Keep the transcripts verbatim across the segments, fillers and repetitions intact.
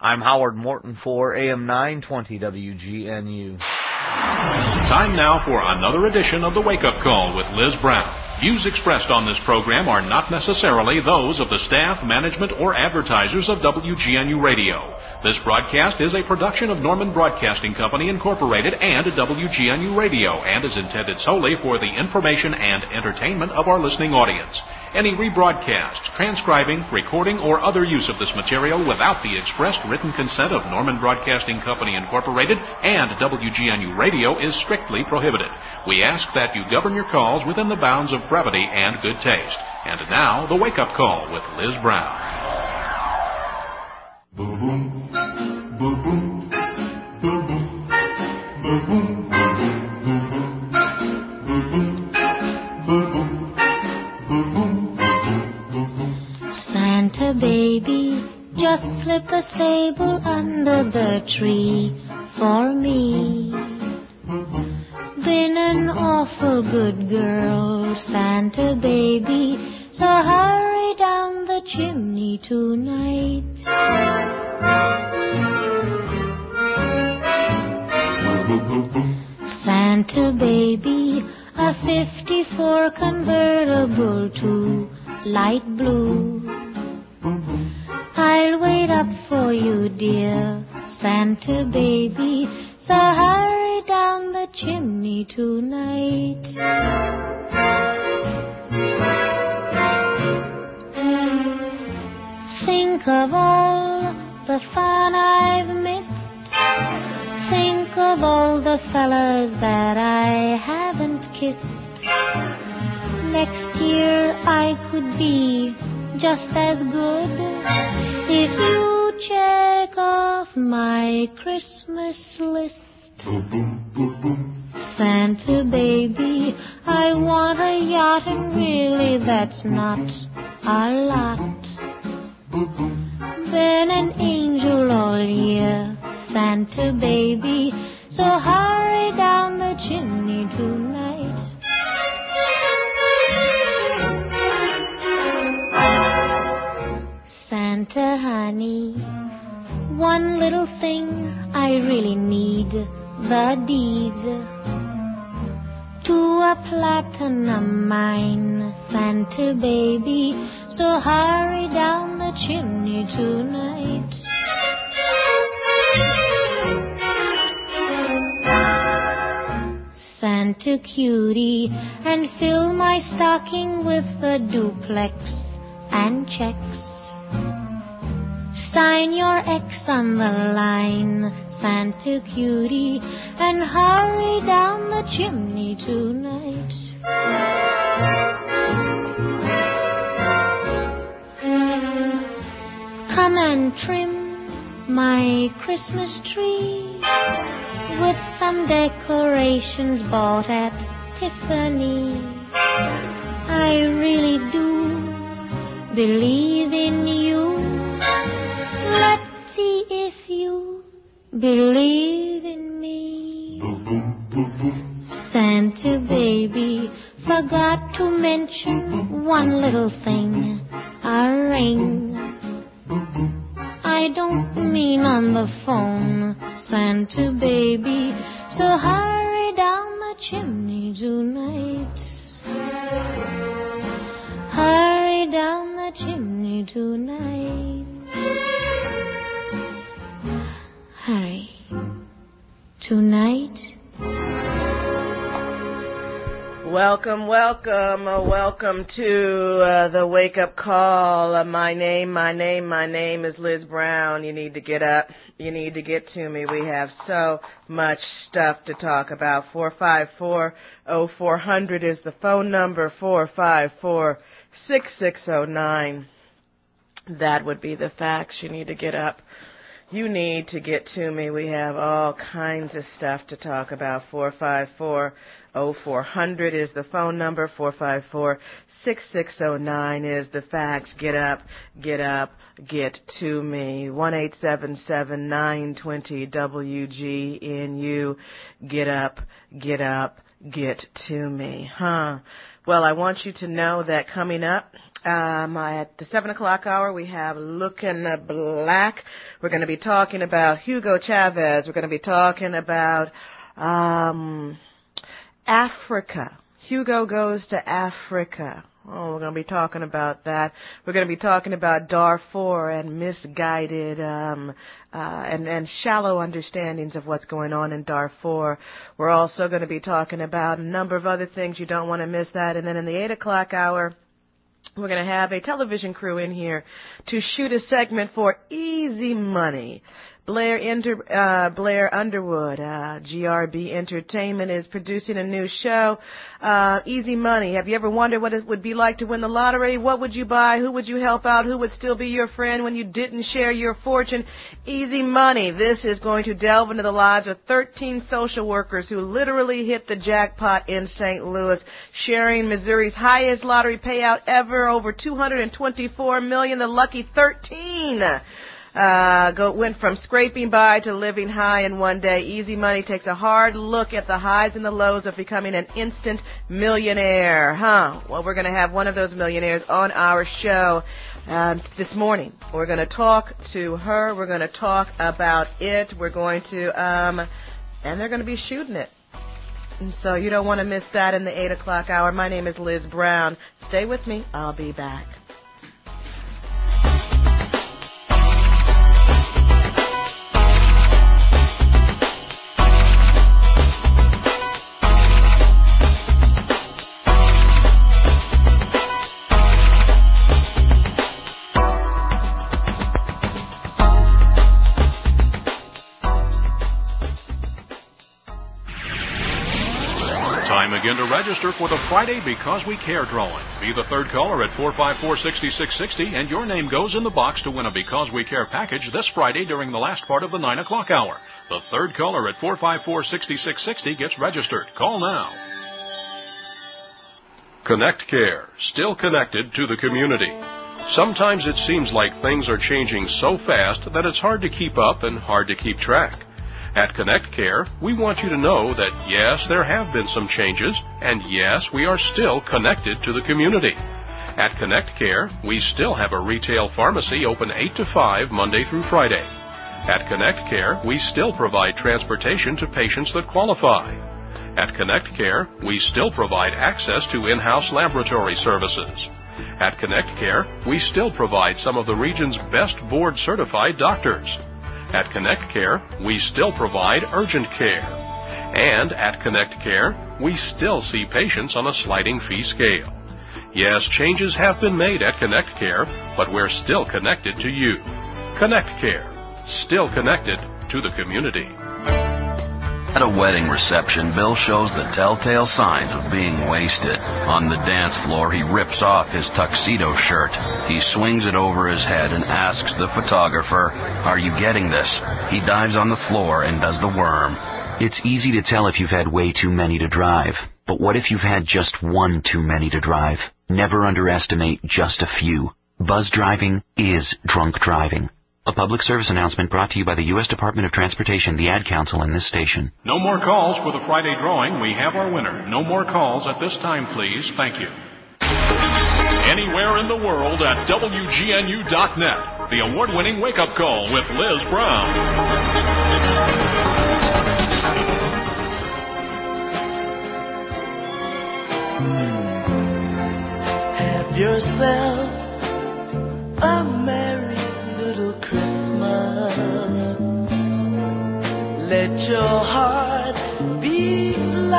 I'm Howard Morton for A M nine twenty W G N U. Time now for another edition of the Wake Up Call with Liz Brown. Views expressed on this program are not necessarily those of the staff, management, or advertisers of W G N U Radio. This broadcast is a production of Norman Broadcasting Company, Incorporated, and W G N U Radio, and is intended solely for the information and entertainment of our listening audience. Any rebroadcast, transcribing, recording, or other use of this material without the expressed written consent of Norman Broadcasting Company, Incorporated, and W G N U Radio is strictly prohibited. We ask that you govern your calls within the bounds of brevity and good taste. And now, the Wake Up Call with Liz Brown. Boom, boom, boom, boom, boom, boom, boom, boom. Santa baby, just slip a sable under the tree for me. Been an awful good girl, Santa baby, so hurry down the chimney tonight. Santa baby, a fifty-four convertible to light blue. I'll wait up for you, dear Santa baby, so hurry down the chimney tonight. Think of all the fun I've missed. Think of all the fellas that I haven't kissed. Next year I could be just as good if you check off my Christmas list. Santa baby, I want a yacht, and really that's not a lot. Been an angel all year, Santa baby, so hurry down the chimney tonight. Santa honey, one little thing I really need, the deed to a platinum mine, Santa baby, so hurry down the chimney tonight. Santa cutie, and fill my stocking with a duplex and checks. Sign your X on the line, Santa cutie, and hurry down the chimney tonight. Come and trim my Christmas tree with some decorations bought at Tiffany. I really do believe in you. Let's see if you believe in me. Santa baby, forgot to mention one little thing, a ring. I don't mean on the phone, Santa baby, so hurry down the chimney tonight. Hurry down the chimney tonight. Hurry. Tonight. Welcome, welcome, uh, welcome to uh, the wake-up call. Uh, my name, my name, my name is Liz Brown. You need to get up. You need to get to me. We have so much stuff to talk about. four five four, oh four hundred is the phone number. four five four, six six oh nine. That would be the fax. You need to get up. You need to get to me. We have all kinds of stuff to talk about. four five four, oh four hundred is the phone number. four five four, six six oh nine is the fax. Get up, get up, get to me. one eight seven seven, nine two zero, W G N U. Get up, get up, get to me, huh? Well, I want you to know that coming up um, at the seven o'clock hour, we have Looking Black. We're going to be talking about Hugo Chavez. We're going to be talking about um, Africa. Hugo goes to Africa. Oh, we're going to be talking about that. We're going to be talking about Darfur and misguided um, uh, and, and shallow understandings of what's going on in Darfur. We're also going to be talking about a number of other things. You don't want to miss that. And then in the eight o'clock hour, we're going to have a television crew in here to shoot a segment for Easy Money. Blair, Inter, uh, Blair Underwood, uh, G R B Entertainment, is producing a new show, uh, Easy Money. Have you ever wondered what it would be like to win the lottery? What would you buy? Who would you help out? Who would still be your friend when you didn't share your fortune? Easy Money. This is going to delve into the lives of thirteen social workers who literally hit the jackpot in Saint Louis, sharing Missouri's highest lottery payout ever, over two hundred twenty-four million dollars, the lucky thirteen. Uh, go, went from scraping by to living high in one day. Easy Money takes a hard look at the highs and the lows of becoming an instant millionaire. Huh? Well, we're going to have one of those millionaires on our show um, this morning. We're going to talk to her. We're going to talk about it. We're going to, um, and they're going to be shooting it. And so you don't want to miss that in the eight o'clock hour. My name is Liz Brown. Stay with me. I'll be back. Again to register for the Friday Because We Care drawing. Be the third caller at four five four, six six six zero, and your name goes in the box to win a Because We Care package this Friday during the last part of the nine o'clock hour. The third caller at four five four, six six six zero gets registered. Call now. Connect Care, still connected to the community. Sometimes it seems like things are changing so fast that it's hard to keep up and hard to keep track. At Connect Care, we want you to know that yes, there have been some changes, and yes, we are still connected to the community. At Connect Care, we still have a retail pharmacy open eight to five Monday through Friday. At Connect Care, we still provide transportation to patients that qualify. At Connect Care, we still provide access to in-house laboratory services. At Connect Care, we still provide some of the region's best board-certified doctors. At Connect Care, we still provide urgent care. And at Connect Care, we still see patients on a sliding fee scale. Yes, changes have been made at Connect Care, but we're still connected to you. Connect Care, still connected to the community. At a wedding reception, Bill shows the telltale signs of being wasted. On the dance floor, he rips off his tuxedo shirt. He swings it over his head and asks the photographer, "Are you getting this?" He dives on the floor and does the worm. It's easy to tell if you've had way too many to drive. But what if you've had just one too many to drive? Never underestimate just a few. Buzz driving is drunk driving. A public service announcement brought to you by the U S Department of Transportation, the Ad Council, and this station. No more calls for the Friday drawing. We have our winner. No more calls at this time, please. Thank you. Anywhere in the world at W G N U dot net. The award-winning wake-up call with Liz Brown. Have yourself a merry little Christmas. Let your heart be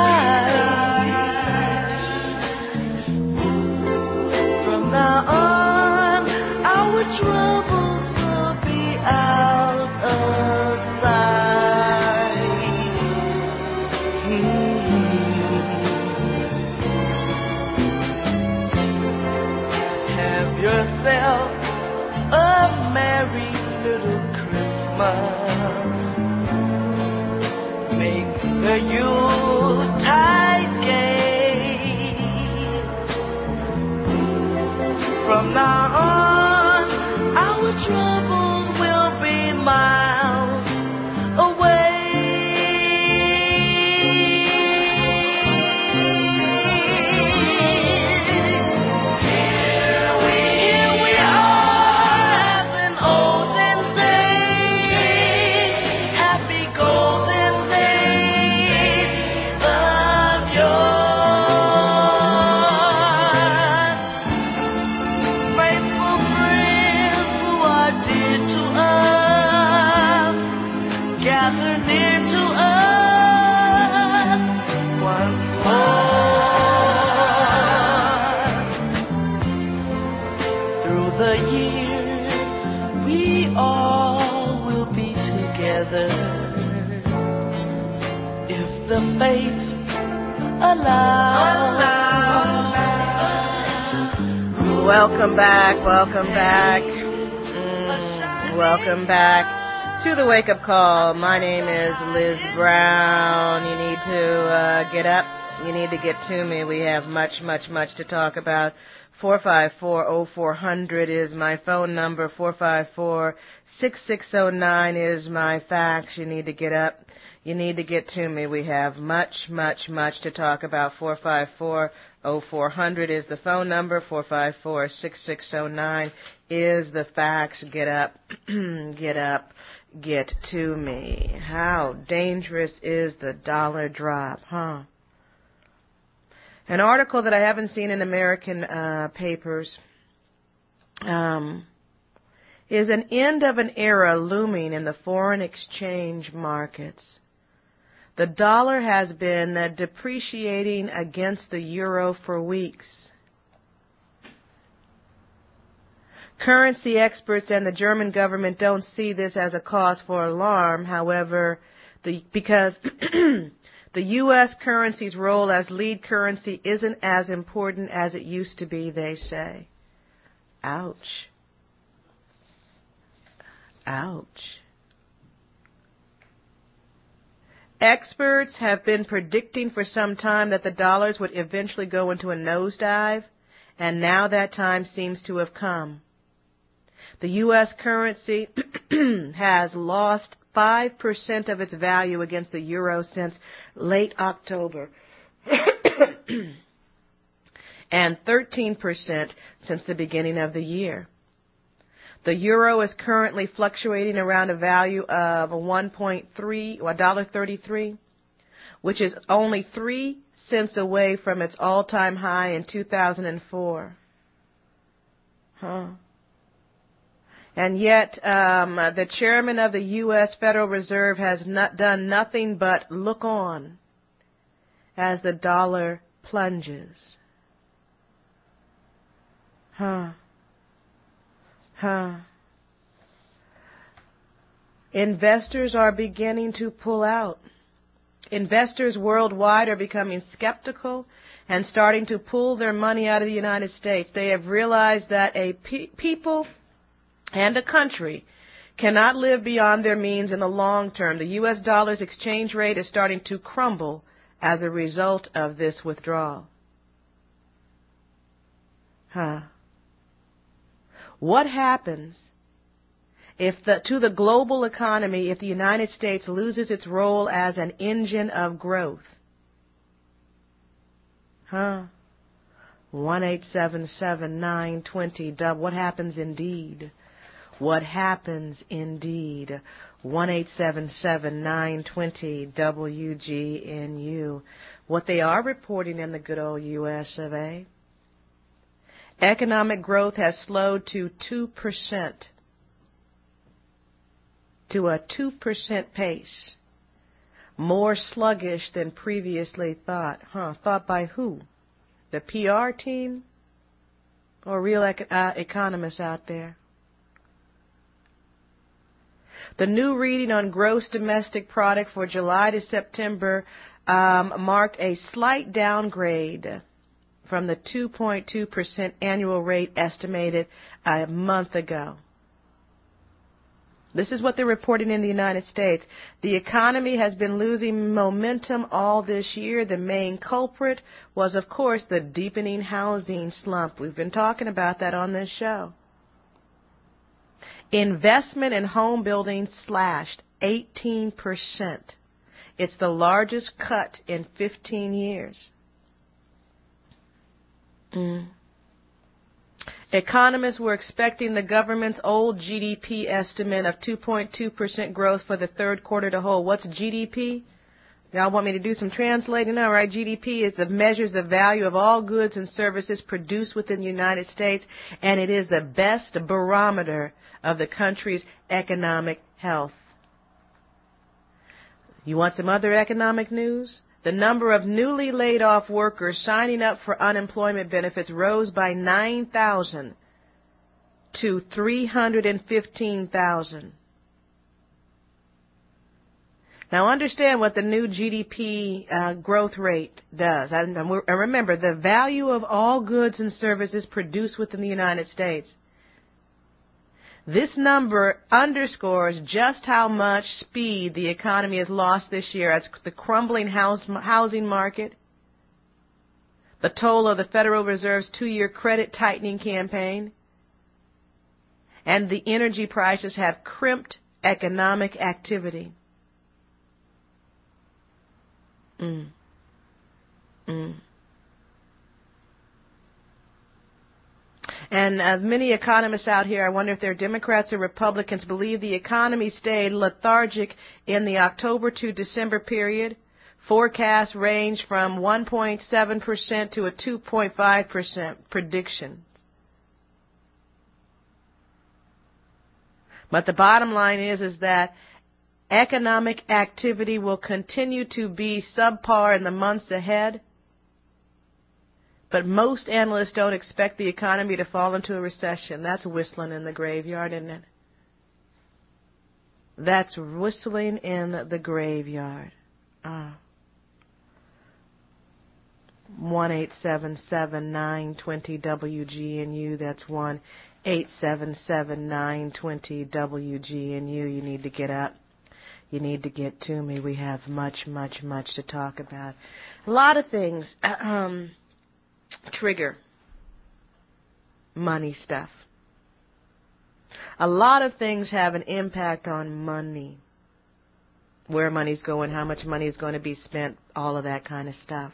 light. From now on, our troubles will be out of sight. Mm-hmm. Have yourself a merry little Christmas. Make the Yuletide gay. From now on, our troubles will be miles away. together if the fates allow. Welcome back, welcome back, mm, welcome back to the Wake Up Call. My name is Liz Brown. You need to uh, get up. You need to get to me. We have much, much, much to talk about. four five four, oh four hundred is my phone number. four five four, six six oh nine is my fax. You need to get up. You need to get to me. We have much, much, much to talk about. four five four, oh four hundred is the phone number. four five four, six six oh nine is the fax. Get up. Get up. Get to me. How dangerous is the dollar drop, huh? An article that I haven't seen in American uh, papers um, is an end of an era looming in the foreign exchange markets. The dollar has been uh, depreciating against the euro for weeks. Currency experts and the German government don't see this as a cause for alarm, however, the, because the U S currency's role as lead currency isn't as important as it used to be, they say. Ouch. Ouch. Experts have been predicting for some time that the dollars would eventually go into a nosedive, and now that time seems to have come. The U S currency has lost five percent of its value against the euro since late October and thirteen percent since the beginning of the year. The euro is currently fluctuating around a value of one point three or one dollar thirty-three, which is only three cents away from its all-time high in two thousand four. Huh. And yet, um, the chairman of the U S Federal Reserve has not done nothing but look on as the dollar plunges. Huh. Huh. Investors are beginning to pull out. Investors worldwide are becoming skeptical and starting to pull their money out of the United States. They have realized that a pe- people and a country cannot live beyond their means in the long term. The U S dollar's exchange rate is starting to crumble as a result of this withdrawal. Huh. What happens if the, to the global economy if the United States loses its role as an engine of growth? Huh? one eight seven seven, nine two zero. What happens indeed? What happens indeed? one eight seven seven, nine two zero, W G N U. What they are reporting in the good old U S of A. Economic growth has slowed to two percent. To a two percent pace. More sluggish than previously thought. Huh? Thought by who? The P R team? Or real ec- uh, economists out there? The new reading on gross domestic product for July to September um, marked a slight downgrade from the two point two percent annual rate estimated a month ago. This is what they're reporting in the United States. The economy has been losing momentum all this year. The main culprit was, of course, the deepening housing slump. We've been talking about that on this show. Investment in home building slashed eighteen percent. It's the largest cut in fifteen years. Mm. Economists were expecting the government's old G D P estimate of two point two percent growth for the third quarter to hold. What's G D P? Y'all want me to do some translating? All right, G D P is the measures the value of all goods and services produced within the United States, and it is the best barometer of the country's economic health. You want some other economic news? The number of newly laid off workers signing up for unemployment benefits rose by nine thousand to three hundred fifteen thousand. Now understand what the new G D P uh, growth rate does. And, and remember, the value of all goods and services produced within the United States. This number underscores just how much speed the economy has lost this year as the crumbling house, housing market, the toll of the Federal Reserve's two-year credit tightening campaign, and the energy prices have crimped economic activity. Mm. Mm. And uh, many economists out here, I wonder if they're Democrats or Republicans, believe the economy stayed lethargic in the October to December period. Forecasts range from one point seven percent to a two point five percent prediction. But the bottom line is, is that economic activity will continue to be subpar in the months ahead. But most analysts don't expect the economy to fall into a recession. That's whistling in the graveyard, isn't it? That's whistling in the graveyard. Ah. one eight seven seven nine two zero W G N U. That's one eight seven seven nine two zero W G N U. You need to get up. You need to get to me. We have much, much, much to talk about. A lot of things um, trigger money stuff. A lot of things have an impact on money. Where money's going, how much money is going to be spent, all of that kind of stuff.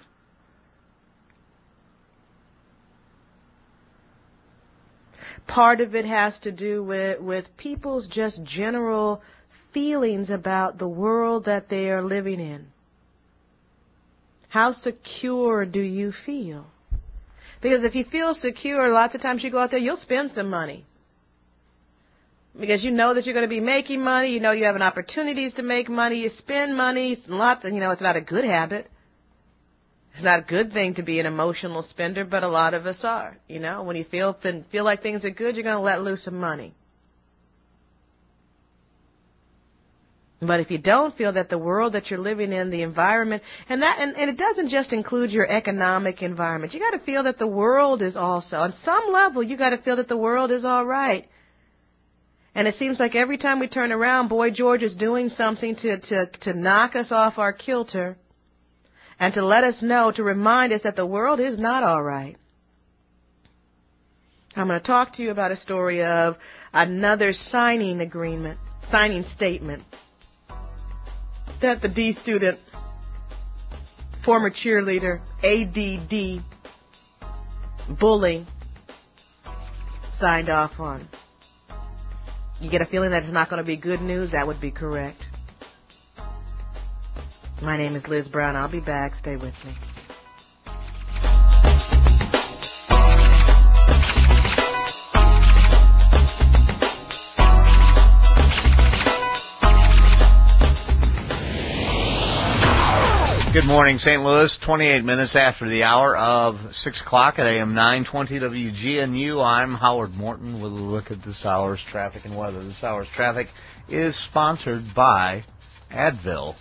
Part of it has to do with, with people's just general feelings about the world that they are living in. How secure do you feel? Because if you feel secure, lots of times you go out there, you'll spend some money. Because you know that you're going to be making money, you know you have an opportunities to make money, you spend money, lots of, you know, it's not a good habit. It's not a good thing to be an emotional spender, but a lot of us are. You know, when you feel feel like things are good, you're going to let loose some money. But if you don't feel that the world that you're living in, the environment, and that, and, and it doesn't just include your economic environment. You got to feel that the world is also, on some level, you got to feel that the world is all right. And it seems like every time we turn around, Boy George is doing something to, to, to knock us off our kilter and to let us know, to remind us that the world is not all right. I'm going to talk to you about a story of another signing agreement, signing statement that the D student, former cheerleader, A D D, bully, signed off on. You get a feeling that it's not going to be good news? That would be correct. My name is Liz Brown. I'll be back. Stay with me. Good morning, Saint Louis. twenty-eight minutes after the hour of six o'clock at A M nine twenty W G N U. I'm Howard Morton with a look at this hour's traffic and weather. This hour's traffic is sponsored by Advil.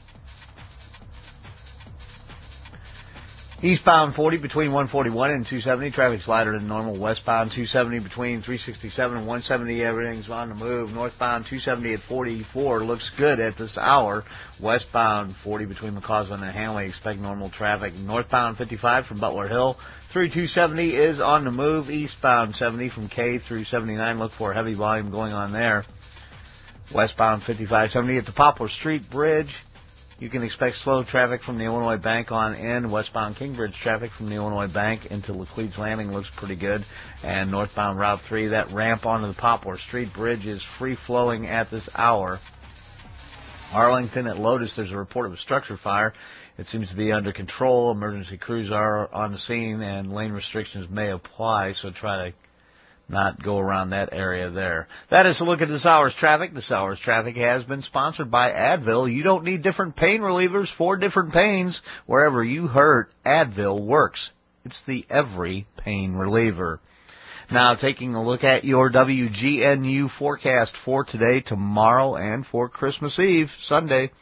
Eastbound forty between one forty-one and two seventy. Traffic's lighter than normal. Westbound two seventy between three sixty-seven and one seventy. Everything's on the move. Northbound two seventy at forty-four looks good at this hour. Westbound forty between McCausland and Hanley. Expect normal traffic. Northbound fifty-five from Butler Hill through two seventy is on the move. Eastbound seventy from K through seventy-nine. Look for heavy volume going on there. Westbound fifty-five seventy at the Poplar Street Bridge. You can expect slow traffic from the Illinois Bank on in. Westbound Kingbridge traffic from the Illinois Bank into Laclede's Landing looks pretty good. And northbound Route three, that ramp onto the Poplar Street Bridge is free-flowing at this hour. Arlington at Lotus, there's a report of a structure fire. It seems to be under control. Emergency crews are on the scene, and lane restrictions may apply, so try to not go around that area there. That is a look at this hour's traffic. This hour's traffic has been sponsored by Advil. You don't need different pain relievers for different pains. Wherever you hurt, Advil works. It's the every pain reliever. Now, taking a look at your W G N U forecast for today, tomorrow, and for Christmas Eve, Sunday.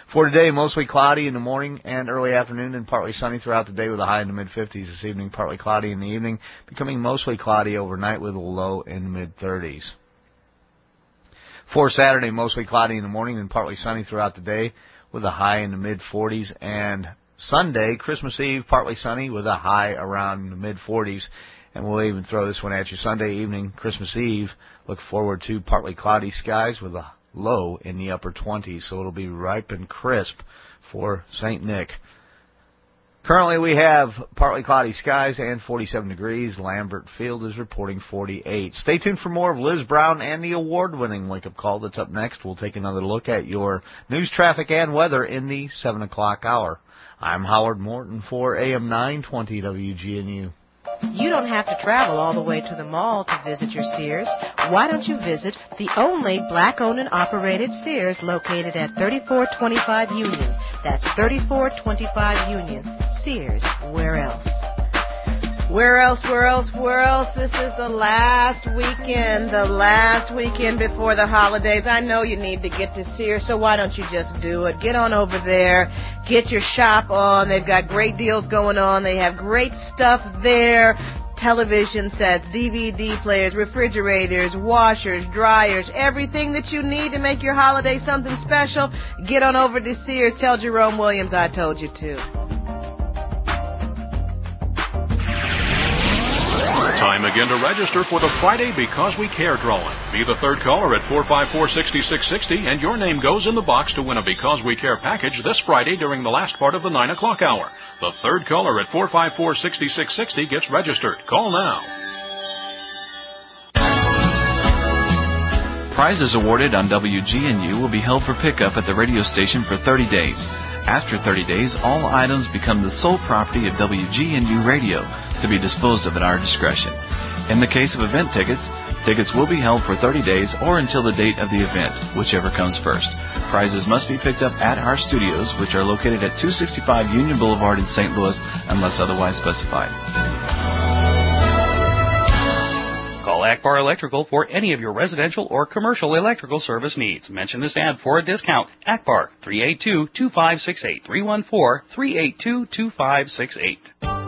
For today, mostly cloudy in the morning and early afternoon and partly sunny throughout the day with a high in the mid-fifties. This evening, partly cloudy in the evening, becoming mostly cloudy overnight with a low in the mid-thirties. For Saturday, mostly cloudy in the morning and partly sunny throughout the day with a high in the mid-forties. And Sunday, Christmas Eve, partly sunny with a high around the mid-forties. And we'll even throw this one at you. Sunday evening, Christmas Eve, look forward to partly cloudy skies with a low in the upper twenties. So it'll be ripe and crisp for Saint Nick. Currently, we have partly cloudy skies and forty-seven degrees. Lambert Field is reporting forty-eight. Stay tuned for more of Liz Brown and the award-winning wake-up call that's up next. We'll take another look at your news, traffic, and weather in the seven o'clock hour. I'm Howard Morton for A M nine twenty W G N U. You don't have to travel all the way to the mall to visit your Sears. Why don't you visit the only black-owned and operated Sears located at thirty-four twenty-five Union? That's thirty-four twenty-five Union. Sears, where else? Where else, where else, where else? This is the last weekend, the last weekend before the holidays. I know you need to get to Sears, so why don't you just do it? Get on over there, get your shop on. They've got great deals going on. They have great stuff there. Television sets, D V D players, refrigerators, washers, dryers, everything that you need to make your holiday something special. Get on over to Sears. Tell Jerome Williams I told you to. Time again to register for the Friday Because We Care drawing. Be the third caller at four five four, six six six zero, and your name goes in the box to win a Because We Care package this Friday during the last part of the nine o'clock hour. The third caller at four five four, six six six zero gets registered. Call now. Prizes awarded on W G N U will be held for pickup at the radio station for thirty days. After thirty days, all items become the sole property of W G N U Radio to be disposed of at our discretion. In the case of event tickets, tickets will be held for thirty days or until the date of the event, whichever comes first. Prizes must be picked up at our studios, which are located at two sixty-five Union Boulevard in Saint Louis, unless otherwise specified. Call Akbar Electrical for any of your residential or commercial electrical service needs. Mention this ad for a discount. Akbar, three eight two, two five six eight, three one four, three eight two, two five six eight.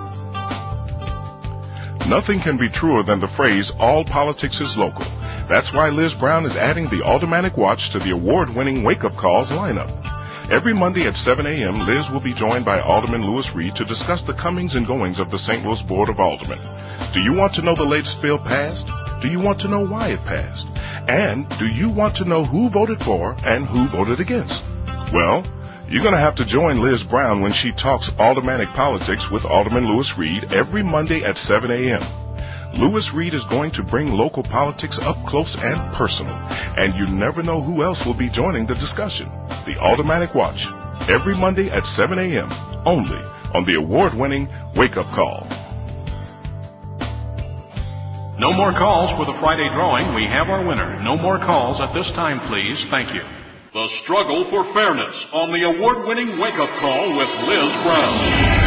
Nothing can be truer than the phrase, all politics is local. That's why Liz Brown is adding the Aldermanic Watch to the award-winning Wake Up Calls lineup. Every Monday at seven a.m., Liz will be joined by Alderman Lewis Reed to discuss the comings and goings of the Saint Louis Board of Aldermen. Do you want to know the latest bill passed? Do you want to know why it passed? And do you want to know who voted for and who voted against? Well, you're going to have to join Liz Brown when she talks aldermanic politics with Alderman Lewis Reed every Monday at seven a.m. Lewis Reed is going to bring local politics up close and personal, and you never know who else will be joining the discussion. The Aldermanic Watch, every Monday at seven a.m., only on the award-winning Wake Up Call. No more calls for the Friday drawing. We have our winner. No more calls at this time, please. Thank you. The Struggle for Fairness on the award-winning Wake Up Call with Liz Brown.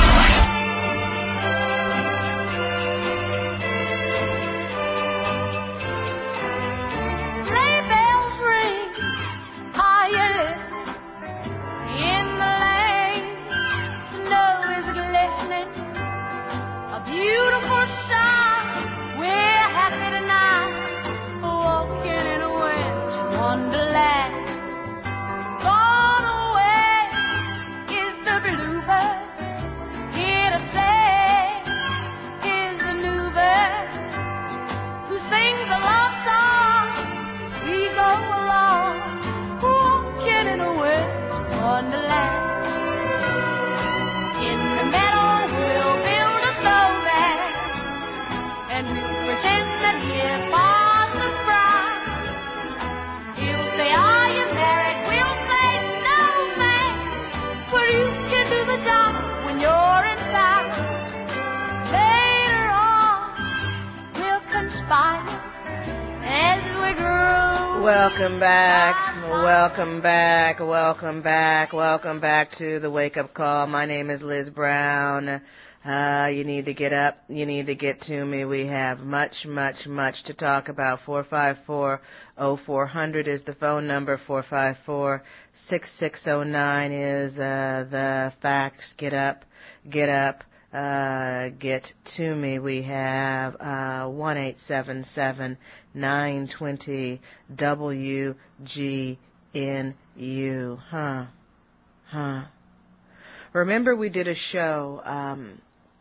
Welcome back, welcome back, welcome back, welcome back to the Wake Up Call. My name is Liz Brown. Uh, you need to get up. You need to get to me. We have much, much, much to talk about. four five four, oh four hundred is the phone number. four five four, six six oh nine is uh, the fax. Get up. Get up. Uh, get to me. We have uh, one eight seven seven, nine two zero, W G N U. Huh. Huh. Remember we did a show um,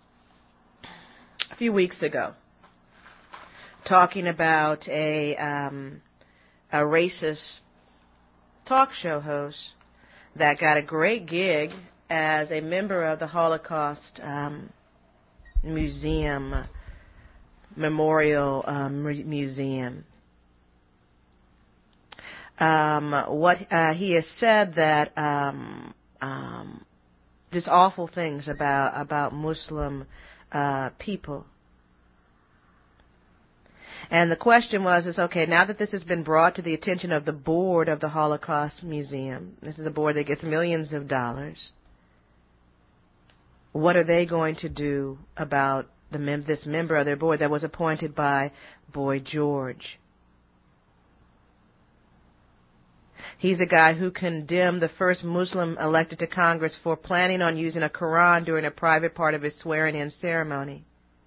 a few weeks ago talking about a um, a racist talk show host that got a great gig as a member of the Holocaust um, Museum, Memorial um, Museum. Um, what uh, he has said that um, um, just awful things about about Muslim uh, people. And the question was, is okay, now that this has been brought to the attention of the board of the Holocaust Museum, this is a board that gets millions of dollars, what are they going to do about the mem- this member of their board that was appointed by Boy George? He's a guy who condemned the first Muslim elected to Congress for planning on using a Quran during a private part of his swearing-in ceremony.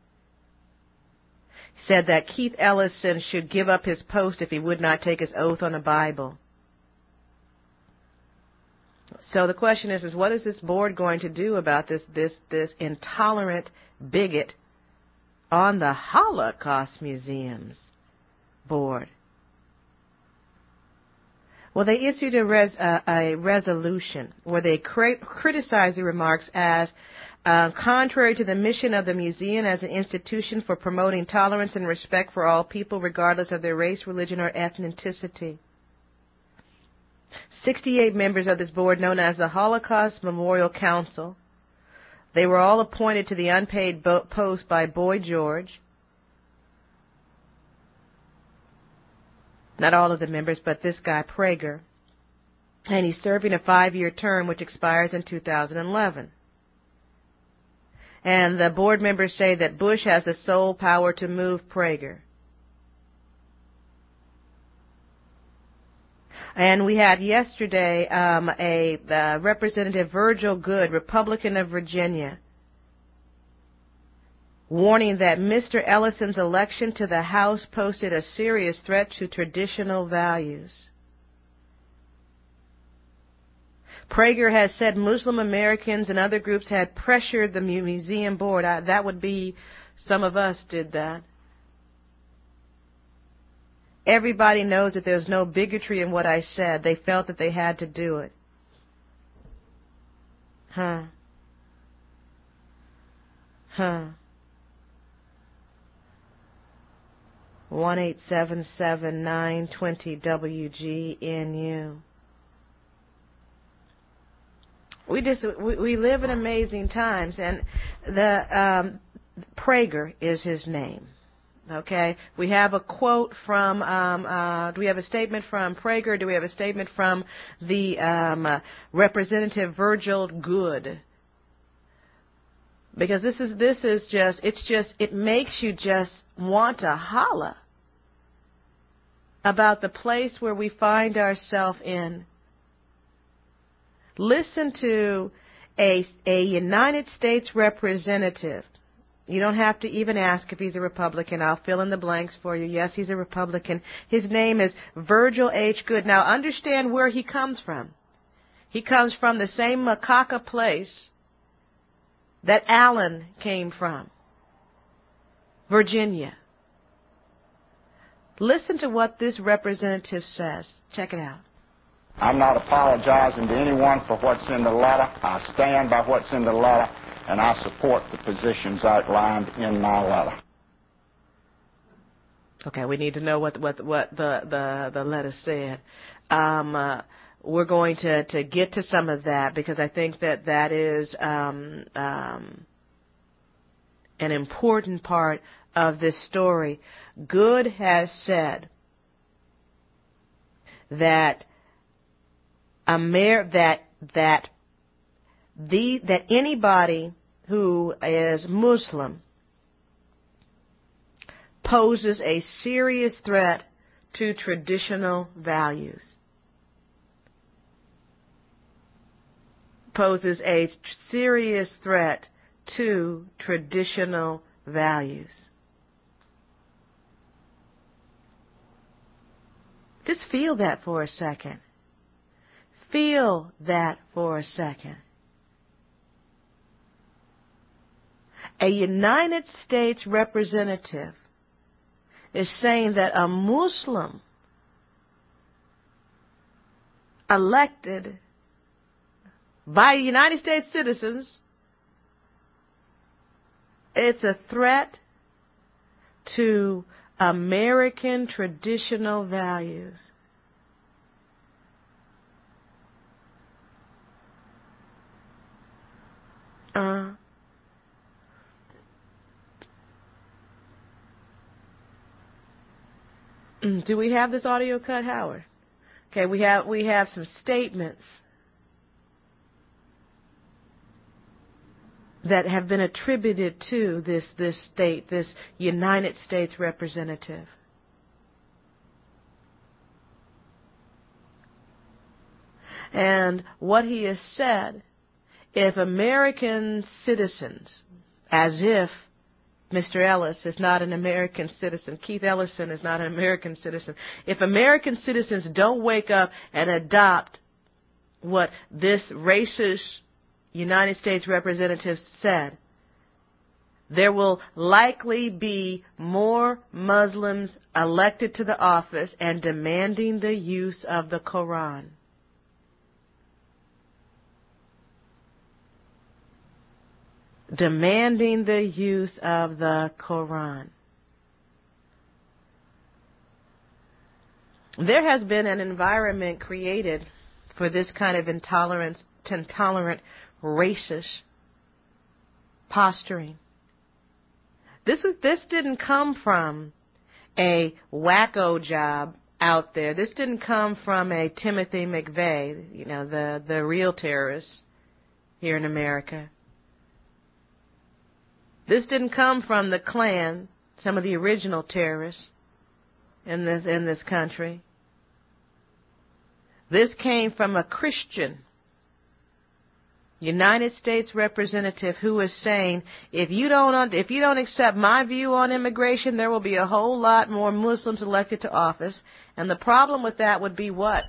He said that Keith Ellison should give up his post if he would not take his oath on the Bible. So the question is, is what is this board going to do about this, this, this intolerant bigot on the Holocaust Museum's board? Well, they issued a, res, uh, a resolution where they cri- criticized the remarks as uh, contrary to the mission of the museum as an institution for promoting tolerance and respect for all people, regardless of their race, religion, or ethnicity. sixty-eight members of this board, known as the Holocaust Memorial Council, they were all appointed to the unpaid bo- post by Boy George. Not all of the members, but this guy, Prager. And he's serving a five-year term, which expires in two thousand eleven. And the board members say that Bush has the sole power to move Prager. And we had yesterday um, a uh, Representative Virgil Good, Republican of Virginia, warning that Mister Ellison's election to the House posed a serious threat to traditional values. Prager has said Muslim Americans and other groups had pressured the museum board. I, that would be, some of us did that. Everybody knows that there's no bigotry in what I said. They felt that they had to do it. Huh. Huh. one eight seven seven, nine two zero, W G N U. We just we, we live in amazing times, and the um, Prager is his name. Okay, we have a quote from. Um, uh, do we have a statement from Prager? Do we have a statement from the um, uh, Representative Virgil Good? Because this is this is just it's just it makes you just want to holler about the place where we find ourselves in. Listen to a a United States representative. You don't have to even ask if he's a Republican. I'll fill in the blanks for you. Yes, he's a Republican. His name is Virgil H. Good. Now, understand where he comes from. He comes from the same macaca place that Allen came from, Virginia. Listen to what this representative says. Check it out. I'm not apologizing to anyone for what's in the letter. I stand by what's in the letter, and I support the positions outlined in my letter. Okay, we need to know what what what the the, the letter said. Um, uh, we're going to, to get to some of that because I think that that is um, um, an important part of this story. Good has said that Amer- that that the that anybody who is Muslim poses a serious threat to traditional values. Poses a serious threat to traditional values. Just feel that for a second. Feel that for a second. A United States representative is saying that a Muslim elected by United States citizens, it's a threat to American traditional values. Uh, do we have this audio cut, Howard? Okay, we have we have some statements that have been attributed to this this state, this United States representative. And what he has said, if American citizens, as if Mister Ellis is not an American citizen, Keith Ellison is not an American citizen, if American citizens don't wake up and adopt what this racist United States representative said, there will likely be more Muslims elected to the office and demanding the use of the Quran. Demanding the use of the Quran. There has been an environment created for this kind of intolerance, intolerant, racist posturing. This was, this didn't come from a wacko job out there. This didn't come from a Timothy McVeigh, you know, the, the real terrorist here in America. This didn't come from the Klan, some of the original terrorists in this, in this country. This came from a Christian United States representative who is saying, if you don't, if you don't accept my view on immigration, there will be a whole lot more Muslims elected to office. And the problem with that would be what?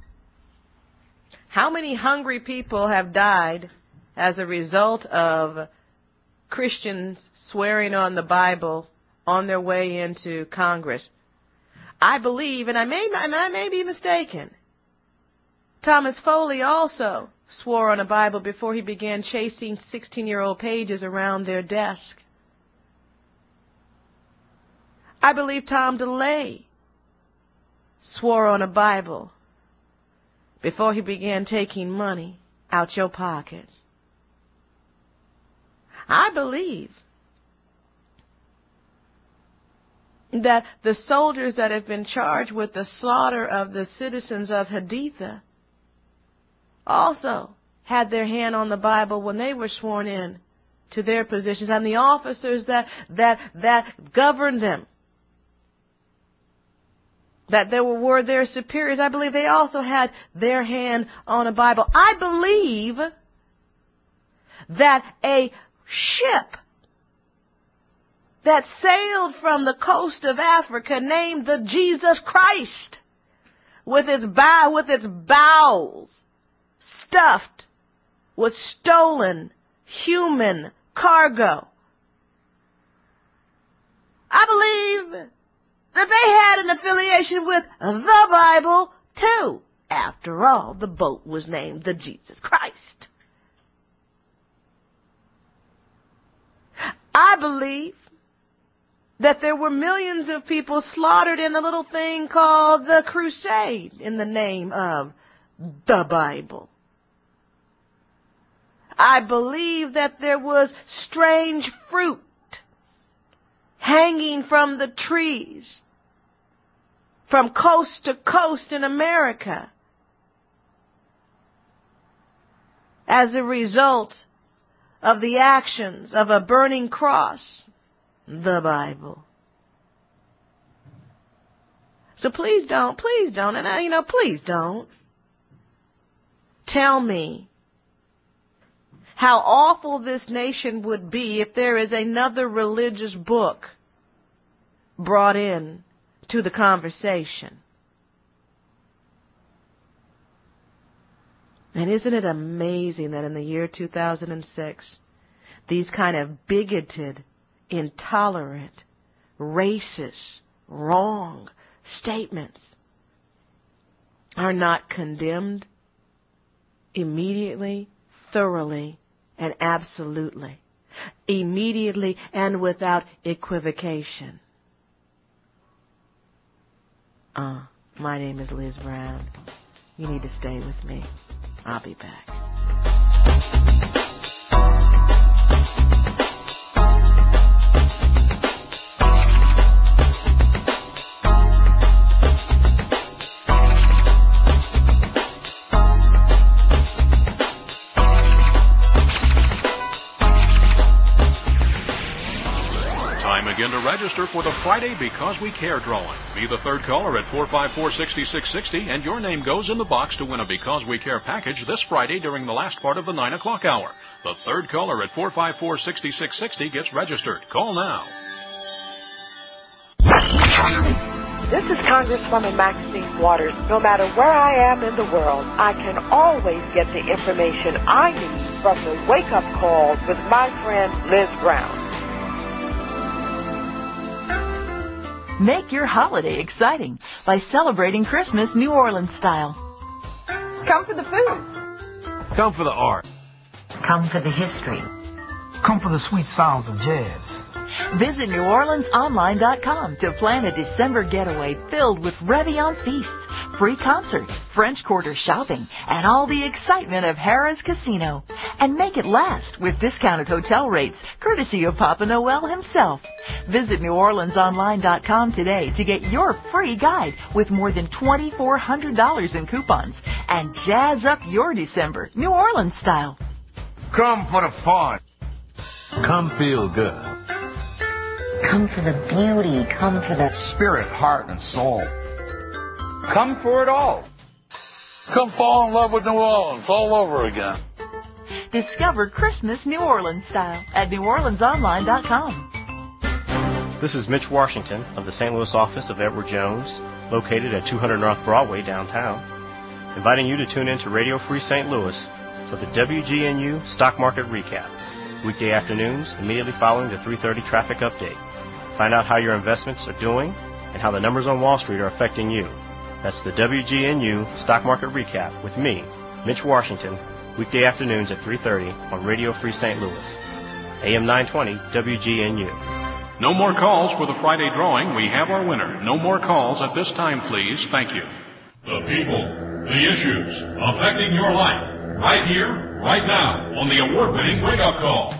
How many hungry people have died as a result of Christians swearing on the Bible on their way into Congress? I believe, and I may, and I may be mistaken, Thomas Foley also swore on a Bible before he began chasing sixteen-year-old pages around their desk. I believe Tom DeLay swore on a Bible before he began taking money out your pocket. I believe that the soldiers that have been charged with the slaughter of the citizens of Haditha also had their hand on the Bible when they were sworn in to their positions, and the officers that that that governed them, that they were, were their superiors, I believe they also had their hand on a Bible. I believe that a ship that sailed from the coast of Africa named the Jesus Christ, with its bow, with its bowels stuffed with stolen human cargo. I believe that they had an affiliation with the Bible too. After all, the boat was named the Jesus Christ. I believe that there were millions of people slaughtered in a little thing called the crusade in the name of the Bible. I believe that there was strange fruit hanging from the trees from coast to coast in America as a result of the actions of a burning cross? The Bible. So please don't, please don't, and I, you know, please don't tell me how awful this nation would be if there is another religious book brought in to the conversation. And isn't it amazing that in the year two thousand six, these kind of bigoted, intolerant, racist, wrong statements are not condemned immediately, thoroughly, and absolutely. Immediately and without equivocation. Uh, my name is Liz Brown. You need to stay with me. I'll be back. Again to register for the Friday Because We Care drawing. Be the third caller at four five four, six six six zero, and your name goes in the box to win a Because We Care package this Friday during the last part of the nine o'clock hour. The third caller at four five four, six six six zero gets registered. Call now. This is Congresswoman Maxine Waters. No matter where I am in the world, I can always get the information I need from the wake-up call with my friend Liz Brown. Make your holiday exciting by celebrating Christmas New Orleans style. Come for the food. Come for the art. Come for the history. Come for the sweet sounds of jazz. Visit New Orleans Online dot com to plan a December getaway filled with Réveillon feasts, free concerts, French Quarter shopping, and all the excitement of Harrah's Casino. And make it last with discounted hotel rates, courtesy of Papa Noel himself. Visit New Orleans Online dot com today to get your free guide with more than two thousand four hundred dollars in coupons and jazz up your December New Orleans style. Come for the fun. Come feel good. Come for the beauty. Come for the spirit, heart, and soul. Come for it all. Come fall in love with New Orleans all over again. Discover Christmas New Orleans style at New Orleans Online dot com. This is Mitch Washington of the Saint Louis office of Edward Jones, located at two hundred North Broadway downtown, inviting you to tune in to Radio Free Saint Louis for the W G N U Stock Market Recap, weekday afternoons immediately following the three thirty traffic update. Find out how your investments are doing and how the numbers on Wall Street are affecting you. That's the W G N U Stock Market Recap with me, Mitch Washington, weekday afternoons at three thirty on Radio Free Saint Louis, A M nine twenty W G N U. No more calls for the Friday drawing. We have our winner. No more calls at this time, please. Thank you. The people, the issues affecting your life, right here, right now, on the award-winning Wake Up Call.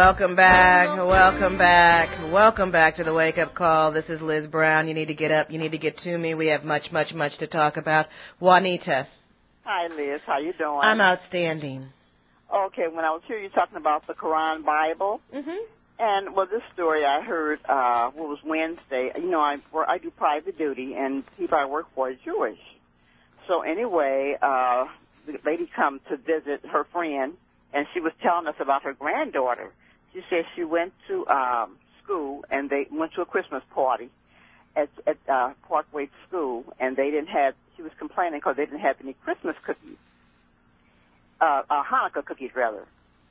Welcome back, welcome back, welcome back to the Wake Up Call. This is Liz Brown. You need to get up, you need to get to me. We have much, much, much to talk about. Juanita. Hi, Liz. How you doing? I'm outstanding. Okay, when I was here, you talking about the Quran Bible. Mm-hmm. And, well, this story I heard, uh, what was Wednesday. You know, I, I do private duty, and people I work for is Jewish. So anyway, uh, the lady come to visit her friend, and she was telling us about her granddaughter. She said she went to um, school, and they went to a Christmas party at, at uh, Parkway School, and they didn't have, she was complaining because they didn't have any Christmas cookies, uh, uh, Hanukkah cookies, rather.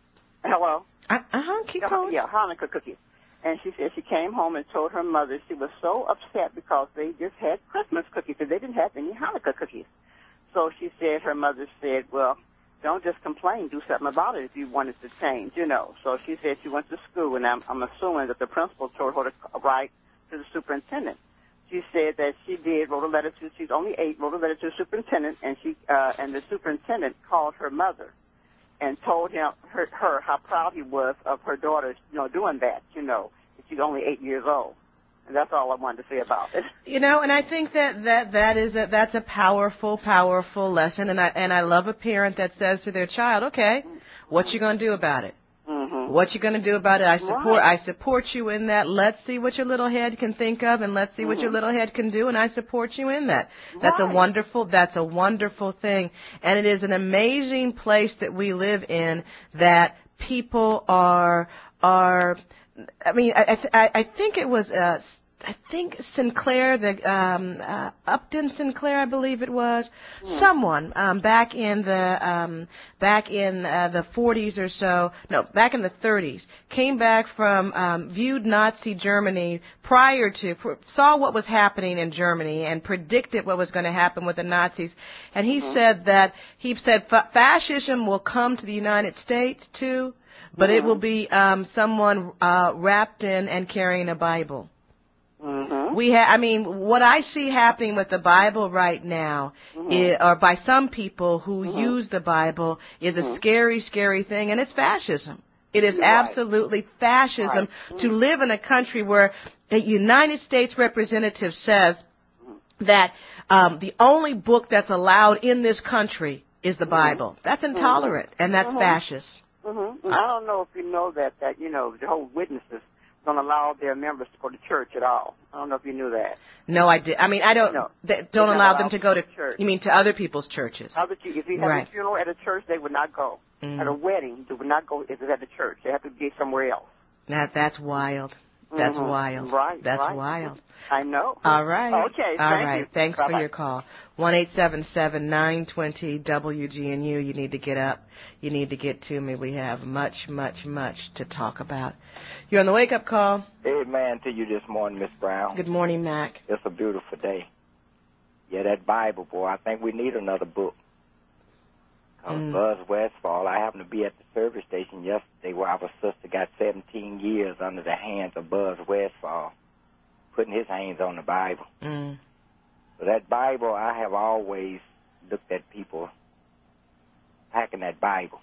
Hello? Uh, uh-huh, keep yeah, going. Yeah, Hanukkah cookies. And she said she came home and told her mother she was so upset because they just had Christmas cookies, and they didn't have any Hanukkah cookies. So she said, her mother said, well, don't just complain, do something about it if you want it to change, you know. So she said she went to school, and I'm, I'm assuming that the principal told her to write to the superintendent. She said that she did, wrote a letter to, she's only eight, wrote a letter to the superintendent, and she, uh, and the superintendent called her mother and told him, her, her how proud he was of her daughter, you know, doing that, you know. She's only eight years old. And that's all I wanted to say about it. You know, and I think that, that, that is a, that's a powerful, powerful lesson. And I, and I love a parent that says to their child, okay, what you going to do about it? Mm-hmm. What you going to do about it? I support, Right. I support you in that. Let's see what your little head can think of, and let's see what Mm-hmm. your little head can do, and I support you in that. That's Right. a wonderful, that's a wonderful thing. And it is an amazing place that we live in, that people are, are, I mean, I, I, I think it was, uh, I think Sinclair, the um, uh, Upton Sinclair, I believe it was, Hmm. someone um, back in the um, back in uh, the forties or so, no, back in the thirties, came back from um, viewed Nazi Germany prior to pr- saw what was happening in Germany and predicted what was going to happen with the Nazis, and he Mhm. said that he said fa- fascism will come to the United States too, but it Mhm. will be um, someone uh, wrapped in and carrying a Bible. Mm-hmm. We ha- I mean, what I see happening with the Bible right now, Mhm. i- or by some people who Mhm. use the Bible, is a Mhm. scary, scary thing, and it's fascism. It is You're right. absolutely fascism Right. to live in a country where a United States representative says that um, the only book that's allowed in this country is the Bible. That's intolerant, and that's Mhm. fascist. Mm-hmm. I don't know if you know that, that, you know, the whole witnesses don't allow their members to go to church at all. I don't know if you knew that. No, I did. I mean, I don't. No. They They're don't not allow allowed them to to go go to. to church. You mean to other people's churches? How did you, if you have Right. a funeral at a church, they would not go. Mm. At a wedding, they would not go if it's at the church. They have to be somewhere else. That that's wild. That's Mhm. wild. Right, That's right. wild. I know. All right. Okay, All thank right. you. Thanks Bye-bye. for your call. One eight seven seven nine twenty W G N U. You need to get up. You need to get to me. We have much, much, much to talk about. You're on the wake up call. Amen to you this morning, Miss Brown. Good morning, Mac. It's a beautiful day. Yeah, that Bible, boy, I think we need another book. Cause Mm. Buzz Westfall, I happened to be at the service station yesterday where our sister got seventeen years under the hands of Buzz Westfall, putting his hands on the Bible. Mm. So that Bible, I have always looked at people packing that Bible.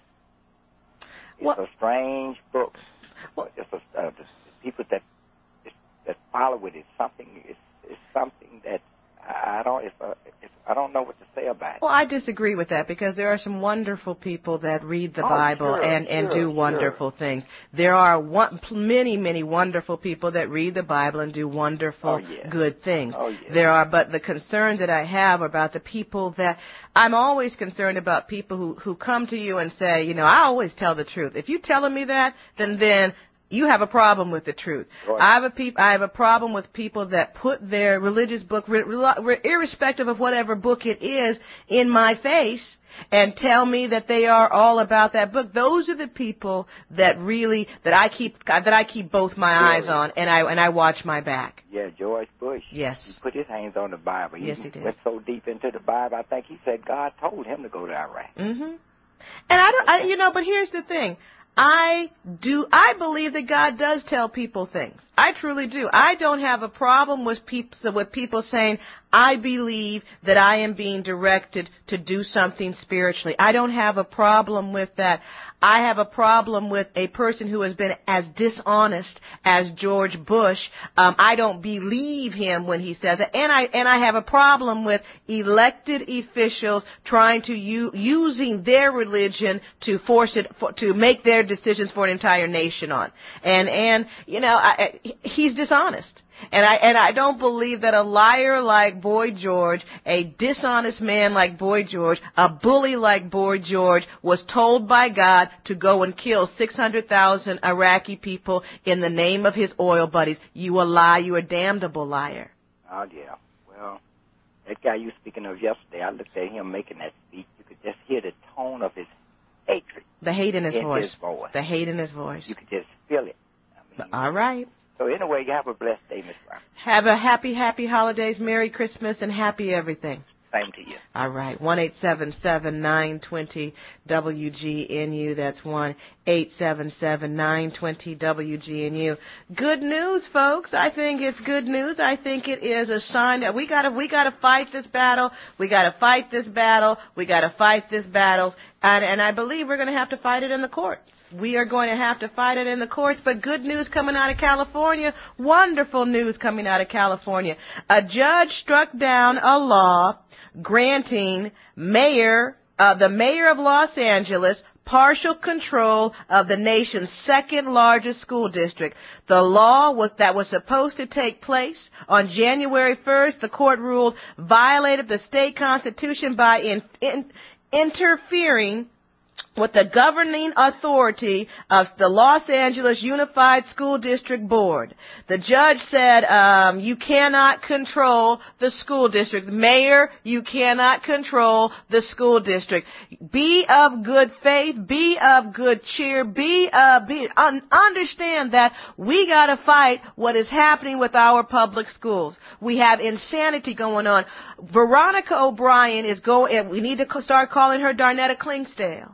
It's What? a strange book. It's a, uh, the people that that follow it is something. It's, it's something that I don't. It's a, it's, I don't know what to say about it. Well, I disagree with that because there are some wonderful people that read the Oh, Bible sure, and, and sure, do wonderful things. There are one, many, many wonderful people that read the Bible and do wonderful, Oh, yeah. good things. Oh, yeah. There are, but the concern that I have about the people that, I'm always concerned about people who, who come to you and say, you know, I always tell the truth. If you're telling me that, then then you have a problem with the truth. Right. I have a peop- I have a problem with people that put their religious book, re- re- irrespective of whatever book it is, in my face and tell me that they are all about that book. Those are the people that really that I keep that I keep both my Yeah. eyes on, and I and I watch my back. Yeah, George Bush. Yes. He put his hands on the Bible. Yes, he did. Went so deep into the Bible, I think he said God told him to go to Iraq. Mhm. And I don't, I, you know, but here's the thing. I do, I believe that God does tell people things. I truly do. I don't have a problem with people, with people saying, I believe that I am being directed to do something spiritually. I don't have a problem with that. I have a problem with a person who has been as dishonest as George Bush. Um, I don't believe him when he says it. And I, and I have a problem with elected officials trying to u- using their religion to force it, for, to make their decisions for an entire nation on. And, and, you know, I, he's dishonest. And I, and I don't believe that a liar like Boy George, a dishonest man like Boy George, a bully like Boy George was told by God to go and kill six hundred thousand Iraqi people in the name of his oil buddies. You a lie, you a damnable liar. Oh, yeah. Well, that guy you speaking of yesterday, I looked at him making that speech. You could just hear the tone of his hatred. The hate in his in voice. His voice. The hate in his voice. You could just feel it. I mean, all right. So anyway, you have a blessed day, Miss Brown. Have a happy, happy holidays, Merry Christmas, and happy everything. Same to you. All right. one eight seven seven nine two zero W G N U. That's one eight seven seven nine two zero W G N U. Good news, folks. I think it's good news. I think it is a sign that we gotta, we gotta fight this battle. We gotta fight this battle. We gotta fight this battle. And, and I believe we're going to have to fight it in the courts. We are going to have to fight it in the courts, but good news coming out of California, wonderful news coming out of California. A judge struck down a law granting mayor, uh, the mayor of Los Angeles partial control of the nation's second largest school district. The law was, that was supposed to take place on January first, the court ruled violated the state constitution by in, in, interfering with the governing authority of the Los Angeles Unified School District Board. The judge said, um, you cannot control the school district. Mayor, you cannot control the school district. Be of good faith, be of good cheer, be, uh, be, un- understand that we gotta fight what is happening with our public schools. We have insanity going on. Veronica O'Brien is going, we need to start calling her Darnetta Klingstale.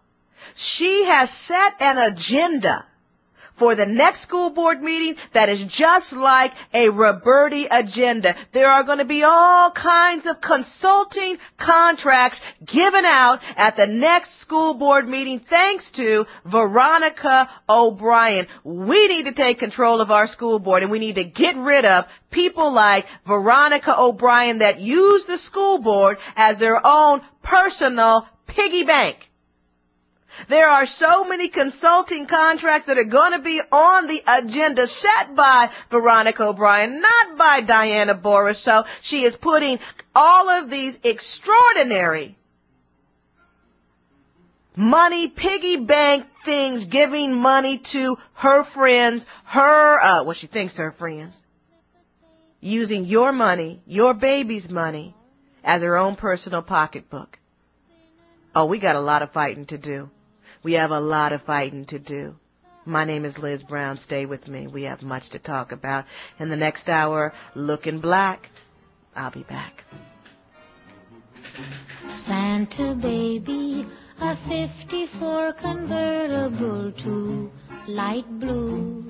She has set an agenda for the next school board meeting that is just like a Roberti agenda. There are going to be all kinds of consulting contracts given out at the next school board meeting thanks to Veronica O'Brien. We need to take control of our school board, and we need to get rid of people like Veronica O'Brien that use the school board as their own personal piggy bank. There are so many consulting contracts that are going to be on the agenda set by Veronica O'Brien, not by Diana Boris. So she is putting all of these extraordinary money, piggy bank things, giving money to her friends, her, uh, what she thinks are her friends, using your money, your baby's money, as her own personal pocketbook. Oh, we got a lot of fighting to do. We have a lot of fighting to do. My name is Liz Brown. Stay with me. We have much to talk about. In the next hour, Looking Black. I'll be back. Santa baby, a fifty-four convertible to light blue.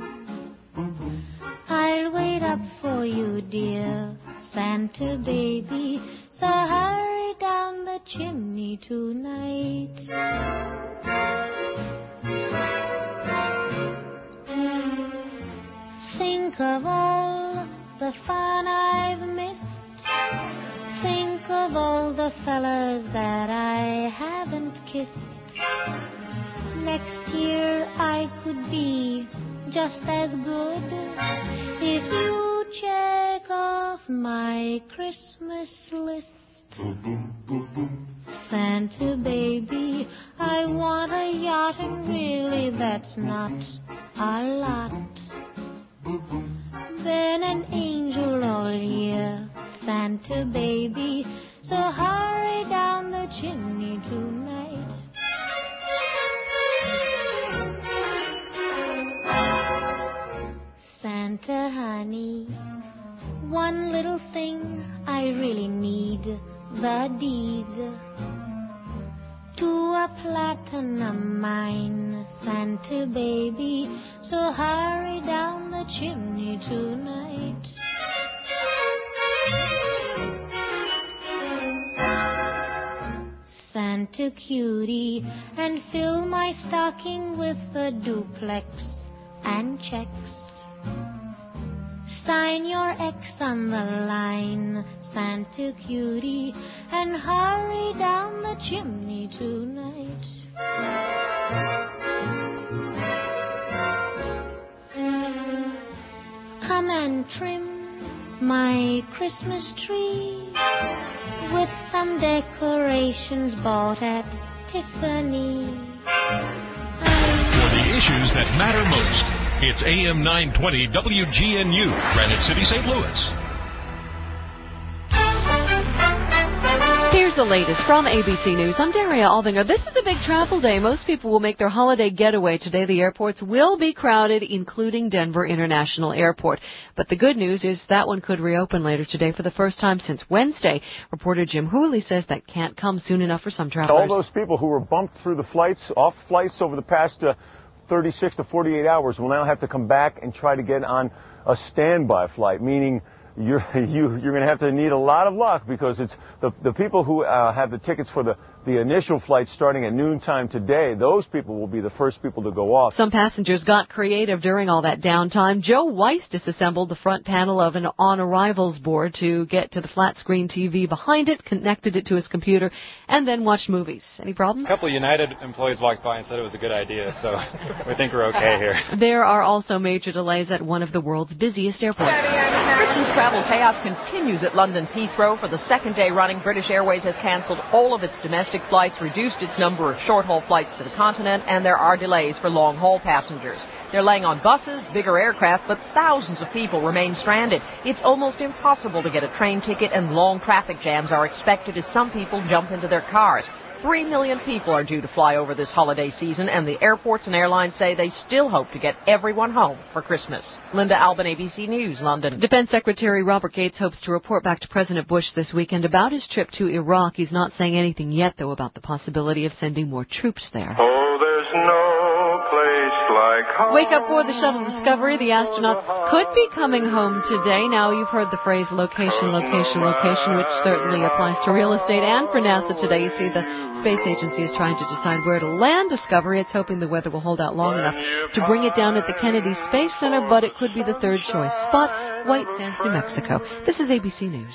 I'll wait up for you, dear Santa baby, so hurry down the chimney tonight. Think of all the fun I've missed. Think of all the fellas that I haven't kissed. Next year I could be just as good if you check off my Christmas list. Santa baby, I want a yacht, and really that's not a lot. Been an angel all year, Santa baby, so hurry down the chimney tonight. Santa honey, one little thing I really need, the deed to a platinum mine, Santa baby, so hurry down the chimney tonight. Santa Santa Cutie and fill my stocking with a duplex and checks. Sign your X on the line, Santa Cutie, and hurry down the chimney tonight. Come and trim my Christmas tree with some decorations bought at Tiffany. For the issues that matter most, it's A M nine twenty W G N U, Granite City, Saint Louis. Here's the latest from A B C News. I'm Daria Aldinger. This is a big travel day. Most people will make their holiday getaway today. The airports will be crowded, including Denver International Airport. But the good news is that one could reopen later today for the first time since Wednesday. Reporter Jim Hooley says that can't come soon enough for some travelers. All those people who were bumped through the flights, off flights over the past uh, thirty-six to forty-eight hours will now have to come back and try to get on a standby flight, meaning you're you, you're going to have to need a lot of luck because it's the the people who uh, have the tickets for the the initial flight starting at noontime today. Those people will be the first people to go off. Some passengers got creative during all that downtime. Joe Weiss disassembled the front panel of an on-arrivals board to get to the flat screen T V behind it, connected it to his computer, and then watched movies. Any problems? A couple of United employees walked by and said it was a good idea, so we think we're okay here. There are also major delays at one of the world's busiest airports. Christmas travel chaos continues at London's Heathrow. For the second day running, British Airways has cancelled all of its domestic flights, reduced its number of short-haul flights to the continent, and there are delays for long-haul passengers. They're laying on buses, bigger aircraft, but thousands of people remain stranded. It's almost impossible to get a train ticket, and long traffic jams are expected as some people jump into their cars. Three million people are due to fly over this holiday season, and the airports and airlines say they still hope to get everyone home for Christmas. Linda Albin, A B C News, London. Defense Secretary Robert Gates hopes to report back to President Bush this weekend about his trip to Iraq. He's not saying anything yet, though, about the possibility of sending more troops there. Oh, there's no place like home. Wake up for the shuttle Discovery. The astronauts could be coming home today. Now, you've heard the phrase location, location, location, which certainly applies to real estate and for NASA today. You see, the Space Agency is trying to decide where to land Discovery. It's hoping the weather will hold out long enough to bring it down at the Kennedy Space Center, but it could be the third choice spot, White Sands, New Mexico. This is A B C News.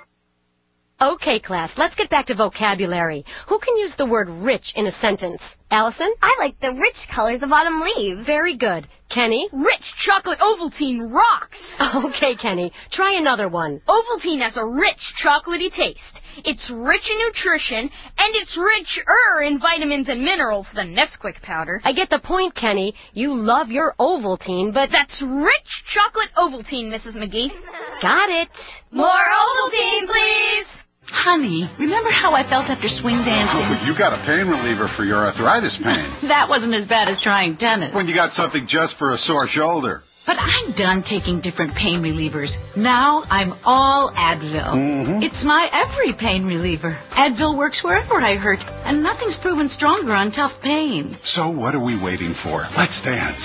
Okay, class, let's get back to vocabulary. Who can use the word rich in a sentence? Allison? I like the rich colors of autumn leaves. Very good. Kenny? Rich chocolate Ovaltine rocks. Okay, Kenny. Try another one. Ovaltine has a rich chocolatey taste. It's rich in nutrition, and it's richer in vitamins and minerals than Nesquik powder. I get the point, Kenny. You love your Ovaltine, but... That's rich chocolate Ovaltine, Missus McGee. Got it. More Ovaltine, please. Honey, remember how I felt after swing dancing? Oh, but you got a pain reliever for your arthritis pain. That wasn't as bad as trying tennis. When you got something just for a sore shoulder. But I'm done taking different pain relievers. Now I'm all Advil. Mm-hmm. It's my every pain reliever. Advil works wherever I hurt, and nothing's proven stronger on tough pain. So what are we waiting for? Let's dance.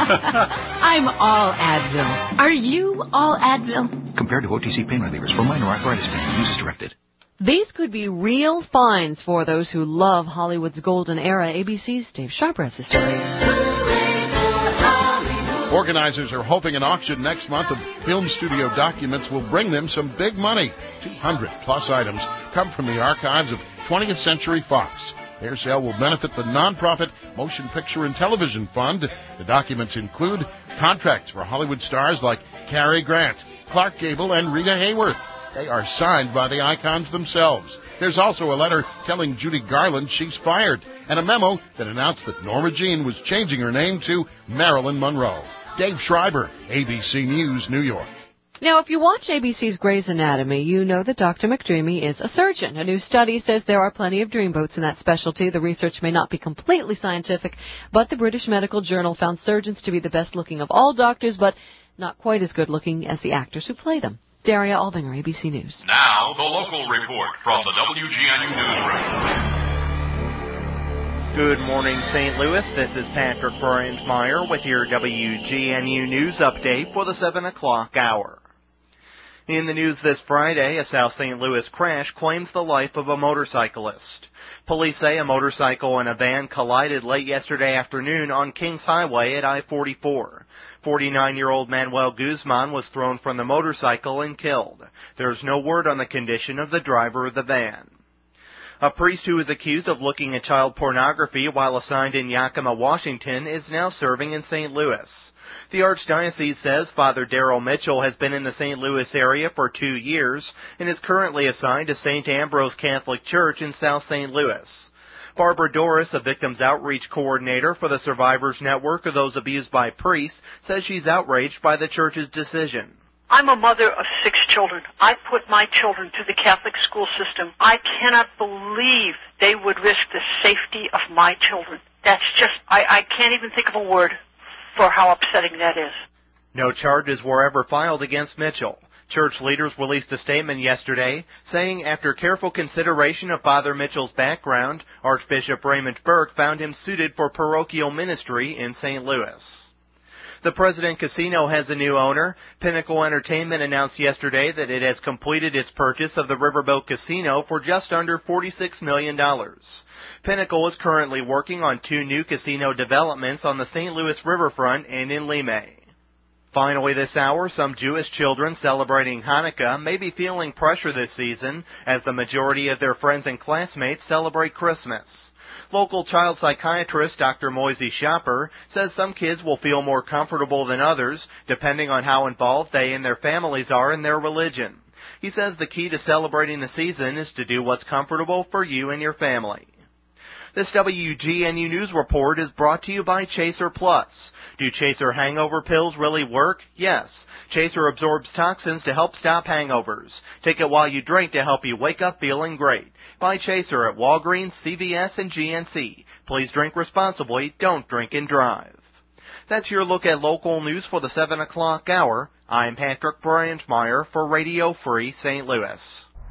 I'm all Advil. Are you all Advil? Compared to O T C pain relievers for minor arthritis pain, use as directed. These could be real finds for those who love Hollywood's golden era. A B C's Dave Sharp has the story. Organizers are hoping an auction next month of film studio documents will bring them some big money. two hundred plus items come from the archives of twentieth Century Fox. Their sale will benefit the nonprofit Motion Picture and Television Fund. The documents include contracts for Hollywood stars like Cary Grant, Clark Gable, and Rita Hayworth. They are signed by the icons themselves. There's also a letter telling Judy Garland she's fired, and a memo that announced that Norma Jean was changing her name to Marilyn Monroe. Dave Schreiber, A B C News, New York. Now, if you watch A B C's Grey's Anatomy, you know that Doctor McDreamy is a surgeon. A new study says there are plenty of dreamboats in that specialty. The research may not be completely scientific, but the British Medical Journal found surgeons to be the best looking of all doctors, but not quite as good looking as the actors who play them. Daria Aldinger, A B C News. Now, the local report from the W G N U newsroom. Good morning, Saint Louis. This is Patrick Burnsmeyer with your W G N U News update for the seven o'clock hour. In the news this Friday, a South Saint Louis crash claims the life of a motorcyclist. Police say a motorcycle and a van collided late yesterday afternoon on Kings Highway at I forty-four. forty-nine-year-old Manuel Guzman was thrown from the motorcycle and killed. There's no word on the condition of the driver of the van. A priest who is accused of looking at child pornography while assigned in Yakima, Washington, is now serving in Saint Louis. The Archdiocese says Father Darrell Mitchell has been in the Saint Louis area for two years and is currently assigned to Saint Ambrose Catholic Church in South Saint Louis. Barbara Doris, a victims outreach coordinator for the Survivors Network of those abused by priests, says she's outraged by the church's decision. I'm a mother of six children. I put my children through the Catholic school system. I cannot believe they would risk the safety of my children. That's just, I, I can't even think of a word for how upsetting that is. No charges were ever filed against Mitchell. Church leaders released a statement yesterday saying after careful consideration of Father Mitchell's background, Archbishop Raymond Burke found him suited for parochial ministry in Saint Louis. The President Casino has a new owner. Pinnacle Entertainment announced yesterday that it has completed its purchase of the Riverboat Casino for just under forty-six million dollars. Pinnacle is currently working on two new casino developments on the Saint Louis riverfront and in Limay. Finally this hour, some Jewish children celebrating Hanukkah may be feeling pressure this season as the majority of their friends and classmates celebrate Christmas. Local child psychiatrist Doctor Moisey Shopper says some kids will feel more comfortable than others depending on how involved they and their families are in their religion. He says the key to celebrating the season is to do what's comfortable for you and your family. This W G N U News Report is brought to you by Chaser Plus. Do Chaser hangover pills really work? Yes. Chaser absorbs toxins to help stop hangovers. Take it while you drink to help you wake up feeling great. Buy Chaser at Walgreens, C V S, and G N C. Please drink responsibly. Don't drink and drive. That's your look at local news for the seven o'clock hour. I'm Patrick Bryantmeyer for Radio Free Saint Louis.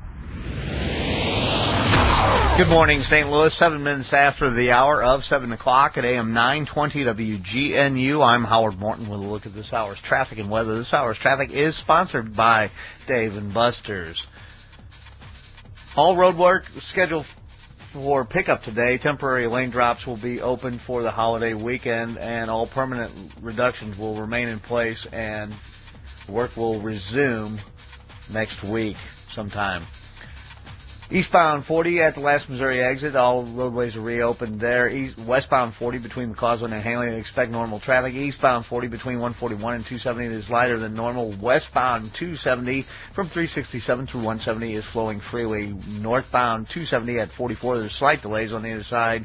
Good morning, Saint Louis. Seven minutes after the hour of seven o'clock at A M nine twenty W G N U. I'm Howard Morton with a look at this hour's traffic and weather. This hour's traffic is sponsored by Dave and Buster's. All road work scheduled for pickup today. Temporary lane drops will be open for the holiday weekend, and all permanent reductions will remain in place, and work will resume next week sometime. Eastbound forty at the last Missouri exit, all roadways are reopened there. East, westbound forty between McCausland and Hanley, expect normal traffic. Eastbound forty between one forty-one and two seventy is lighter than normal. Westbound two seventy from three sixty-seven through one seventy is flowing freely. Northbound two seventy at forty-four, there's slight delays on the other side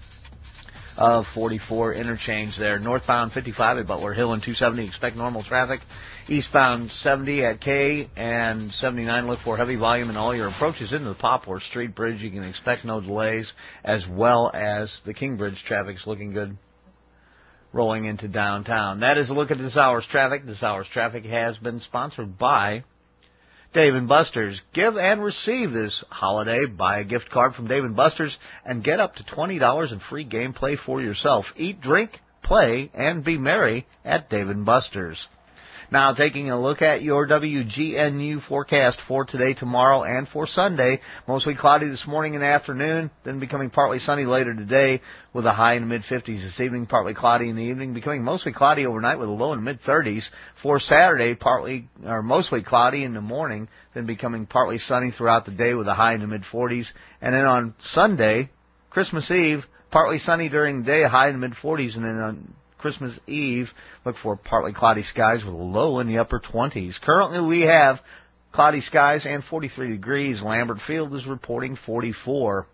of forty-four interchange there. Northbound fifty-five at Butler Hill and two seventy, expect normal traffic. Eastbound seventy at K and seventy-nine, look for heavy volume in all your approaches into the Poplar Street Bridge. You can expect no delays, as well as the King Bridge traffic's looking good rolling into downtown. That is a look at this hour's traffic. This hour's traffic has been sponsored by Dave and Buster's. Give and receive this holiday. Buy a gift card from Dave and Buster's and get up to twenty dollars in free gameplay for yourself. Eat, drink, play, and be merry at Dave and Buster's. Now, taking a look at your W G N U forecast for today, tomorrow, and for Sunday. Mostly cloudy this morning and afternoon, then becoming partly sunny later today with a high in the mid-fifties this evening, partly cloudy in the evening, becoming mostly cloudy overnight with a low in the mid-thirties. For Saturday, partly or mostly cloudy in the morning, then becoming partly sunny throughout the day with a high in the mid-forties. And then on Sunday, Christmas Eve, partly sunny during the day, a high in the mid-forties, and then on Christmas Eve, look for partly cloudy skies with a low in the upper twenties. Currently, we have cloudy skies and forty-three degrees. Lambert Field is reporting forty-four.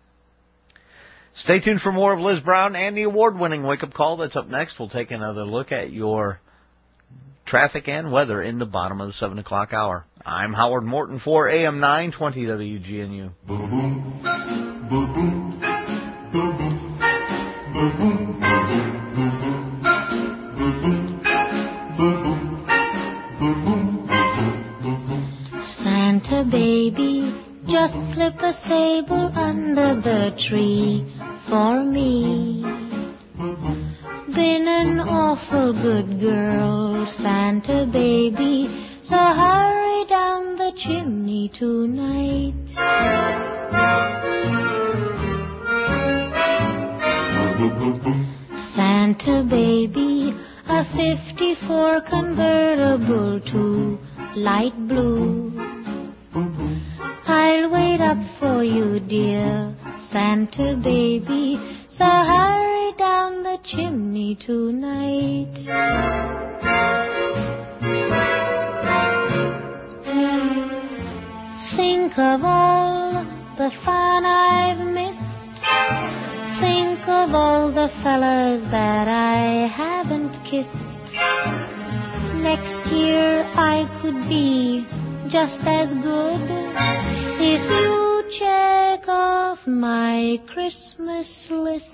Stay tuned for more of Liz Brown and the award-winning wake-up call. That's up next. We'll take another look at your traffic and weather in the bottom of the seven o'clock hour. I'm Howard Morton for A M nine twenty W G N U. Boom, boom, boom, boom, boom, boom, boom, boom. Santa baby, just slip a sable under the tree for me. Been an awful good girl, Santa baby, so hurry down the chimney tonight. Santa baby, a fifty-four convertible to light blue. I'll wait up for you, dear Santa baby, so hurry down the chimney tonight. Think of all the fun I've missed. Think of all the fellas that I haven't kissed. Next year I could be just as good if you check off my Christmas list.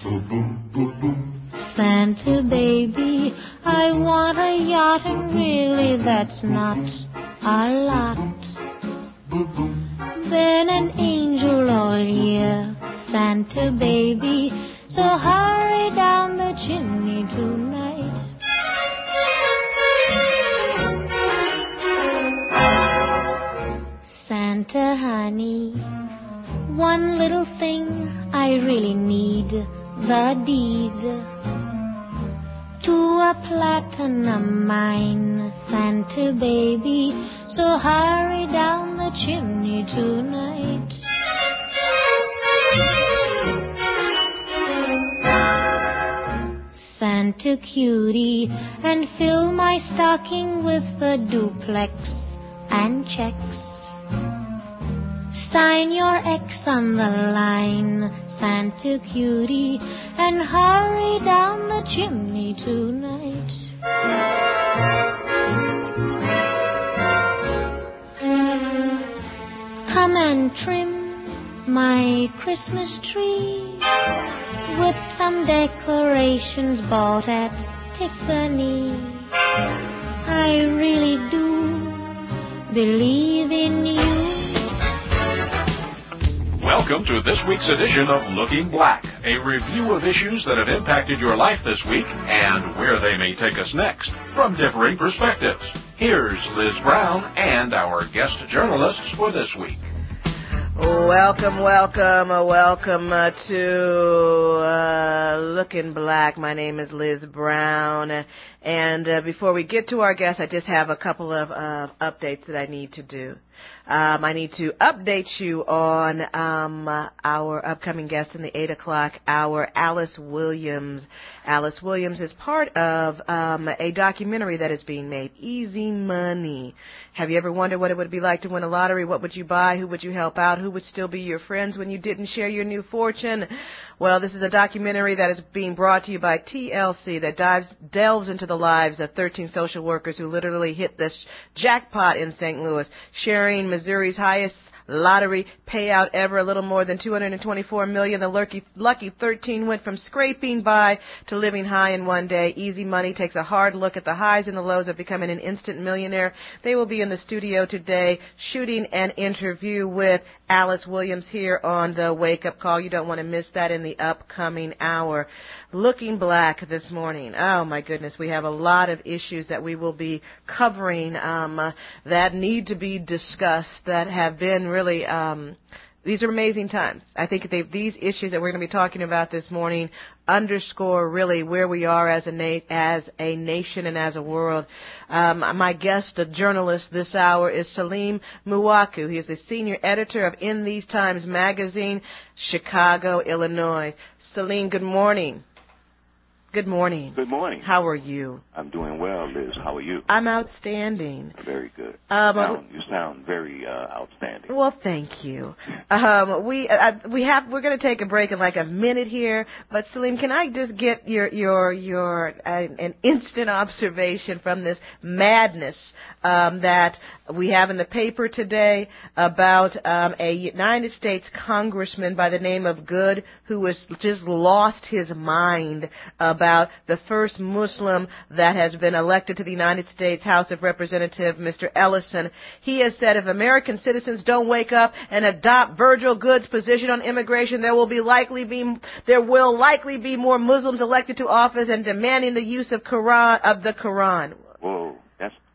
Santa baby, I want a yacht, and really that's not a lot. Been an angel all year, Santa baby, so hurry down the chimney tonight. Santa honey, one little thing I really need, the deed to a platinum mine, Santa baby, so hurry down the chimney tonight. Santa cutie, and fill my stocking with a duplex and checks. Sign your X on the line, Santa cutie, and hurry down the chimney tonight. Come and trim my Christmas tree with some decorations bought at Tiffany. I really do believe in you. Welcome to this week's edition of Looking Black, a review of issues that have impacted your life this week and where they may take us next from differing perspectives. Here's Liz Brown and our guest journalists for this week. Welcome, welcome, uh, welcome uh, to uh, Looking Black. My name is Liz Brown. And uh, before we get to our guest, I just have a couple of uh, updates that I need to do. Um, I need to update you on um, uh, our upcoming guest in the eight o'clock hour, Alice Williams. Alice Williams is part of um, a documentary that is being made, Easy Money. Have you ever wondered what it would be like to win a lottery? What would you buy? Who would you help out? Who would still be your friends when you didn't share your new fortune? Well, this is a documentary that is being brought to you by T L C that dives, delves into the lives of thirteen social workers who literally hit this jackpot in Saint Louis, sharing Missouri's highest lottery payout ever, a little more than two hundred twenty-four million dollars. The lucky, lucky thirteen went from scraping by to living high in one day. Easy Money takes a hard look at the highs and the lows of becoming an instant millionaire. They will be in the studio today shooting an interview with Alice Williams here on the Wake Up Call. You don't want to miss that in the upcoming hour. Looking Black this morning. Oh, my goodness. We have a lot of issues that we will be covering um, uh, that need to be discussed, that have been really, um, these are amazing times. I think they, these issues that we're going to be talking about this morning underscore really where we are as a, na- as a nation and as a world. Um, my guest, a journalist this hour, is Salim Muwaku. He is the senior editor of In These Times magazine, Chicago, Illinois. Salim, good morning. Good morning. Good morning. How are you? I'm doing well, Liz. How are you? I'm outstanding. Very good. Um, you, sound, you sound very uh, outstanding. Well, thank you. Um, we uh, we have we're going to take a break in like a minute here, but Salim, can I just get your your your uh, an instant observation from this madness um, that we have in the paper today about um, a United States congressman by the name of Good who has just lost his mind about about the first Muslim that has been elected to the United States House of Representatives, Mister Ellison. He has said if American citizens don't wake up and adopt Virgil Good's position on immigration, there will be likely be there will likely be more Muslims elected to office and demanding the use of Quran of the Quran. Whoa, that's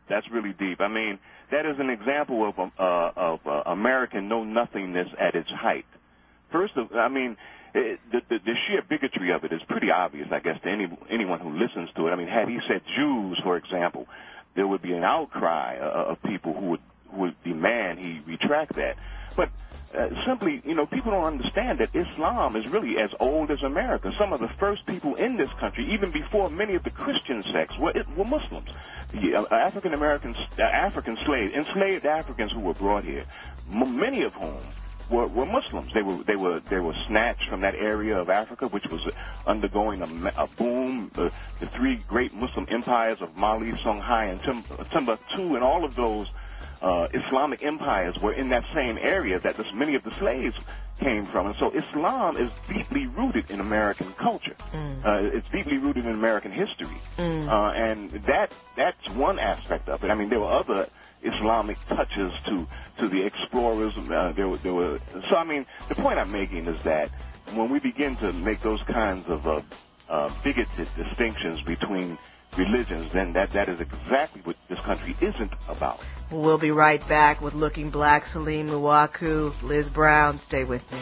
that's really deep. I mean, that is an example of uh, of uh, American know-nothingness at its height. First of, I mean, it, the, the, the sheer bigotry of it is pretty obvious, I guess, to any anyone who listens to it. I mean, had he said Jews, for example, there would be an outcry uh, of people who would who would demand he retract that. But uh, simply, you know, people don't understand that Islam is really as old as America. Some of the first people in this country, even before many of the Christian sects, were, were Muslims. The uh, African American, uh, African slaves, enslaved Africans who were brought here, m- many of whom were, were Muslims. They were they were they were snatched from that area of Africa, which was undergoing a, a boom. The, the three great Muslim empires of Mali, Songhai, and Tim, Timbuktu, and all of those uh, Islamic empires were in that same area that this, many of the slaves came from. And so Islam is deeply rooted in American culture. Mm. Uh, it's deeply rooted in American history. Mm. Uh, and that that's one aspect of it. I mean, there were other Islamic touches to to the explorers. Uh, there were, there were. So, I mean, the point I'm making is that when we begin to make those kinds of uh, uh, bigoted distinctions between religions, then that, that is exactly what this country isn't about. We'll be right back with Looking Black, Salim Muwaku, Liz Brown. Stay with me.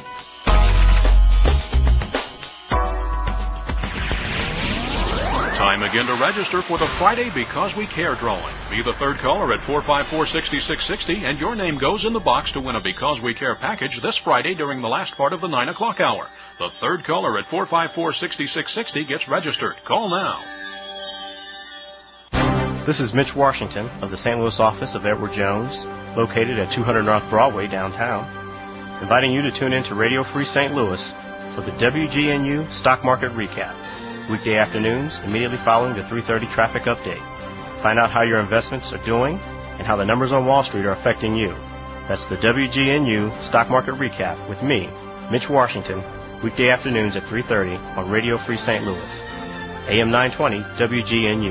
Time again to register for the Friday Because We Care drawing. Be the third caller at four five four, six six six zero, and your name goes in the box to win a Because We Care package this Friday during the last part of the nine o'clock hour. The third caller at four five four, six six six zero gets registered. Call now. This is Mitch Washington of the Saint Louis office of Edward Jones, located at two hundred North Broadway downtown, inviting you to tune in to Radio Free Saint Louis for the W G N U Stock Market Recap, weekday afternoons immediately following the three thirty traffic update. Find out how your investments are doing and how the numbers on Wall Street are affecting you. That's the W G N U Stock Market Recap with me, Mitch Washington, weekday afternoons at three thirty on Radio Free Saint Louis, A M nine twenty W G N U.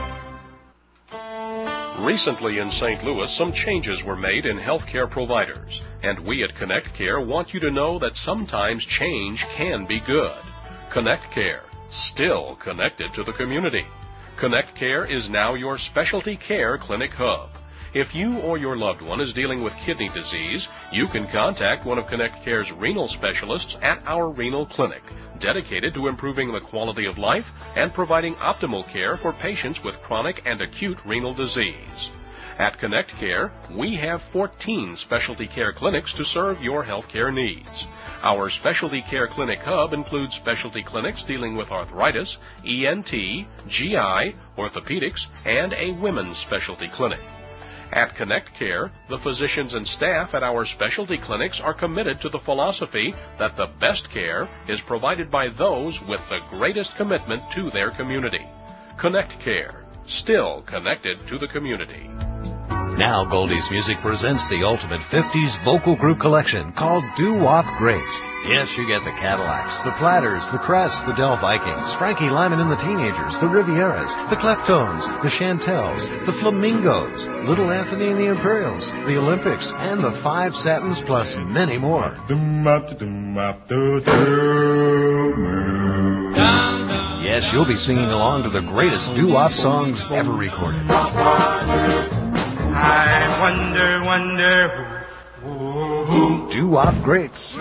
Recently in Saint Louis, some changes were made in healthcare providers, and we at Connect Care want you to know that sometimes change can be good. Connect Care, still connected to the community. Connect Care is now your specialty care clinic hub. If you or your loved one is dealing with kidney disease, you can contact one of Connect Care's renal specialists at our renal clinic, dedicated to improving the quality of life and providing optimal care for patients with chronic and acute renal disease. At Connect Care, we have fourteen specialty care clinics to serve your healthcare needs. Our specialty care clinic hub includes specialty clinics dealing with arthritis, E N T, G I, orthopedics, and a women's specialty clinic. At Connect Care, the physicians and staff at our specialty clinics are committed to the philosophy that the best care is provided by those with the greatest commitment to their community. Connect Care, still connected to the community. Now Goldie's Music presents the ultimate fifties vocal group collection called Doo-Wop Greats. Yes, you get the Cadillacs, the Platters, the Crests, the Del Vikings, Frankie Lyman and the Teenagers, the Rivieras, the Kleptones, the Chantels, the Flamingos, Little Anthony and the Imperials, the Olympics, and the Five Satins, plus many more. Yes, you'll be singing along to the greatest doo-wop songs ever recorded. I wonder, wonder who, who. Doo-Wop Greats.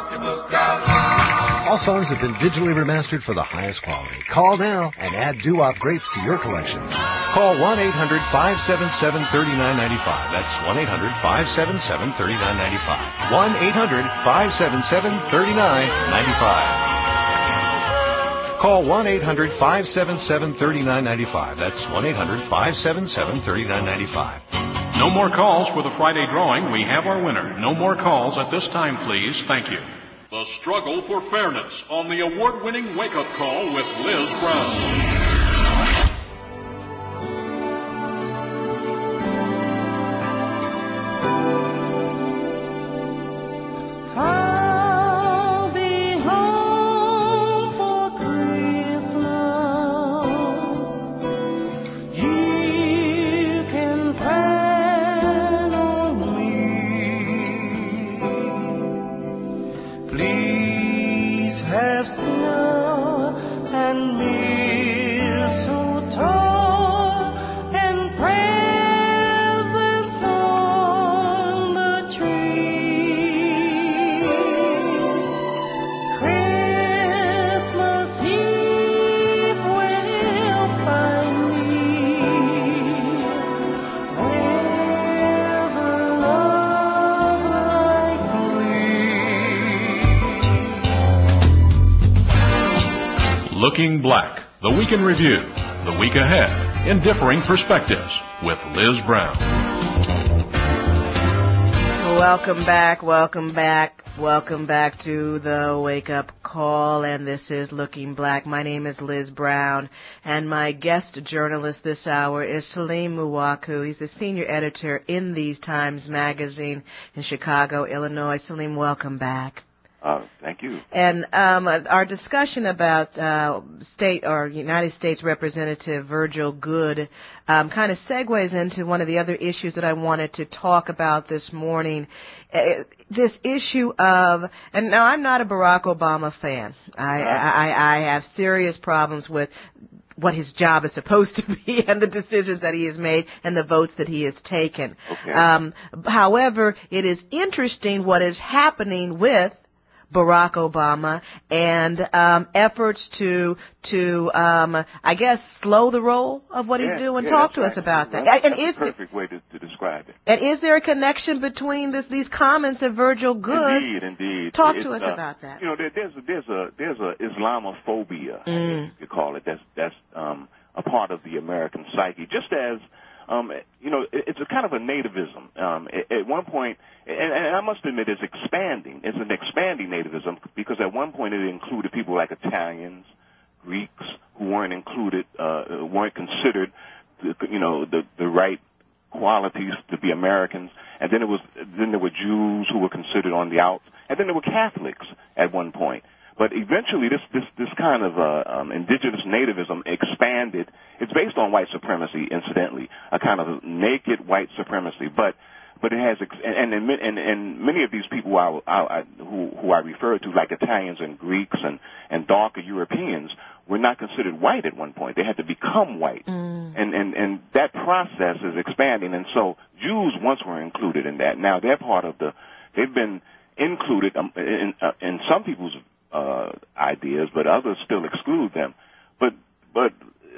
All songs have been digitally remastered for the highest quality. Call now and add Doo-Wop Greats to your collection. Call one eight hundred, five seven seven, three nine nine five. That's one eight hundred, five seven seven, three nine nine five. one eight hundred, five seven seven, three nine nine five. Call one eight hundred, five seven seven, three nine nine five. That's one eight hundred, five seven seven, three nine nine five. No more calls for the Friday drawing. We have our winner. No more calls at this time, please. Thank you. The struggle for fairness on the award-winning Wake-Up Call with Liz Brown. Please have snow and me. Looking Black, the week in review, the week ahead, in differing perspectives, with Liz Brown. Welcome back, welcome back, welcome back to the Wake Up Call, and this is Looking Black. My name is Liz Brown, and my guest journalist this hour is Salim Muwaku. He's the senior editor in These Times magazine in Chicago, Illinois. Salim, welcome back. Uh, thank you. And um, our discussion about uh, state or United States Representative Virgil Goode um, kind of segues into one of the other issues that I wanted to talk about this morning. Uh, this issue of, and now I'm not a Barack Obama fan. I, I, I have serious problems with what his job is supposed to be and the decisions that he has made and the votes that he has taken. Okay. Um, however, it is interesting what is happening with Barack Obama and um, efforts to to um, I guess slow the roll of what yeah, he's doing. Yeah, Talk to right. us about that. That's, and that's is a perfect way to, to describe it. And is there a connection between this, these comments of Virgil Goode? Indeed, indeed. Talk it's, to us uh, about that. You know, there, there's a, there's a there's a Islamophobia, Mm. you could call it. That's that's um, a part of the American psyche. Just as Um, you know, it, it's a kind of a nativism. Um, at, at one point, and, and I must admit, it's expanding. It's an expanding nativism because at one point it included people like Italians, Greeks, who weren't included, uh, weren't considered, you know, the the right qualities to be Americans. And then it was, then there were Jews who were considered on the outs, and then there were Catholics at one point. But eventually, this this this kind of uh, um, indigenous nativism expanded. It's based on white supremacy, incidentally, a kind of naked white supremacy. But but it has, and and and, and many of these people I, I, who who I refer to, like Italians and Greeks and and darker Europeans, were not considered white at one point. They had to become white, mm. and and and that process is expanding. And so Jews once were included in that. Now they're part of the. They've been included um, in uh, in some people's Uh, ideas, but others still exclude them. But but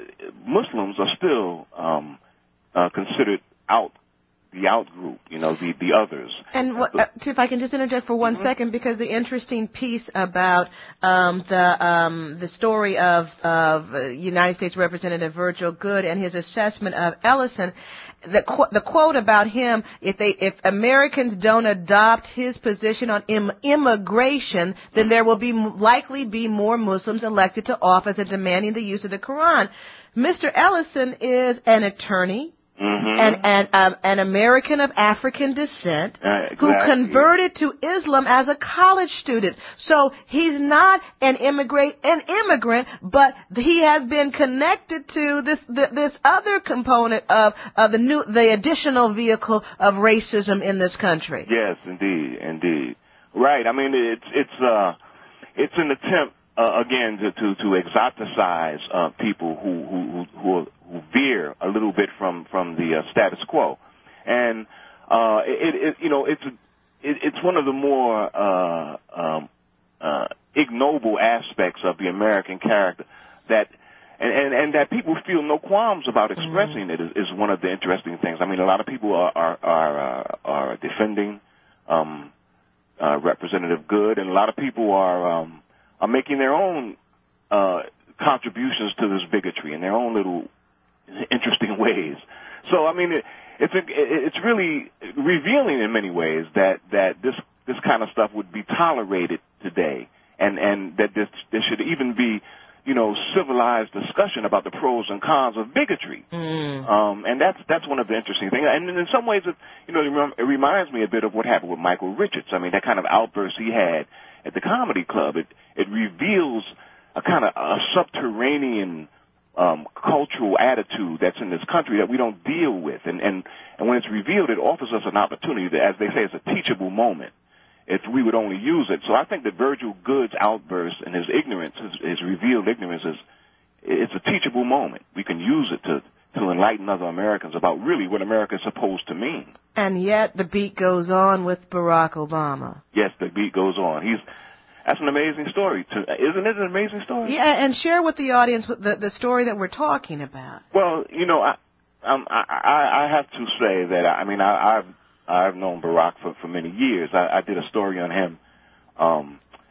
Muslims are still um, uh, considered out, the out group, you know, the the others. And what, uh, if I can just interject for one mm-hmm. second, because the interesting piece about um, the um, the story of of United States Representative Virgil Goode and his assessment of Ellison. The, qu- the quote about him, if they, if Americans don't adopt his position on im- immigration, then there will be likely be more Muslims elected to office and demanding the use of the Quran. Mister Ellison is an attorney. Mm-hmm. And, and um, an American of African descent uh, exactly. who converted to Islam as a college student. So he's not an immigrant, an immigrant, but he has been connected to this the, this other component of, of the new the additional vehicle of racism in this country. Yes, indeed, indeed. Right. I mean, it's it's uh it's an attempt uh, again to to, to exoticize uh, people who who who, who are, who veer a little bit from from the uh, status quo, and uh, it, it you know it's it, it's one of the more uh, um, uh, ignoble aspects of the American character that and, and, and that people feel no qualms about expressing mm-hmm. it is, is one of the interesting things. I mean, a lot of people are are are, uh, are defending um, uh, Representative Goode, and a lot of people are um, are making their own uh, contributions to this bigotry in their own little interesting ways. So I mean, it, it's a, it's really revealing in many ways that that this this kind of stuff would be tolerated today, and and that this there should even be, you know, civilized discussion about the pros and cons of bigotry. Mm. Um, and that's that's one of the interesting things. And in some ways, it, you know, it reminds me a bit of what happened with Michael Richards. I mean, that kind of outburst he had at the comedy club. It it reveals a kind of a subterranean Um, cultural attitude that's in this country that we don't deal with. And, and, and when it's revealed, it offers us an opportunity that, as they say, it's a teachable moment if we would only use it. So I think that Virgil Goode's outburst and his ignorance, his, his revealed ignorance, is it's a teachable moment. We can use it to, to enlighten other Americans about really what America is supposed to mean. And yet the beat goes on with Barack Obama. Yes, the beat goes on. He's That's an amazing story. To, isn't it an amazing story? Yeah, and share with the audience the, the story that we're talking about. Well, you know, I um, I, I have to say that, I mean, I, I've I've known Barack for, for many years. I, I did a story on him um,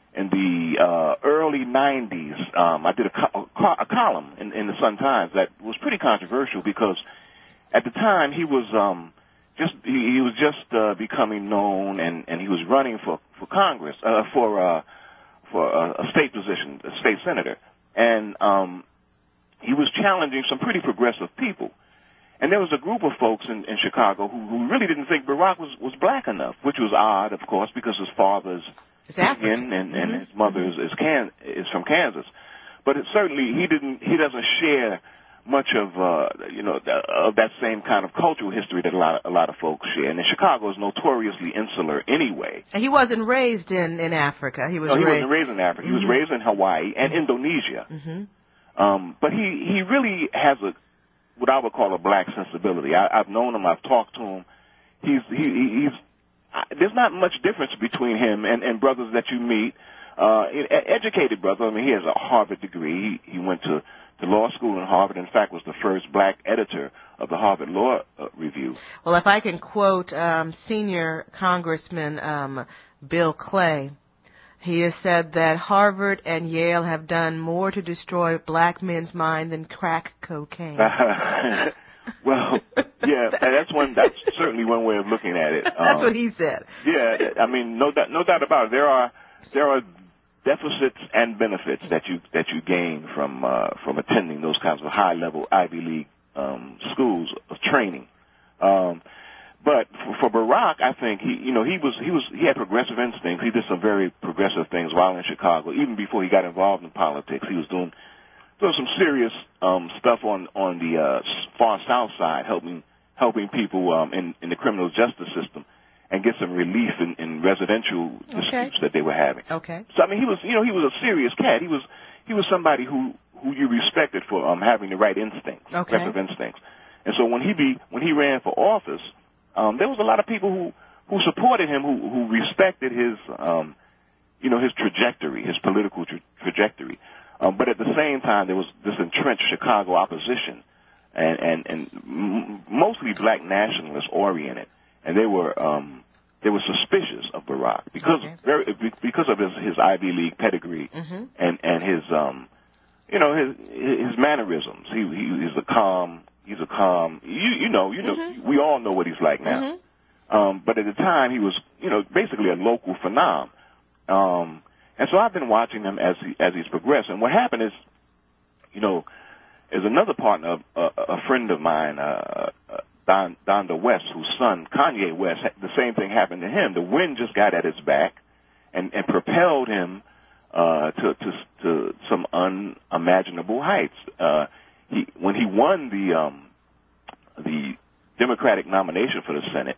in the uh, early nineties, um, I did a, co- a column in, in the Sun Times that was pretty controversial because at the time he was um, just he, he was just uh, becoming known, and, and he was running for for Congress uh, for uh, for a, a state position, a state senator, and um, he was challenging some pretty progressive people. And there was a group of folks in, in Chicago who, who really didn't think Barack was, was black enough, which was odd, of course, because his father's Indian and, and mm-hmm. his mother is is, Can, is from Kansas. But it certainly he didn't he doesn't share much of uh, you know of that same kind of cultural history that a lot of, a lot of folks share. And Chicago is notoriously insular anyway. And he wasn't raised in, in Africa. He was no, he raised... wasn't raised in Africa. Mm-hmm. He was raised in Hawaii and Indonesia. Mm-hmm. Um, but he he really has a what I would call a black sensibility. I, I've known him. I've talked to him. He's he, he's uh, there's not much difference between him and, and brothers that you meet. Uh, educated brother. I mean, he has a Harvard degree. He, he went to, to law school in Harvard. In fact, was the first black editor of the Harvard Law uh, Review. Well, if I can quote um, senior Congressman um, Bill Clay. He has said that Harvard and Yale have done more to destroy black men's mind than crack cocaine. Well, yeah, that's one. That's certainly one way of looking at it. That's um, what he said. Yeah, I mean, no doubt, no doubt about it. There are there are deficits and benefits that you that you gain from uh, from attending those kinds of high level Ivy League um, schools of training. Um, But for, for Barack, I think he, you know, he was, he was, he had progressive instincts. He did some very progressive things while in Chicago. Even before he got involved in politics, he was doing, doing some serious um, stuff on on the uh, far south side, helping helping people um, in in the criminal justice system and get some relief in, in residential disputes okay. that they were having. Okay. So I mean, he was, you know, he was a serious cat. He was he was somebody who who you respected for um, having the right instincts, okay. progressive instincts. And so when he be when he ran for office. Um, there was a lot of people who, who supported him, who, who respected his, um, you know, his trajectory, his political tra- trajectory. Um, but at the same time, there was this entrenched Chicago opposition, and and, and m- mostly black nationalist oriented, and they were um, they were suspicious of Barack because okay. very, because of his, his Ivy League pedigree mm-hmm. and and his um, you know his his mannerisms. He, he he's a calm. He's a calm, you, you know, you know, mm-hmm. we all know what he's like now. Mm-hmm. Um, but at the time, he was, you know, basically a local phenom. Um, and so I've been watching him as he, as he's progressed. And what happened is, you know, is another partner, uh, a friend of mine, uh, uh, Don, Donda West, whose son, Kanye West, the same thing happened to him. The wind just got at his back and, and propelled him, uh, to, to, to some unimaginable heights. Uh, He, when he won the um, the Democratic nomination for the Senate,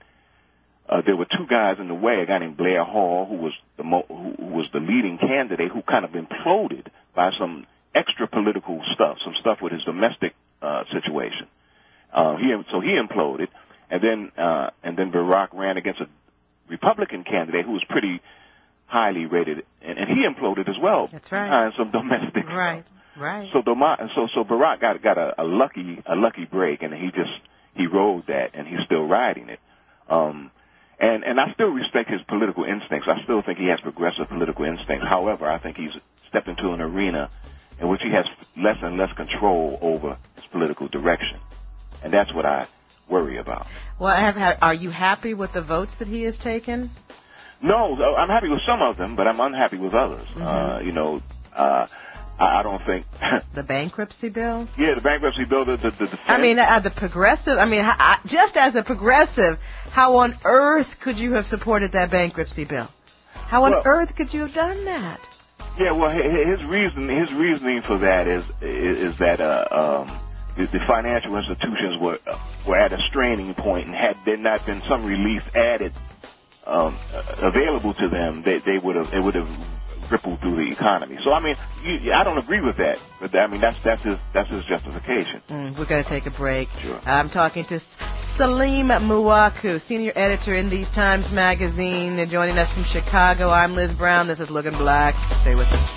uh, there were two guys in the way. A guy named Blair Hall, who was the mo- who, who was the leading candidate, who kind of imploded by some extra political stuff, some stuff with his domestic uh, situation. Uh, he so he imploded, and then uh, and then Barack ran against a Republican candidate who was pretty highly rated, and, and he imploded as well. That's right. Behind some domestic right. stuff. Right. So, so, so Barack got got a, a lucky a lucky break, and he just he rode that, and he's still riding it. Um, and and I still respect his political instincts. I still think he has progressive political instincts. However, I think he's stepped into an arena in which he has less and less control over his political direction, and that's what I worry about. Well, have, have, are you happy with the votes that he has taken? No, I'm happy with some of them, but I'm unhappy with others. Mm-hmm. Uh, you know. Uh, I don't think the bankruptcy bill. Yeah, the bankruptcy bill. The, the, the defense. I mean, uh, the progressive. I mean, I, just as a progressive, how on earth could you have supported that bankruptcy bill? How on well, earth could you have done that? Yeah, well, his reason, his reasoning for that is is, is that uh, um, the, the financial institutions were were at a straining point, and had there not been some relief added um, available to them, they, they would have it would have. ripple through the economy. So I mean, you, I don't agree with that. But I mean, that's that's his that's his justification. Mm, we're going to take a break. Sure. I'm talking to Salim Muwaku, senior editor in These Times Magazine. They're joining us from Chicago. I'm Liz Brown. This is Looking Black. Stay with us.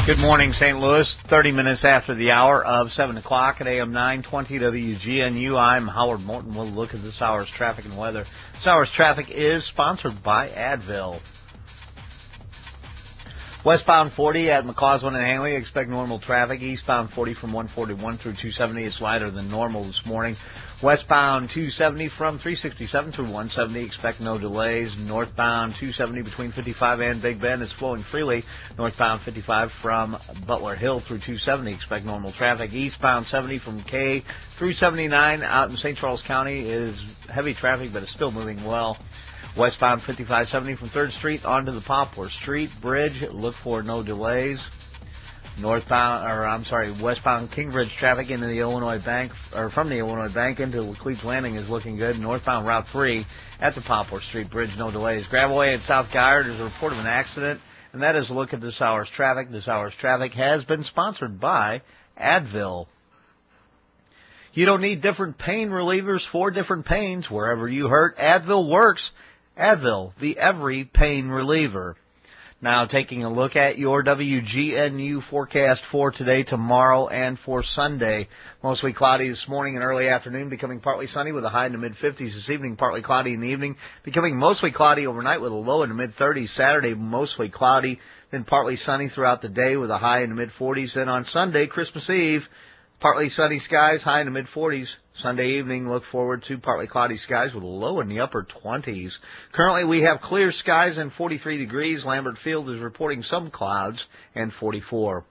Good morning, Saint Louis. thirty minutes after the hour of seven o'clock at A M nine twenty W G N U. I'm Howard Morton. We'll look at this hour's traffic and weather. This hour's traffic is sponsored by Advil. Westbound forty at McCausland and Hanley, expect normal traffic. Eastbound forty from one forty-one through two seventy, it's lighter than normal this morning. Westbound two seventy from three sixty-seven through one seventy, expect no delays. Northbound two seventy between fifty-five and Big Bend is flowing freely. Northbound fifty-five from Butler Hill through two seventy, expect normal traffic. Eastbound seventy from K through seventy-nine out in Saint Charles County is heavy traffic, but it's still moving well. Westbound fifty-five seventy from third Street onto the Poplar Street Bridge, look for no delays. Northbound, or I'm sorry, westbound Kingbridge traffic into the Illinois Bank, or from the Illinois Bank into Laclede's Landing is looking good. Northbound Route three at the Poplar Street Bridge, no delays. Gravelway at South Guard, there's a report of an accident, and that is a look at this hour's traffic. This hour's traffic has been sponsored by Advil. You don't need different pain relievers for different pains. Wherever you hurt, Advil works. Advil, the every pain reliever. Now, taking a look at your W G N U forecast for today, tomorrow, and for Sunday. Mostly cloudy this morning and early afternoon, becoming partly sunny with a high in the mid-fifties. This evening, partly cloudy in the evening, becoming mostly cloudy overnight with a low in the mid-thirties. Saturday, mostly cloudy, then partly sunny throughout the day with a high in the mid-forties. Then on Sunday, Christmas Eve, partly sunny skies, high in the mid-forties. Sunday evening, look forward to partly cloudy skies with a low in the upper twenties. Currently, we have clear skies and forty-three degrees. Lambert Field is reporting some clouds and forty-four.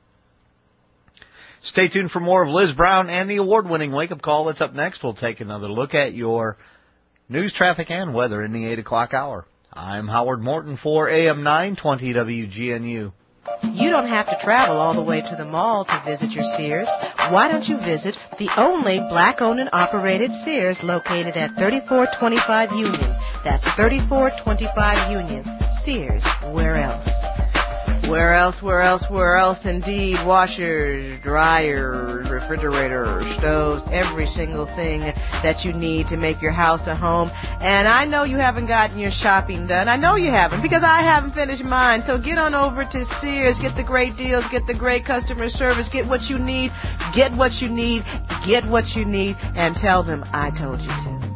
Stay tuned for more of Liz Brown and the award-winning wake-up call that's up next. We'll take another look at your news, traffic, and weather in the eight o'clock hour. I'm Howard Morton for A M nine twenty W G N U. You don't have to travel all the way to the mall to visit your Sears. Why don't you visit the only black-owned and operated Sears located at thirty-four twenty-five Union? That's thirty-four twenty-five Union. Sears, where else? Where else, where else, where else indeed? Washers, dryers, refrigerators, stoves, every single thing that you need to make your house a home. And I know you haven't gotten your shopping done. I know you haven't, because I haven't finished mine. So get on over to Sears, get the great deals, get the great customer service, get what you need, get what you need, get what you need, and tell them I told you to.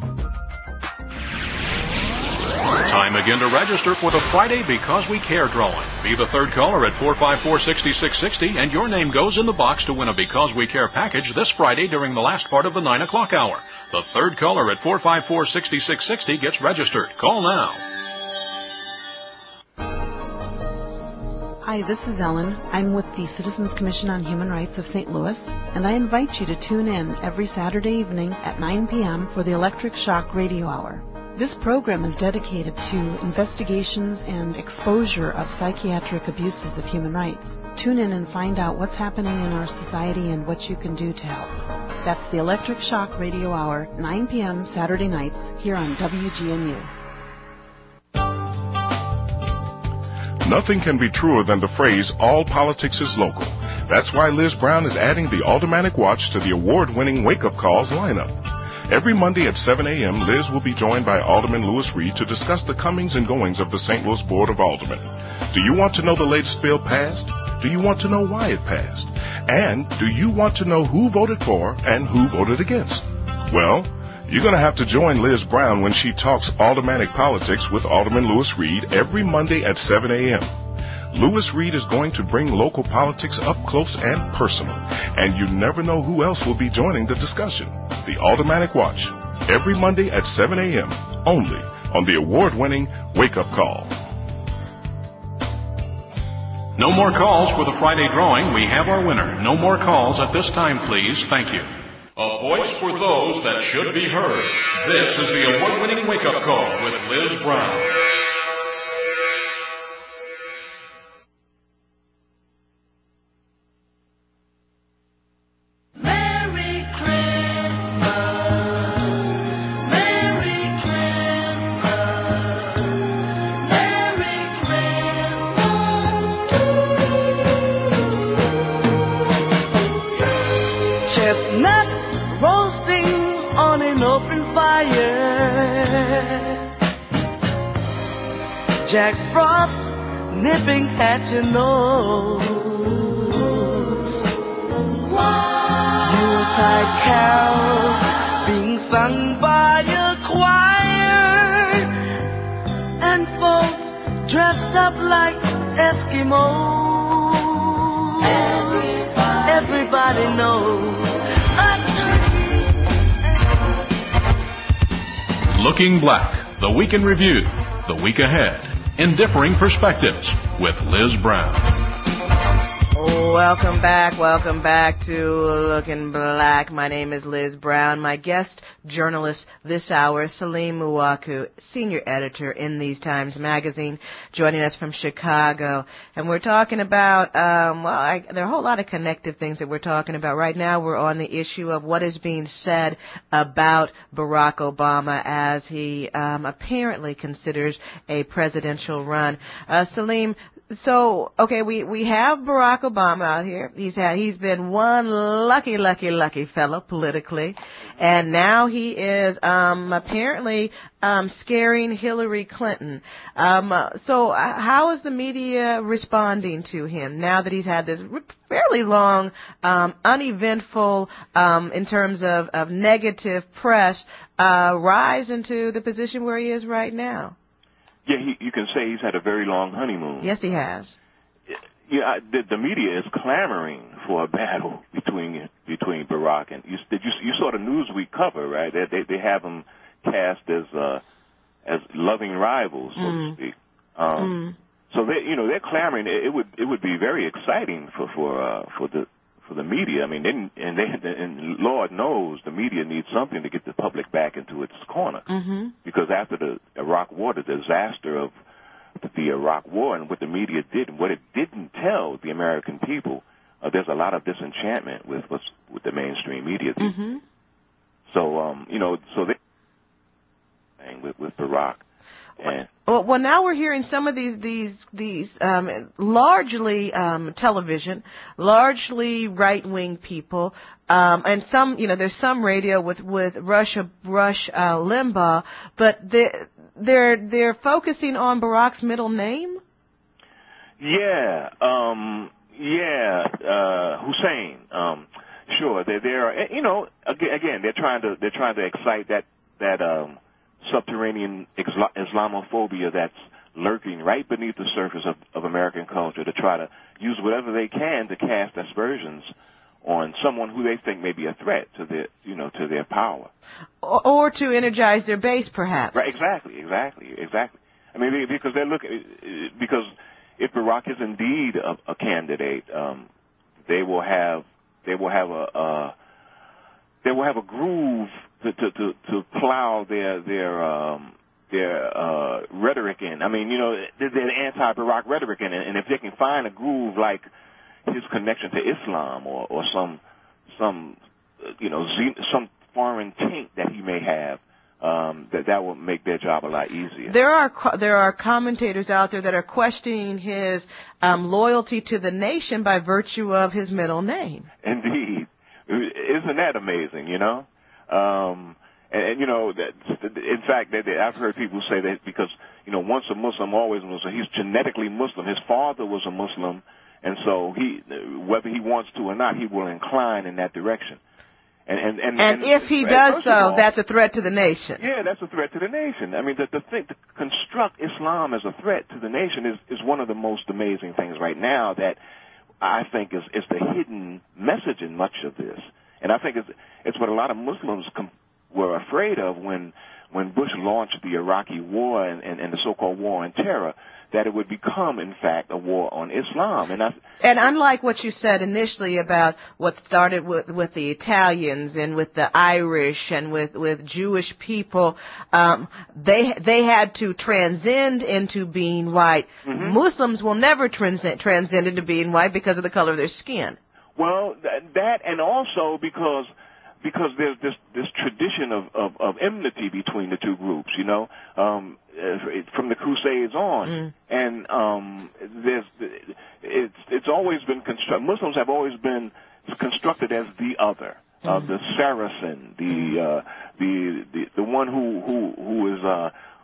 Time again to register for the Friday Because We Care drawing. Be the third caller at four five four, six six six zero, and your name goes in the box to win a Because We Care package this Friday during the last part of the nine o'clock hour. The third caller at four five four, six six six zero gets registered. Call now. Hi, this is Ellen. I'm with the Citizens Commission on Human Rights of Saint Louis, and I invite you to tune in every Saturday evening at nine p.m. for the Electric Shock Radio Hour. This program is dedicated to investigations and exposure of psychiatric abuses of human rights. Tune in and find out what's happening in our society and what you can do to help. That's the Electric Shock Radio Hour, nine p.m. Saturday nights, here on W G N U. Nothing can be truer than the phrase, all politics is local. That's why Liz Brown is adding the Aldermanic Watch to the award-winning Wake Up Calls lineup. Every Monday at seven a.m., Liz will be joined by Alderman Lewis Reed to discuss the comings and goings of the Saint Louis Board of Aldermen. Do you want to know the latest bill passed? Do you want to know why it passed? And do you want to know who voted for and who voted against? Well, you're going to have to join Liz Brown when she talks aldermanic politics with Alderman Lewis Reed every Monday at seven a.m. Lewis Reed is going to bring local politics up close and personal, and you never know who else will be joining the discussion. The Aldermanic Watch, every Monday at seven a.m., only on the award-winning Wake Up Call. No more calls for the Friday drawing. We have our winner. No more calls at this time, please. Thank you. A voice for those that should be heard. This is the award-winning Wake Up Call with Liz Brown. Jack Frost nipping at your nose. Yuletide carols being sung by a choir, and folks dressed up like Eskimos. Everybody, Everybody knows a turkey. Looking Black, the week in review, the week ahead, in differing perspectives with Liz Brown. Welcome back, welcome back to Looking Black. My name is Liz Brown. My guest journalist this hour, Salim Muwaku, senior editor in These Times Magazine, joining us from Chicago. And we're talking about, um, well, I, there are a whole lot of connective things that we're talking about. Right now we're on the issue of what is being said about Barack Obama as he um, apparently considers a presidential run. Uh, Salim, So, okay, we, we have Barack Obama out here. He's had, he's been one lucky, lucky, lucky fellow politically. And now he is, um, apparently, um, scaring Hillary Clinton. Um, uh, so uh, how is the media responding to him now that he's had this fairly long, um, uneventful, um, in terms of, of negative press, uh, rise into the position where he is right now? Yeah, he, you can say he's had a very long honeymoon. Yes, he has. Yeah, the, the media is clamoring for a battle between between Barack and you. Did you you saw the Newsweek cover, right? They they, they have him cast as uh, as loving rivals, so mm. to speak. Um, mm. So they you know they're clamoring. It, it would it would be very exciting for for uh, for the for the media. I mean, they, and they and Lord knows the media needs something to get the public back into its corner. Mm-hmm. Because after the Iraq War, the disaster of the Iraq War and what the media did and what it didn't tell the American people, uh, there's a lot of disenchantment with what's, with the mainstream media. Mm-hmm. So, um, you know, so they with, with Barack. And well, well, now we're hearing some of these these these um, largely um, television, largely right wing people, um, and some you know there's some radio with with Rush Rush uh, Limbaugh, but they're they're they're focusing on Barack's middle name. Yeah, um, yeah, uh, Hussein. Um, sure, they they're you know again they're trying to they're trying to excite that that. Um, subterranean Islamophobia that's lurking right beneath the surface of, of American culture to try to use whatever they can to cast aspersions on someone who they think may be a threat to their, you know, to their power. Or, or to energize their base, perhaps. Right, exactly, exactly, exactly. I mean, because they're looking, because if Barack is indeed a, a candidate, um, they will have, they will have a, a they will have a groove to to to, to plow their their um, their uh, rhetoric in. I mean, you know, their, their anti-Barack rhetoric in, and if they can find a groove like his connection to Islam or or some some you know some foreign taint that he may have, um, that that will make their job a lot easier. There are there are commentators out there that are questioning his um, loyalty to the nation by virtue of his middle name. Indeed. Isn't that amazing, you know? Um, and, and, you know, that, in fact, that, that I've heard people say that because, you know, once a Muslim, always a Muslim. He's genetically Muslim. His father was a Muslim, and so he, whether he wants to or not, he will incline in that direction. And, and, and, and, and if he and does so, all, that's a threat to the nation. Yeah, that's a threat to the nation. I mean, the, the thing, to construct Islam as a threat to the nation is, is one of the most amazing things right now that I think is, is the hidden message in much of this. And I think it's, it's what a lot of Muslims com- were afraid of when when Bush launched the Iraqi war and, and, and the so-called war on terror, that it would become, in fact, a war on Islam. And, I, and unlike what you said initially about what started with, with the Italians and with the Irish and with, with Jewish people, um, they they had to transcend into being white. Mm-hmm. Muslims will never transcend, transcend into being white because of the color of their skin. Well, that and also because because there's this this tradition of, of, of enmity between the two groups, you know, um, from the Crusades on, mm. and um, there's it's it's always been constructed. Muslims have always been constructed as the other, mm. uh, the Saracen, the uh, the, the the one who who who is uh,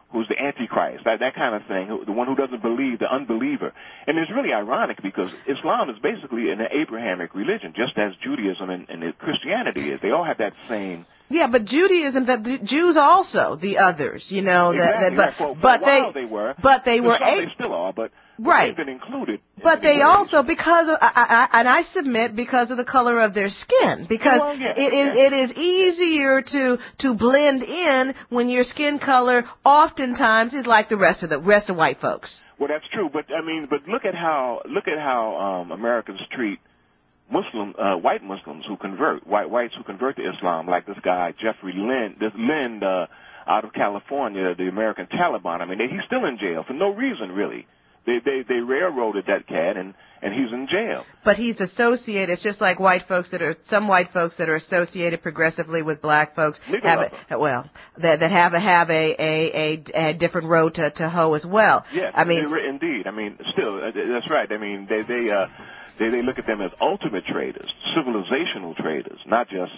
who's the Antichrist, that, that kind of thing, who, the one who doesn't believe, the unbeliever. And it's really ironic because Islam is basically an Abrahamic religion, just as Judaism and, and Christianity is. They all have that same... Yeah, but Judaism, the Jews also, the others, you know, exactly, that, that, but, right. well, but they, they, were, but they were, some a- they still are, but right. they've been included. But they also, because of, I, I, and I submit, because of the color of their skin, because well, yeah, it is yeah. it is easier to to blend in when your skin color oftentimes is like the rest of the rest of white folks. Well, that's true, but I mean, but look at how look at how um, Americans treat Muslim uh, white Muslims who convert, white whites who convert to Islam, like this guy Jeffrey Lind, this Lind uh, out of California, the American Taliban. I mean, they, he's still in jail for no reason, really. They they they railroaded that cat, and and he's in jail. But he's associated. It's just like white folks that are some white folks that are associated progressively with black folks. Legal have a, well, that that have a have a a, a, a different road to to hoe as well. Yes, I mean, they, indeed. I mean, still, uh, that's right. I mean, they they uh they they look at them as ultimate traders, civilizational traders, not just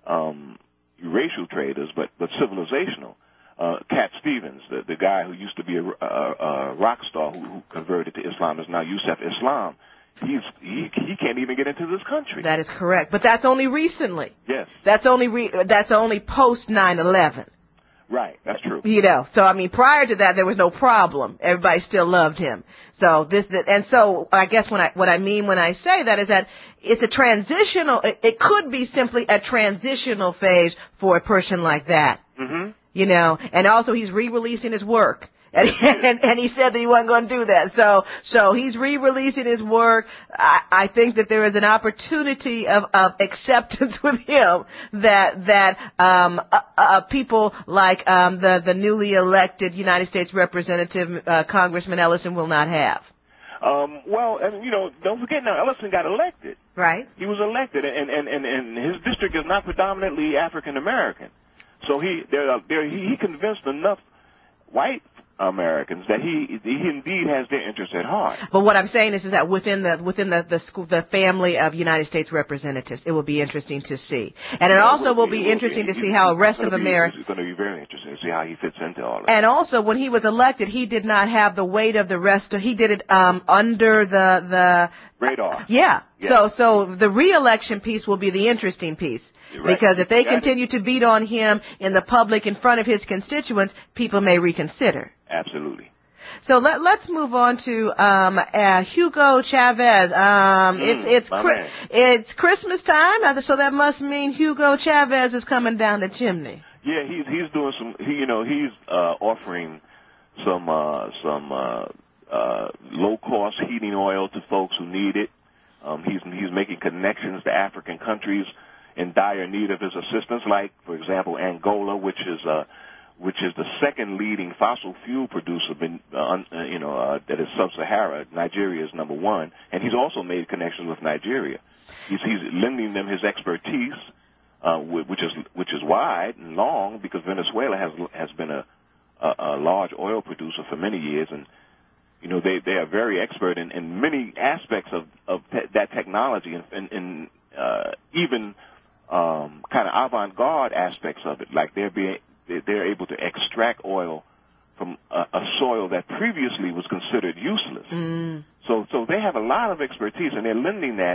um racial traders, but but civilizational. Uh, Cat Stevens, the, the guy who used to be a, a, a rock star who, who converted to Islam, is now Yusuf Islam. He's he he can't even get into this country. That is correct, but that's only recently. Yes. That's only re- that's only post nine eleven. Right, that's true. You know, so I mean, prior to that, there was no problem. Everybody still loved him. So this, and so I guess when I what I mean when I say that is that it's a transitional. It, it could be simply a transitional phase for a person like that. Mm-hmm. You know, and also he's re-releasing his work. And, and, and he said that he wasn't going to do that. So, so he's re-releasing his work. I, I think that there is an opportunity of, of acceptance with him that, that, um, uh, uh, people like, um, the, the newly elected United States Representative, uh, Congressman Ellison will not have. Um, well, and, you know, don't forget now, Ellison got elected. Right. He was elected, and, and, and, and his district is not predominantly African American. So he, there, there, he, he convinced enough white Americans that he, he indeed has their interests at heart. But what I'm saying is, is that within the within the the, school, the family of United States representatives, it will be interesting to see, and it yeah, also will be, be will interesting be, to see how the rest of be, America. It's going to be very interesting to see how he fits into all of And also, when he was elected, he did not have the weight of the rest of. He did it um, under the the radar. Yeah. yeah. So so the re-election piece will be the interesting piece. Right. Because if they Got continue it. to beat on him in the public in front of his constituents, people may reconsider. Absolutely. So let, let's move on to um, uh, Hugo Chavez. Um, mm, it's it's Chri- it's Christmas time, so that must mean Hugo Chavez is coming down the chimney. Yeah, he's he's doing some. He, you know, he's uh, offering some uh, some uh, uh, low cost heating oil to folks who need it. Um, he's he's making connections to African countries in dire need of his assistance, like, for example, Angola, which is uh, which is the second leading fossil fuel producer, in, uh, you know, uh, that is sub-Sahara. Nigeria is number one, and he's also made connections with Nigeria. He's, he's lending them his expertise, uh, which is which is wide and long, because Venezuela has has been a, a, a large oil producer for many years, and you know they they are very expert in, in many aspects of of te- that technology, and, and, and uh, even Um, kind of avant-garde aspects of it, like they're being they're able to extract oil from a, a soil that previously was considered useless. Mm. So, so they have a lot of expertise, and they're lending that.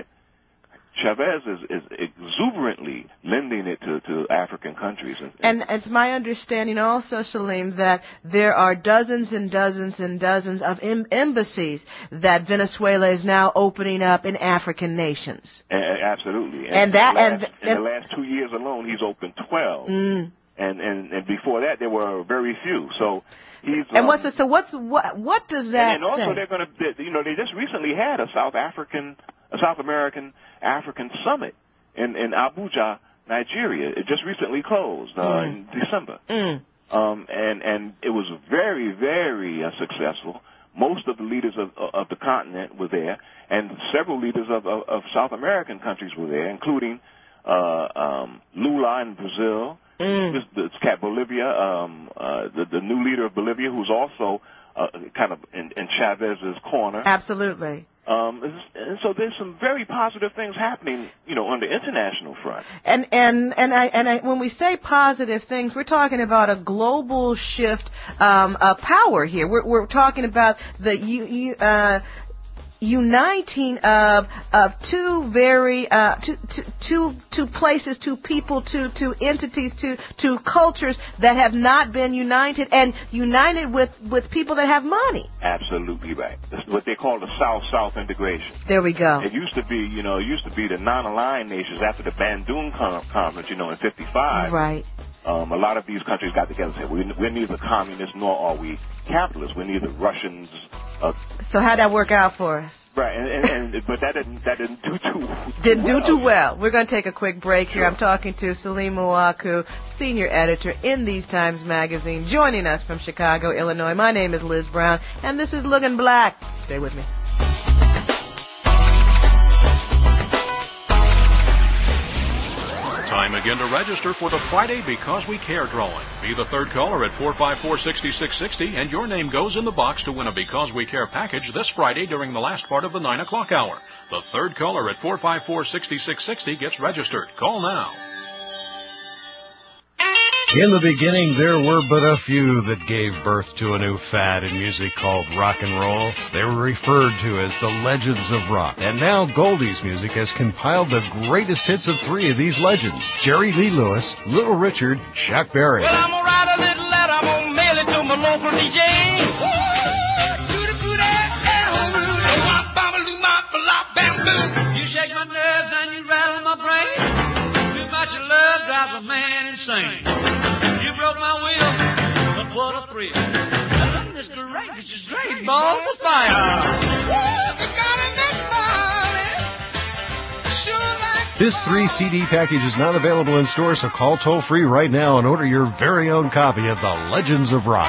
Chavez is, is exuberantly lending it to, to African countries. And, and, and it's my understanding also, Salim, that there are dozens and dozens and dozens of em- embassies that Venezuela is now opening up in African nations. And, absolutely. And, and that, in the last, and, in the last two years alone, he's opened twelve. Mm. And, and and before that, there were very few. So he's. And um, what's the, so what's what what does that and, and also say? they're going to, you know, they just recently had a South African, a South American African summit in in Abuja, Nigeria. It just recently closed uh, mm. in December. Mm. Um, and and it was very very uh, successful. Most of the leaders of of the continent were there, and several leaders of of, of South American countries were there, including uh, um, Lula in Brazil. Mm. This, this cat Bolivia, um, uh, the, the new leader of Bolivia, who's also uh, kind of in, in Chavez's corner. Absolutely. Um, and so there's some very positive things happening, you know, on the international front. And and and I and I, when we say positive things, we're talking about a global shift um, of power here. We're we're talking about the you, you, uh, uniting of of two very uh, two, two two places, two people, two two entities, two two cultures that have not been united, and united with with people that have money. Absolutely right. That's what they call the South-South integration. There we go. It used to be, you know, it used to be the non-aligned nations after the Bandung Conference, you know, in fifty-five. Right. Um, a lot of these countries got together and said, we're, we're neither communists nor are we capitalists. We're neither Russians. Uh, so how'd that work out for us? Right, and, and, and but that didn't that didn't do too didn't well. do too well. We're going to take a quick break here. Sure. I'm talking to Salim Muaku, senior editor in These Times Magazine, joining us from Chicago, Illinois. My name is Liz Brown, and this is Looking Black. Stay with me. Time again to register for the Friday Because We Care drawing. Be the third caller at four five four, six six six zero, and your name goes in the box to win a Because We Care package this Friday during the last part of the nine o'clock hour. The third caller at four five four, six six six zero gets registered. Call now. In the beginning, there were but a few that gave birth to a new fad in music called rock and roll. They were referred to as the legends of rock. And now Goldie's Music has compiled the greatest hits of three of these legends: Jerry Lee Lewis, Little Richard, Chuck Berry. Well, I'm gonna write a little letter, I'm gonna mail it to my local D J. You shake my nerves and you rattle my brain. Too much love drives a man insane. You broke my will, but what a thrill. And this courageous is great balls of fire. This three C D package is not available in stores, so call toll-free right now and order your very own copy of The Legends of Rock.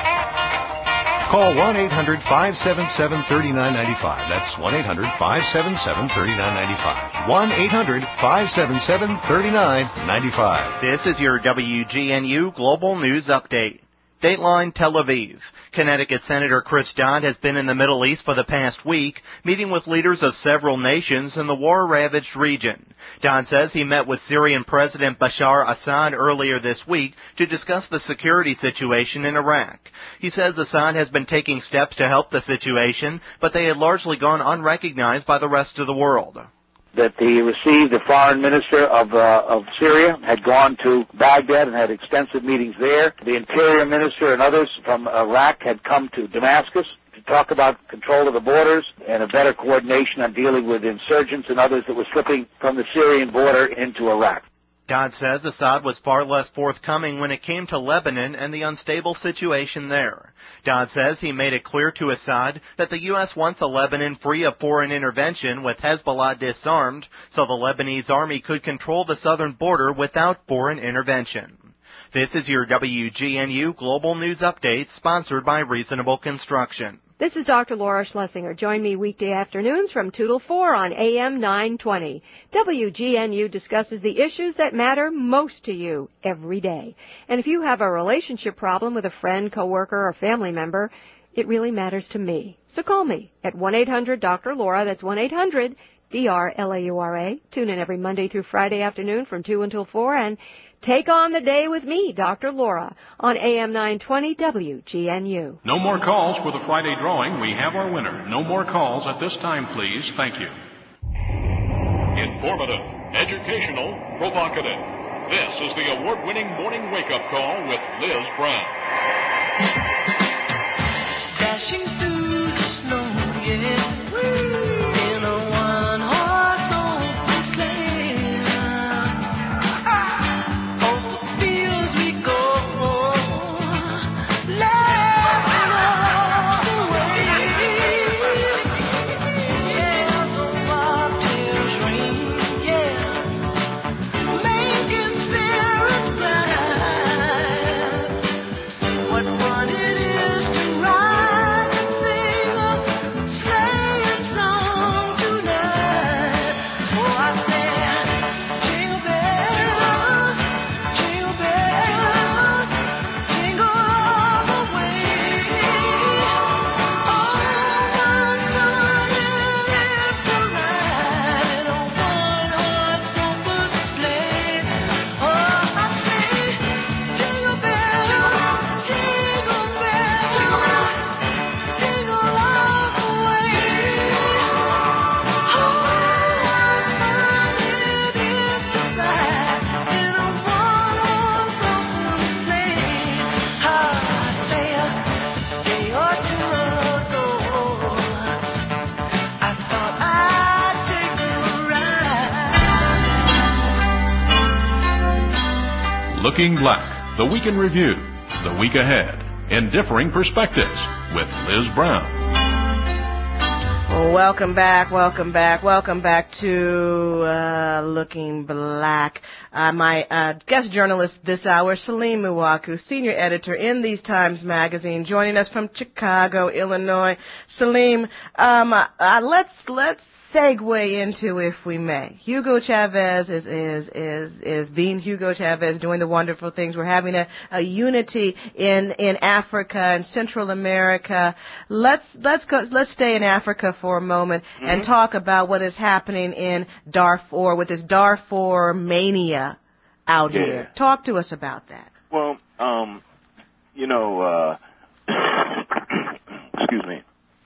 Call one eight hundred, five seven seven, three nine nine five. That's one eight hundred, five seven seven, three nine nine five. one eight hundred, five seven seven, three nine nine five. This is your W G N U Global News Update. Dateline Tel Aviv. Connecticut Senator Chris Dodd has been in the Middle East for the past week, meeting with leaders of several nations in the war-ravaged region. Dodd says he met with Syrian President Bashar Assad earlier this week to discuss the security situation in Iraq. He says Assad has been taking steps to help the situation, but they had largely gone unrecognized by the rest of the world. That he received the foreign minister of uh, of Syria, had gone to Baghdad and had extensive meetings there. The interior minister and others from Iraq had come to Damascus to talk about control of the borders and a better coordination on dealing with insurgents and others that were slipping from the Syrian border into Iraq. Dodd says Assad was far less forthcoming when it came to Lebanon and the unstable situation there. Dodd says he made it clear to Assad that the U S wants a Lebanon free of foreign intervention with Hezbollah disarmed so the Lebanese army could control the southern border without foreign intervention. This is your W G N U Global News Update, sponsored by Reasonable Construction. This is Doctor Laura Schlesinger. Join me weekday afternoons from two till four on A M nine twenty. W G N U discusses the issues that matter most to you every day. And if you have a relationship problem with a friend, coworker, or family member, it really matters to me. So call me at one eight hundred Doctor Laura. That's one eight hundred D R L A U R A. Tune in every Monday through Friday afternoon from two until four and take on the day with me, Doctor Laura, on A M nine twenty W G N U. No more calls for the Friday drawing. We have our winner. No more calls at this time, please. Thank you. Informative, educational, provocative. This is the award-winning morning wake-up call with Liz Brown. Dashing through the snow, yeah. In a one-horse open sleigh. Over the fields we go, laughing all the way. Yeah, so our tears rain, yeah, making spirits bright. What fun it is to ride and sing. Looking Black, the week in review, the week ahead, in differing perspectives with Liz Brown. Welcome back, welcome back, welcome back to uh, Looking Black. Uh, my uh, guest journalist this hour, Salim Muwaku, senior editor in These Times Magazine, joining us from Chicago, Illinois. Salim, um, uh, let's let's segue into, if we may. Hugo Chavez is is is is being Hugo Chavez, doing the wonderful things. We're having a, a unity in in Africa and Central America. Let's let's go. Let's stay in Africa for a moment mm-hmm. and talk about what is happening in Darfur with this Darfur mania out yeah. here. Talk to us about that. Well, um, you know, uh, excuse me.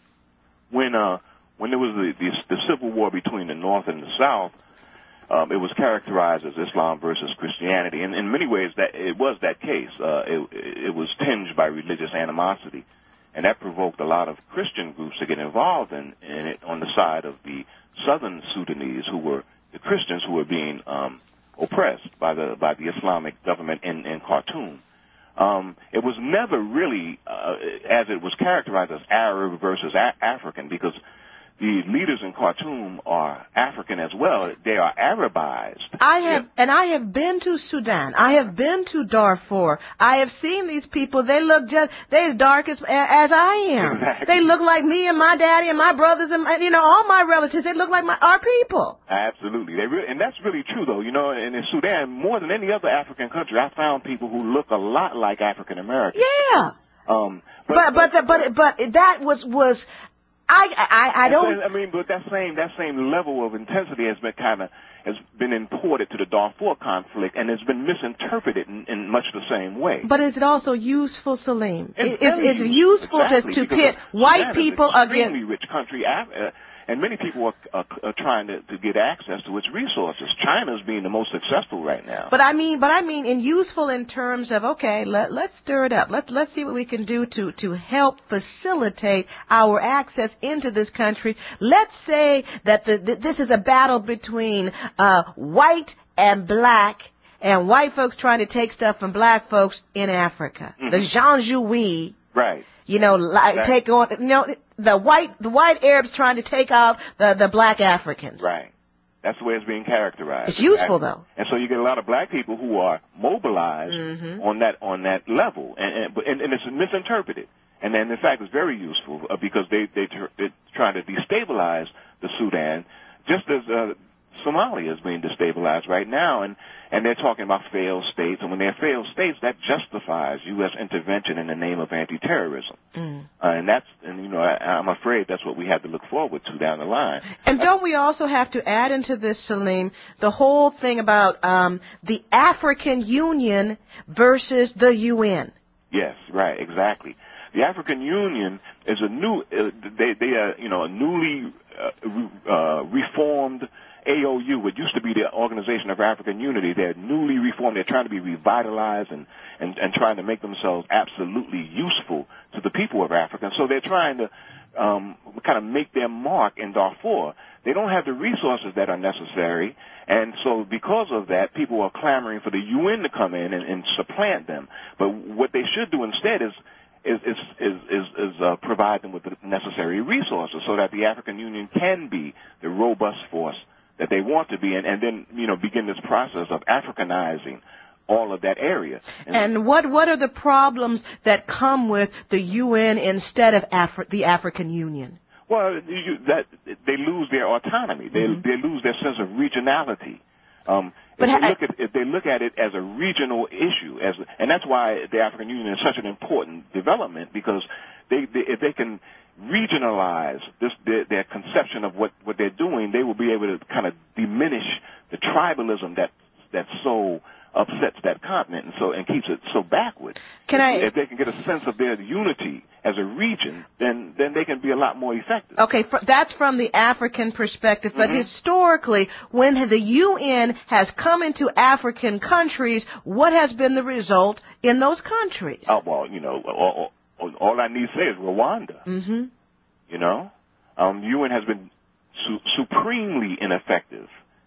When uh. When there was the, the, the civil war between the North and the South, um, it was characterized as Islam versus Christianity. And in many ways, that it was that case. Uh, it, it was tinged by religious animosity, and that provoked a lot of Christian groups to get involved in, in it on the side of the southern Sudanese, who were the Christians who were being um, oppressed by the by the Islamic government in, in Khartoum. Um, it was never really, uh, as it was characterized as Arab versus a- African, because the leaders in Khartoum are African as well. They are Arabized. I have, and I have been to Sudan. I have been to Darfur. I have seen these people. They look just, they're as dark as, as I am. Exactly. They look like me and my daddy and my brothers and, my, you know, all my relatives. They look like my, our people. Absolutely. They really, and that's really true, though. You know, and in Sudan, more than any other African country, I found people who look a lot like African Americans. Yeah. Um, but, but, but, but, but, but that was, was, I, I, I don't. I mean, but that same that same level of intensity has been kind of has been imported to the Darfur conflict, and has been misinterpreted in, in much the same way. But is it also useful, Salim? It's, it's, it's useful exactly, to, to pit white people against. against. Extremely rich country. Uh, And many people are, are, are trying to, to get access to its resources. China's being the most successful right now. But I mean, but I mean, in useful in terms of okay, let, let's stir it up. Let's let's see what we can do to to help facilitate our access into this country. Let's say that the, the, this is a battle between uh, white and black, and white folks trying to take stuff from black folks in Africa. Mm-hmm. The Janjaweed. Right. You know, like right. take on, you know, the white, the white Arabs trying to take out the, the black Africans. Right. That's the way it's being characterized. It's useful, though. And so you get a lot of black people who are mobilized mm-hmm. on that, on that level. And, and, and, and it's misinterpreted. And then, in fact, it's very useful uh, because they, they, they're trying to destabilize the Sudan, just as, uh, Somalia is being destabilized right now, and, and they're talking about failed states, and when they're failed states, that justifies U S intervention in the name of anti-terrorism. Mm. Uh, and that's, and you know, I, I'm afraid that's what we have to look forward to down the line. And don't we also have to add into this, Salim, the whole thing about um, the African Union versus the U N? Yes, right, exactly. The African Union is a new, uh, they, they are, you know, a newly uh, uh, reformed A O U, what used to be the Organization of African Unity. They're newly reformed. They're trying to be revitalized and, and, and trying to make themselves absolutely useful to the people of Africa. So they're trying to um, kind of make their mark in Darfur. They don't have the resources that are necessary, and so because of that, people are clamoring for the U N to come in and, and supplant them. But what they should do instead is is is is, is, is uh, provide them with the necessary resources so that the African Union can be the robust force that they want to be, and, and then, you know, begin this process of Africanizing all of that area. And, and what what are the problems that come with the U N instead of Afri- the African Union? Well, you, that they lose their autonomy. They mm-hmm. they lose their sense of regionality. Um, but if, ha- they look at, if they look at it as a regional issue, as and that's why the African Union is such an important development, because they, they if they can regionalize this their, their conception of what, what they're doing, they will be able to kind of diminish the tribalism that that so upsets that continent and so and keeps it so backward. Can if, I? If they can get a sense of their unity as a region, then then they can be a lot more effective. Okay, fr- that's from the African perspective, but mm-hmm. historically, when the U N has come into African countries, what has been the result in those countries? Oh, well, you know, all, all, all I need to say is Rwanda. Mm-hmm. You know, um, the U N has been su- supremely ineffective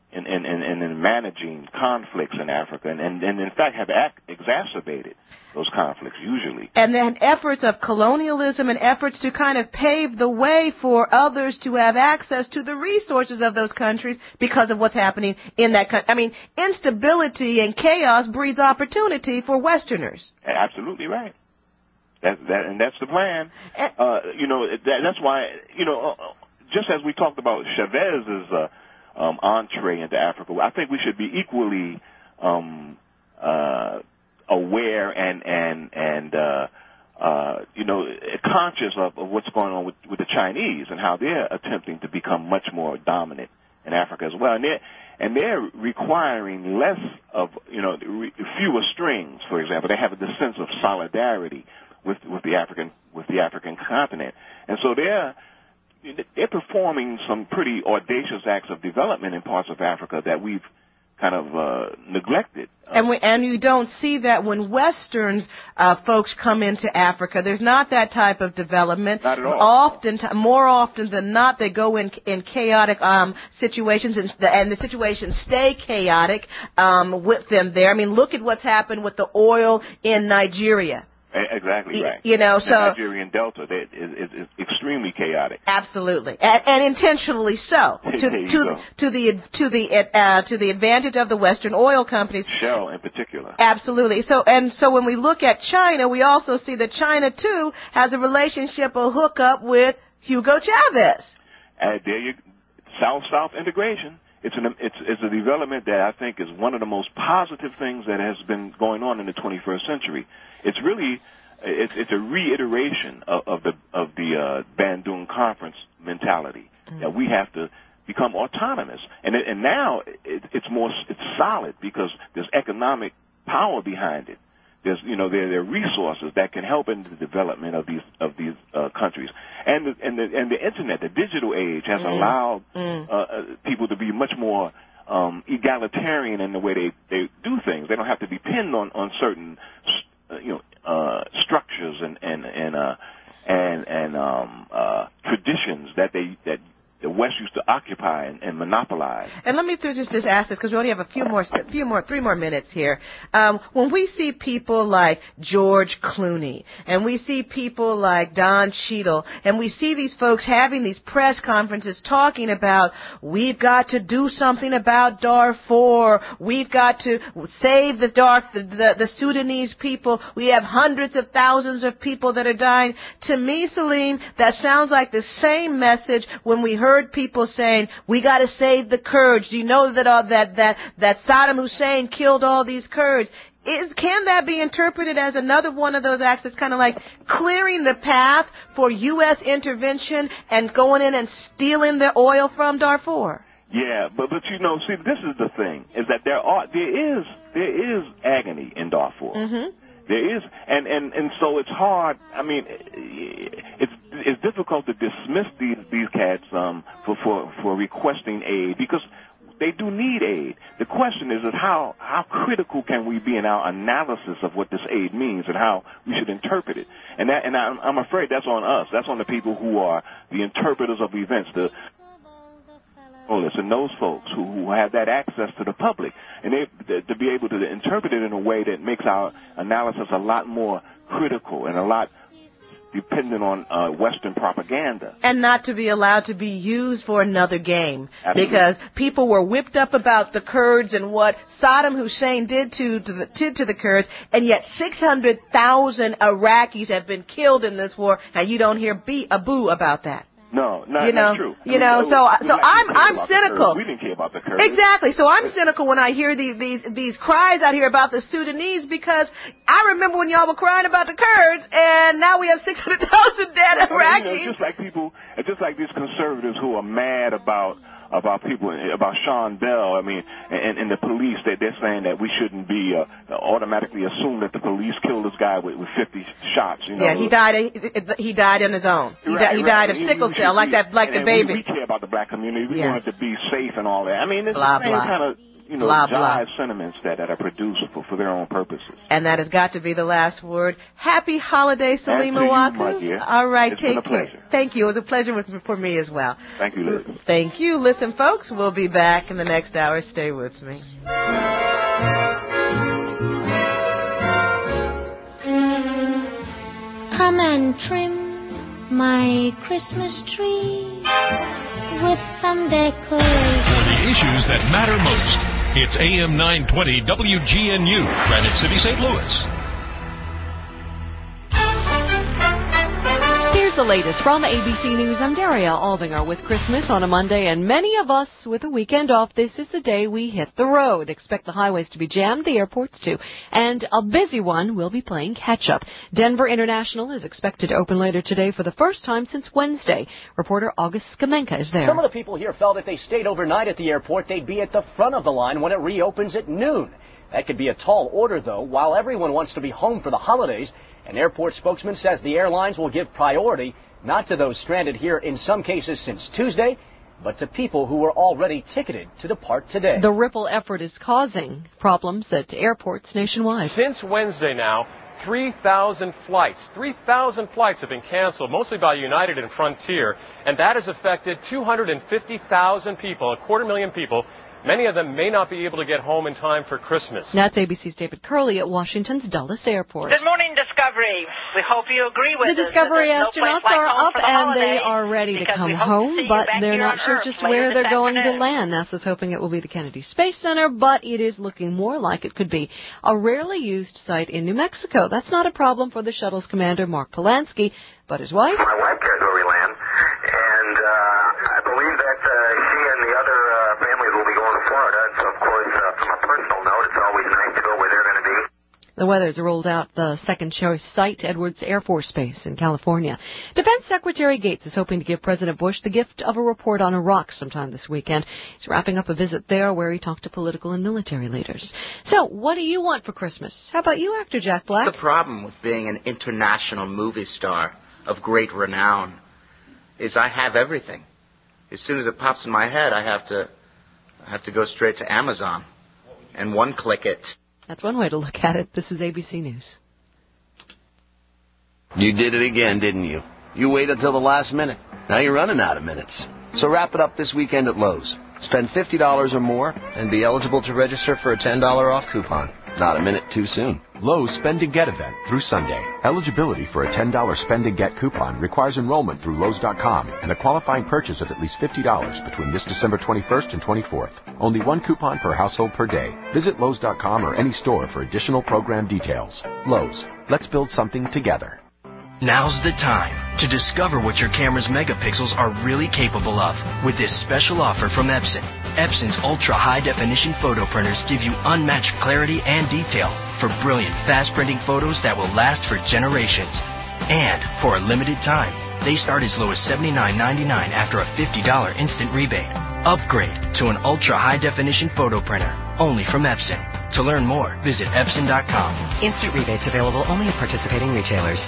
in, in, in, in managing conflicts in Africa, and, and, and in fact have ac- exacerbated those conflicts usually. And then efforts of colonialism and efforts to kind of pave the way for others to have access to the resources of those countries because of what's happening in that country. I mean, instability and chaos breeds opportunity for Westerners. Absolutely right. That, that, and that's the plan. Uh, you know, that, that's why, you know, uh, just as we talked about Chavez's uh, um, entree into Africa, I think we should be equally um, uh, aware and and and uh, uh, you know conscious of, of what's going on with, with the Chinese and how they're attempting to become much more dominant in Africa as well, and they're and they're requiring less of you know re- fewer strings. For example, they have this sense of solidarity with with the African with the African continent, and so they're they're performing some pretty audacious acts of development in parts of Africa that we've kind of uh, neglected. And we, and you don't see that when Westerns uh, folks come into Africa. There's not that type of development. Not at all. Often, more often than not, they go in in chaotic um, situations, and the, and the situations stay chaotic um, with them there. I mean, look at what's happened with the oil in Nigeria. Exactly right. You know, so the Nigerian Delta that is, is, is extremely chaotic. Absolutely, and, and intentionally so. To to go. to the to the uh, to the advantage of the Western oil companies. Shell in particular. Absolutely. So and so when we look at China, we also see that China too has a relationship, a hookup with Hugo Chavez. Uh, there you, South-South integration. It's an it's it's a development that I think is one of the most positive things that has been going on in the twenty-first century. It's really it's, it's a reiteration of, of the of the uh, Bandung Conference mentality mm-hmm. that we have to become autonomous, and it, and now it, it's more it's solid because there's economic power behind it. There's you know there there are resources that can help in the development of these of these uh, countries, and the, and the and the internet, the digital age has mm-hmm. allowed mm-hmm. uh, people to be much more um, egalitarian in the way they they do things. They don't have to depend on on certain Uh, you know, uh, structures and and and uh, and and um, uh, traditions that they that the West used to occupy and, and monopolize. And let me just just ask this because we only have a few more, few more, three more minutes here. Um, when we see people like George Clooney, and we see people like Don Cheadle, and we see these folks having these press conferences talking about we've got to do something about Darfur, we've got to save the Darf the, the, the Sudanese people. We have hundreds of thousands of people that are dying. To me, Celine, that sounds like the same message when we heard. Heard people saying we got to save the Kurds. Do you know that uh, that that that Saddam Hussein killed all these Kurds? Is can that be interpreted as another one of those acts that's kind of like clearing the path for U S intervention and going in and stealing the oil from Darfur? Yeah, but but you know, see, this is the thing: is that there are there is there is agony in Darfur. Mm-hmm. There is, and, and, and so it's hard. I mean, it's it's difficult to dismiss these these cats um, for, for for requesting aid because they do need aid. The question is, is how how critical can we be in our analysis of what this aid means and how we should interpret it? And that and I'm, I'm afraid that's on us. That's on the people who are the interpreters of events. The and those folks who, who have that access to the public, and they, to be able to interpret it in a way that makes our analysis a lot more critical and a lot dependent on uh, Western propaganda. And not to be allowed to be used for another game. Absolutely. Because people were whipped up about the Kurds and what Saddam Hussein did to, to, the, to, to the Kurds, and yet six hundred thousand Iraqis have been killed in this war, and you don't hear be, a boo about that. No, no, you know, that's true. You know, so so I'm I'm cynical. We didn't care about the Kurds. Exactly. So I'm cynical when I hear these these these cries out here about the Sudanese because I remember when y'all were crying about the Kurds, and now we have six hundred thousand dead Iraqis. I mean, you know, just like people, just like these conservatives who are mad about. about people, about Sean Bell, I mean, and, and the police, that they're saying that we shouldn't be uh, automatically assume that the police killed this guy with, with fifty shots. You know? Yeah, he died. He died on his own. He, right, died, he right. died of sickle cell, like that, like and, the and baby. We, we care about the black community. We yeah. want it to be safe and all that. I mean, it's blah, the same blah. kind of you know, blah, blah. jive sentiments that, that are produced for, for their own purposes. And that has got to be the last word. Happy holiday, Salima Waku. All right, it's take been a care. pleasure. Thank you. It was a pleasure with, for me as well. Thank you, Liz. Thank you. Listen, folks, we'll be back in the next hour. Stay with me. Come and trim my Christmas tree with some decorations. For the issues that matter most, it's A M nine twenty W G N U, Granite City, Saint Louis. Here's the latest from A B C News. I'm Daria Aldinger with Christmas on a Monday, and many of us with a weekend off, this is the day we hit the road. Expect the highways to be jammed, the airports too, and a busy one will be playing catch-up. Denver International is expected to open later today for the first time since Wednesday. Reporter August Skamenka is there. Some of the people here felt if they stayed overnight at the airport, they'd be at the front of the line when it reopens at noon. That could be a tall order, though. While everyone wants to be home for the holidays, an airport spokesman says the airlines will give priority not to those stranded here in some cases since Tuesday, but to people who were already ticketed to depart today. The Ripple effort is causing problems at airports nationwide. Since Wednesday now, three thousand flights, three thousand flights have been canceled, mostly by United and Frontier, and that has affected two hundred fifty thousand people, a quarter million people. Many of them may not be able to get home in time for Christmas. That's A B C's David Curley at Washington's Dulles Airport. Good morning, Discovery. We hope you agree with the us. Discovery no astronauts are up and they are ready to come home, but they're not sure just where they're going to land. NASA's hoping it will be the Kennedy Space Center, but it is looking more like it could be a rarely used site in New Mexico. That's not a problem for the shuttle's commander, Mark Polanski, but his wife... My wife cares where we land, and uh, I believe that uh, she and the other uh, families will be going to Florida. And so, of course, uh, from a personal note, it's always nice to go where they're going to be. The Weathers rolled out the second choice site, Edwards Air Force Base in California. Defense Secretary Gates is hoping to give President Bush the gift of a report on Iraq sometime this weekend. He's wrapping up a visit there where he talked to political and military leaders. So, what do you want for Christmas? How about you, actor Jack Black? The problem with being an international movie star of great renown is I have everything. As soon as it pops in my head, I have to I have to go straight to Amazon and one-click it. That's one way to look at it. This is A B C News. You did it again, didn't you? You waited until the last minute. Now you're running out of minutes. So wrap it up this weekend at Lowe's. Spend fifty dollars or more and be eligible to register for a ten dollars off coupon. Not a minute too soon. Lowe's Spend and Get event through Sunday. Eligibility for a ten dollars Spend and Get coupon requires enrollment through Lowe's dot com and a qualifying purchase of at least fifty dollars between this December twenty-first and twenty-fourth. Only one coupon per household per day. Visit Lowe's dot com or any store for additional program details. Lowe's. Let's build something together. Now's the time to discover what your camera's megapixels are really capable of with this special offer from Epson. Epson's ultra-high-definition photo printers give you unmatched clarity and detail for brilliant, fast-printing photos that will last for generations. And for a limited time, they start as low as seventy-nine ninety-nine after a fifty dollars instant rebate. Upgrade to an ultra-high-definition photo printer, only from Epson. To learn more, visit Epson dot com. Instant rebates available only at participating retailers.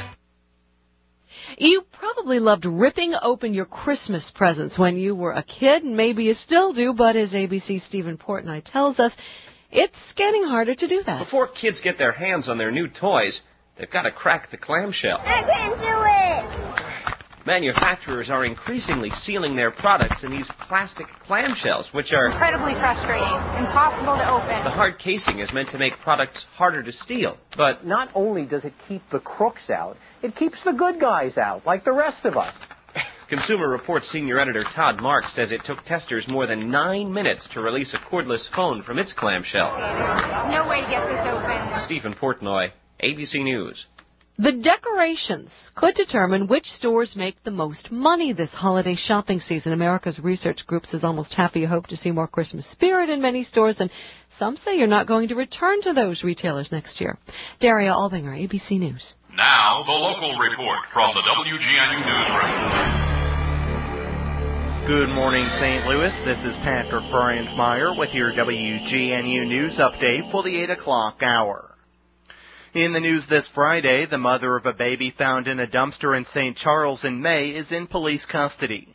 You probably loved ripping open your Christmas presents when you were a kid, and maybe you still do, but as A B C's Stephen Portnoy tells us, it's getting harder to do that. Before kids get their hands on their new toys, they've got to crack the clamshell. I can't do it! Manufacturers are increasingly sealing their products in these plastic clamshells, which are incredibly frustrating, impossible to open. The hard casing is meant to make products harder to steal, but not only does it keep the crooks out, it keeps the good guys out, like the rest of us. Consumer Reports senior editor Todd Marks says it took testers more than nine minutes to release a cordless phone from its clamshell. No way to get this open. Stephen Portnoy, A B C News. The decorations could determine which stores make the most money this holiday shopping season. America's Research Group says almost half of you hope to see more Christmas spirit in many stores, and some say you're not going to return to those retailers next year. Daria Albinger, A B C News. Now, the local report from the W G N U Newsroom. Good morning, Saint Louis. This is Patrick Bryant-Meyer with your W G N U News update for the eight o'clock hour. In the news this Friday, the mother of a baby found in a dumpster in Saint Charles in May is in police custody.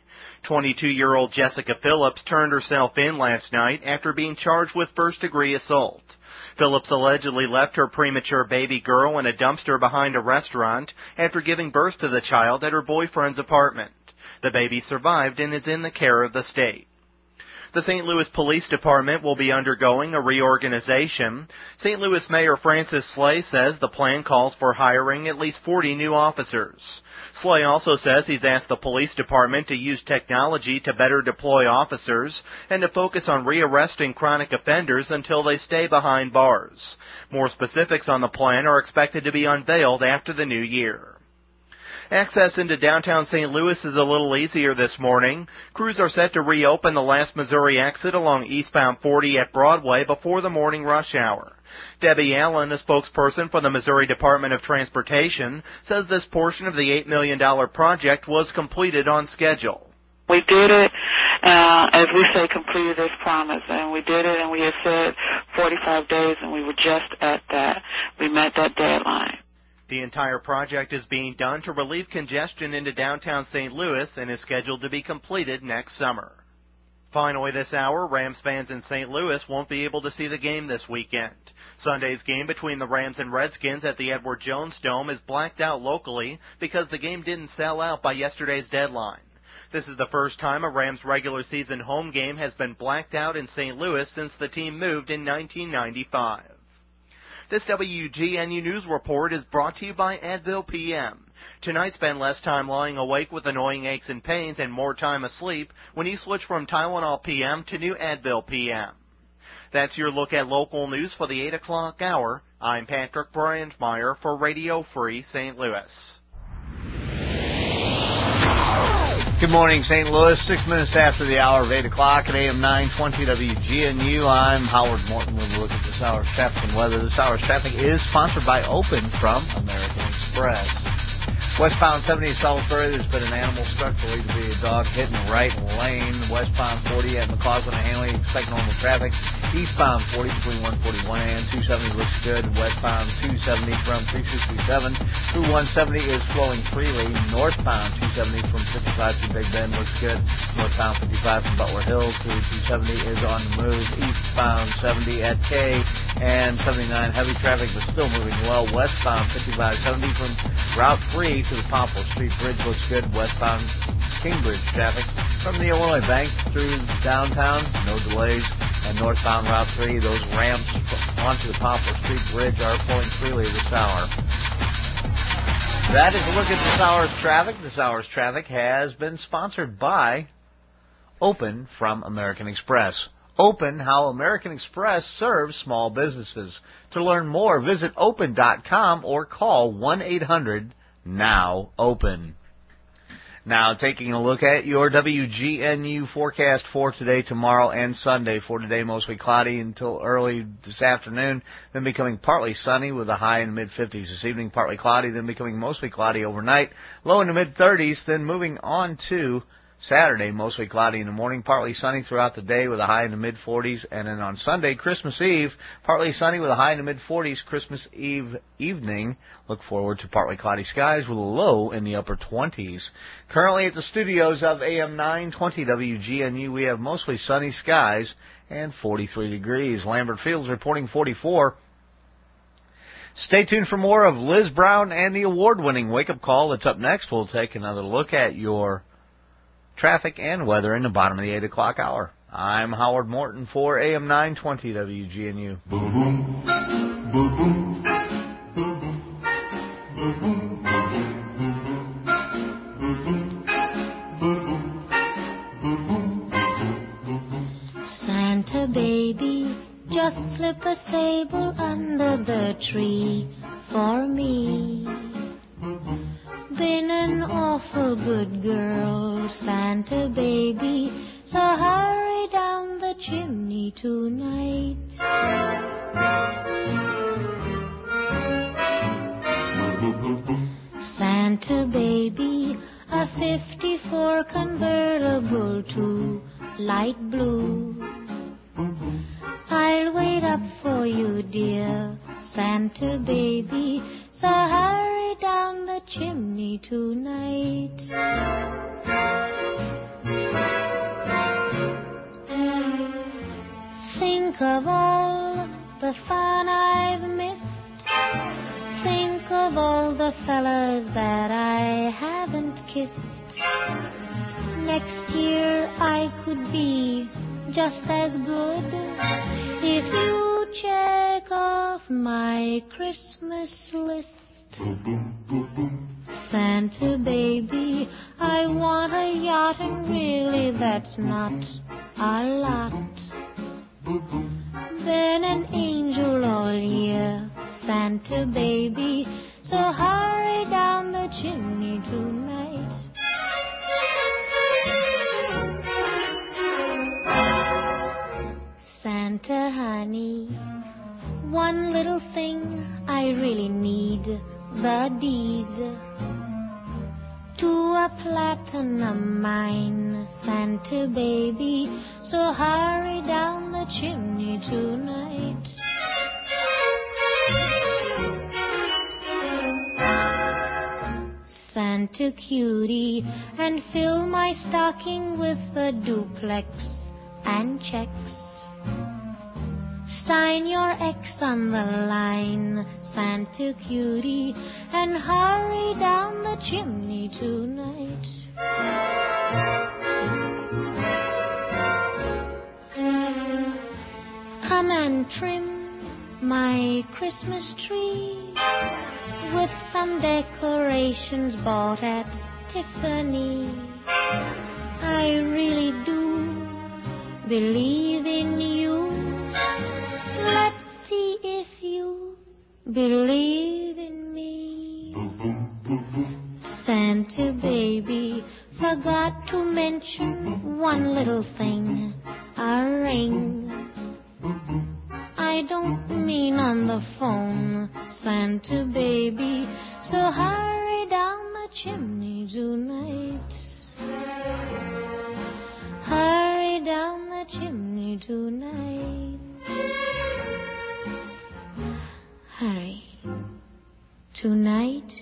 twenty-two-year-old Jessica Phillips turned herself in last night after being charged with first-degree assault. Phillips allegedly left her premature baby girl in a dumpster behind a restaurant after giving birth to the child at her boyfriend's apartment. The baby survived and is in the care of the state. The Saint Louis Police Department will be undergoing a reorganization. Saint Louis Mayor Francis Slay says the plan calls for hiring at least forty new officers. Slay also says he's asked the police department to use technology to better deploy officers and to focus on rearresting chronic offenders until they stay behind bars. More specifics on the plan are expected to be unveiled after the new year. Access into downtown Saint Louis is a little easier this morning. Crews are set to reopen the last Missouri exit along eastbound forty at Broadway before the morning rush hour. Debbie Allen, a spokesperson for the Missouri Department of Transportation, says this portion of the eight million dollars project was completed on schedule. We did it, uh, as we say, completed as promised, and we did it, and we had said forty-five days, and we were just at that. We met that deadline. The entire project is being done to relieve congestion into downtown Saint Louis and is scheduled to be completed next summer. Finally this hour, Rams fans in Saint Louis won't be able to see the game this weekend. Sunday's game between the Rams and Redskins at the Edward Jones Dome is blacked out locally because the game didn't sell out by yesterday's deadline. This is the first time a Rams regular season home game has been blacked out in Saint Louis since the team moved in nineteen ninety-five. This W G N U News Report is brought to you by Advil P M. Tonight, spend less time lying awake with annoying aches and pains and more time asleep when you switch from Tylenol P M to new Advil P M. That's your look at local news for the eight o'clock hour. I'm Patrick Brandmeier for Radio Free Saint Louis. Good morning, Saint Louis. Six minutes after the hour of eight o'clock at A M nine twenty W G N U. I'm Howard Morton with a look at this hour's traffic and weather. This hour's traffic is sponsored by Open from American Express. Westbound seventy Salisbury, there's been an animal struck believed to be a dog hit in the right lane. Westbound forty at McCausland and Hanley, expect normal traffic. Eastbound forty between one forty-one and two seventy looks good. Westbound two seventy from three sixty-seven through one seventy is flowing freely. Northbound two seventy from fifty-five to Big Bend looks good. Northbound fifty-five from Butler Hills to two seventy is on the move. Eastbound seventy at K and seventy-nine heavy traffic but still moving well. Westbound fifty-five seventy from Route three to the Poplar Street Bridge looks good. Westbound Kingbridge traffic from the Illinois Bank through downtown, no delays. And northbound Route three, those ramps onto the Poplar Street Bridge are flowing freely this hour. That is a look at this hour's traffic. This hour's traffic has been sponsored by Open from American Express. Open, how American Express serves small businesses. To learn more, visit open dot com or call one eight hundred now open. Now, taking a look at your W G N U forecast for today, tomorrow, and Sunday. For today, mostly cloudy until early this afternoon, then becoming partly sunny with a high in the mid-fifties. This evening, partly cloudy, then becoming mostly cloudy overnight, low in the mid-thirties, then moving on to Saturday, mostly cloudy in the morning, partly sunny throughout the day with a high in the mid-forties. And then on Sunday, Christmas Eve, partly sunny with a high in the mid-forties. Christmas Eve evening, look forward to partly cloudy skies with a low in the upper twenties. Currently at the studios of A M nine twenty W G N U, we have mostly sunny skies and forty-three degrees. Lambert Fields reporting forty-four. Stay tuned for more of Liz Brown and the award-winning Wake Up Call. That's up next. We'll take another look at your traffic and weather in the bottom of the eight o'clock hour. I'm Howard Morton for A M nine twenty W G N U. Boom, boom, boom, boom, boom, boom, boom. Santa baby, just slip a sable under the tree for me. Been an awful good girl, Santa baby, so hurry down the chimney tonight. Santa baby, a fifty-four convertible to light blue. I'll wait up for you, dear Santa baby, so hurry down the chimney tonight. Think of all the fun I've missed. Think of all the fellas that I haven't kissed. Next year I could be just as good if you check off my Christmas list. Santa baby, I want a yacht, and really that's not a lot. Been an angel all year, Santa baby, so hurry down the chimney tonight. Santa honey, one little thing I really need, the deed to a platinum mine, Santa baby, so hurry down the chimney tonight. Santa cutie, and fill my stocking with a duplex and checks. Sign your X on the line, Santa cutie, and hurry down the chimney tonight. Come and trim my Christmas tree with some decorations bought at Tiffany. I really do believe in you. Let's see if you believe in me. Santa baby, forgot to mention one little thing, a ring. I don't mean on the phone, Santa baby, so hurry down the chimney tonight. Hurry down the chimney tonight. Hurry. Tonight.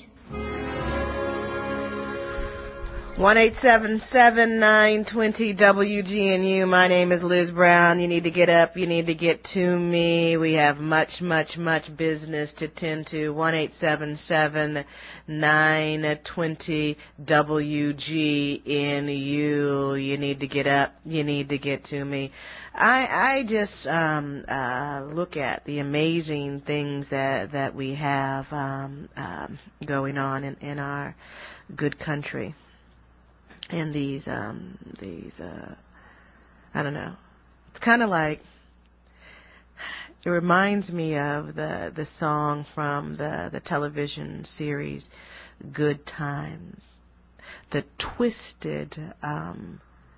one eight seven seven, nine two zero, W G N U. My name is Liz Brown. You need to get up. You need to get to me. We have much, much, much business to tend to. one eight seven seven, nine two zero, W G N U. You need to get up. You need to get to me. I, I just um, uh, look at the amazing things that, that we have um, um, going on in, in our good country. And these, um, these, uh, I don't know. It's kind of like, it reminds me of the the song from the the television series Good Times, the twisted, um,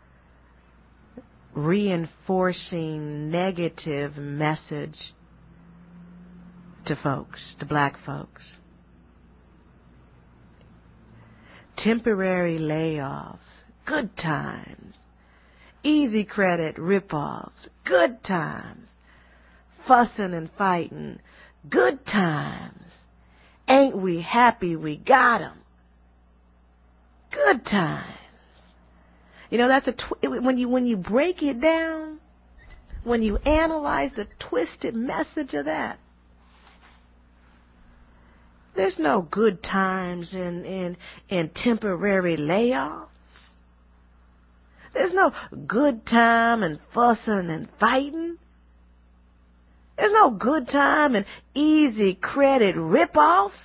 reinforcing negative message to folks, to black folks. Temporary layoffs, good times. Easy credit rip-offs, good times. Fussing and fighting, good times. Ain't we happy we got 'em? Good times. You know, that's a tw- when you when you break it down, when you analyze the twisted message of that, there's no good times in, in, in temporary layoffs. There's no good time in fussing and fighting. There's no good time in easy credit rip-offs.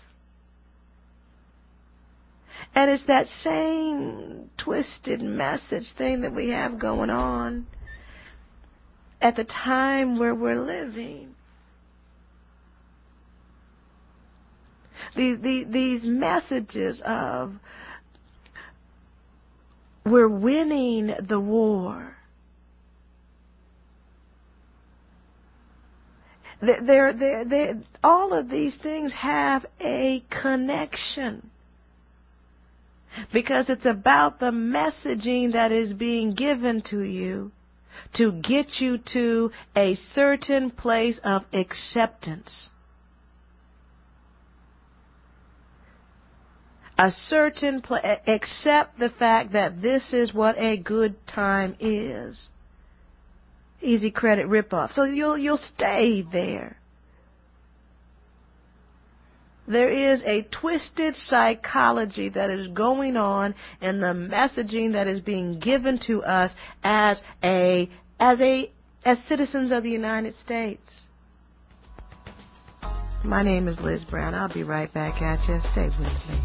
And it's that same twisted message thing that we have going on at the time where we're living. These, these, these messages of we're winning the war. They're, they're, they're, all of these things have a connection because it's about the messaging that is being given to you to get you to a certain place of acceptance. a certain pla- accept the fact that this is what a good time is. Easy credit ripoff. So you'll you'll stay there. There is a twisted psychology that is going on in the messaging that is being given to us as a as a as citizens of the United States. My name is Liz Brown. I'll be right back at you. Stay with me.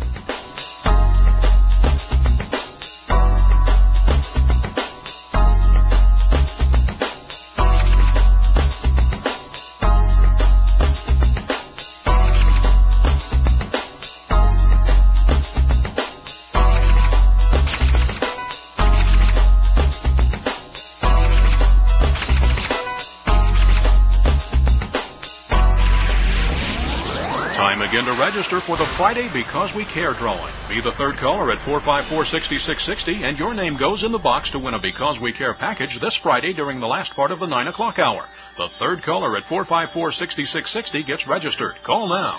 Again to register for the Friday Because We Care drawing. Be the third caller at four five four, six six six zero, and your name goes in the box to win a Because We Care package this Friday during the last part of the nine o'clock hour. The third caller at four five four, six six six zero gets registered. Call now.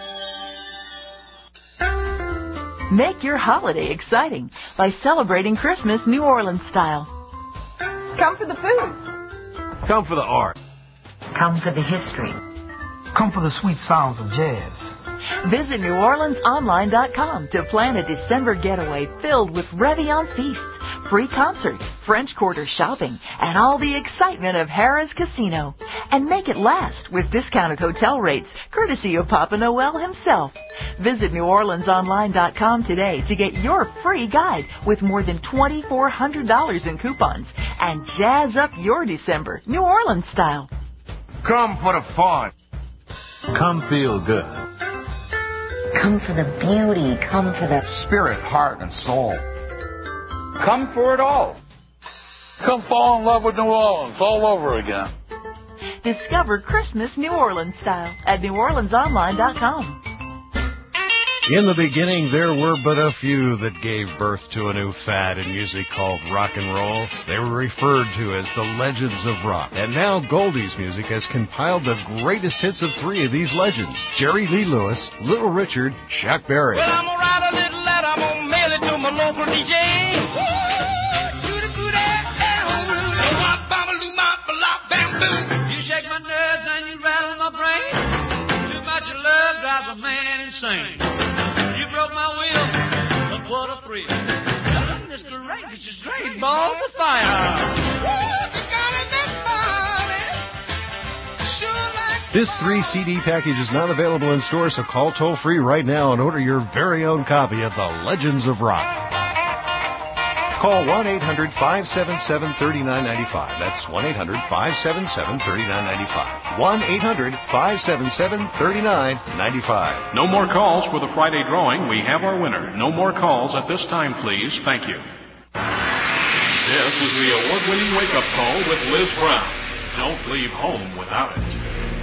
Make your holiday exciting by celebrating Christmas New Orleans style. Come for the food. Come for the art. Come for the history. Come for the sweet sounds of jazz. Visit New Orleans Online dot com to plan a December getaway filled with Réveillon feasts, free concerts, French Quarter shopping, and all the excitement of Harrah's Casino. And make it last with discounted hotel rates, courtesy of Papa Noel himself. Visit New Orleans Online dot com today to get your free guide with more than two thousand four hundred dollars in coupons and jazz up your December New Orleans style. Come for the fun. Come feel good. Come for the beauty. Come for the spirit, heart, and soul. Come for it all. Come fall in love with New Orleans all over again. Discover Christmas New Orleans style at New Orleans Online dot com. In the beginning, there were but a few that gave birth to a new fad in music called rock and roll. They were referred to as the Legends of Rock. And now Goldie's Music has compiled the greatest hits of three of these legends: Jerry Lee Lewis, Little Richard, Chuck Berry. Well, I'm gonna write a little letter, I'm gonna mail it to my local D J. You shake my nerves and you rattle my brain. Too much love drives a man insane. Broke my will, but what a thrill. Goodness gracious, great balls of fire. This three C D package is not available in stores, so call toll-free right now and order your very own copy of The Legends of Rock. Call one eight hundred, five seven seven, three nine nine five. That's one eight hundred, five seven seven, three nine nine five. one eight hundred, five seven seven, three nine nine five. No more calls for the Friday drawing. We have our winner. No more calls at this time, please. Thank you. This was the award-winning wake-up call with Liz Brown. Don't leave home without it.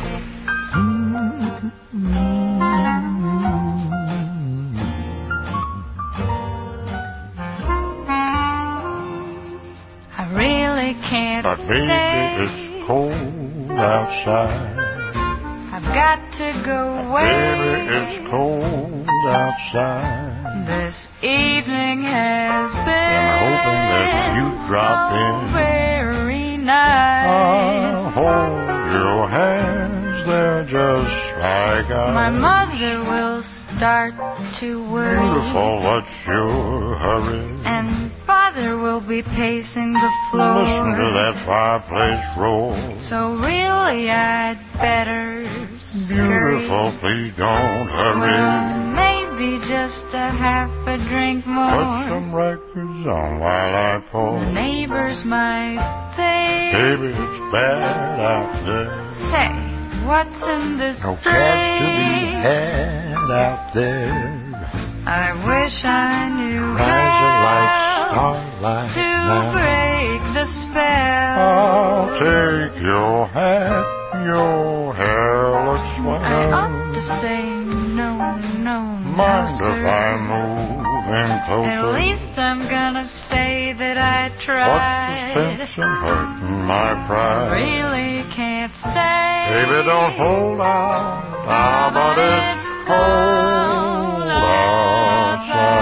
Can't but baby, stay. It's cold outside. I've got to go away. Baby, it's cold outside. This evening has been I'm hoping that you drop so in. very nice. I'll hold your hands, they're just like ice. My mother will start to worry. Beautiful, what's your hurry? And father will be pacing the floor. Listen to that fireplace roar. So really I'd better scurry. Beautiful, please don't hurry. Well, maybe just a half a drink more. Put some records on while I pour. The neighbors might think, baby, it's bad out there. Say, what's in this No drink? cash to be had out there. I wish I knew Rising like how starlight to now. break the spell. I'll take your hat, your hair looks swell. I ought to say no, no, Mind no, if sir. I move in closer? At least I'm gonna say that I tried. What's the sense in hurting my pride? Really can't stay. Baby, don't hold out. Ah, but it's cold outside.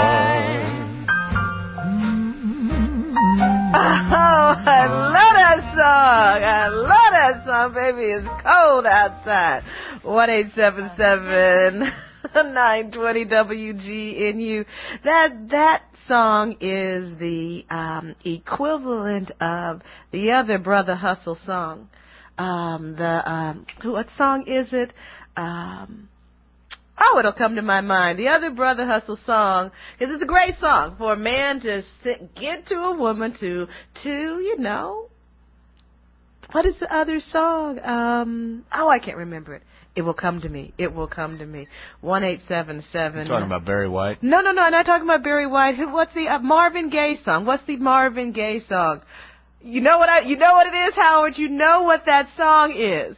Baby, it's cold outside. one eight seven seven nine two zero W G N U. That that song is the um, equivalent of the other Brother Hustle song. Um, the um, who, what song is it? Um, oh, it'll come to my mind. The other Brother Hustle song, because it's a great song for a man to sit, get to a woman to to you know. What is the other song? Um, oh, I can't remember it. It will come to me. It will come to me. One eight seven seven. You're talking about Barry White? No, no, no. I'm not talking about Barry White. Who? What's the uh, Marvin Gaye song? What's the Marvin Gaye song? You know what I? You know what it is, Howard. You know what that song is.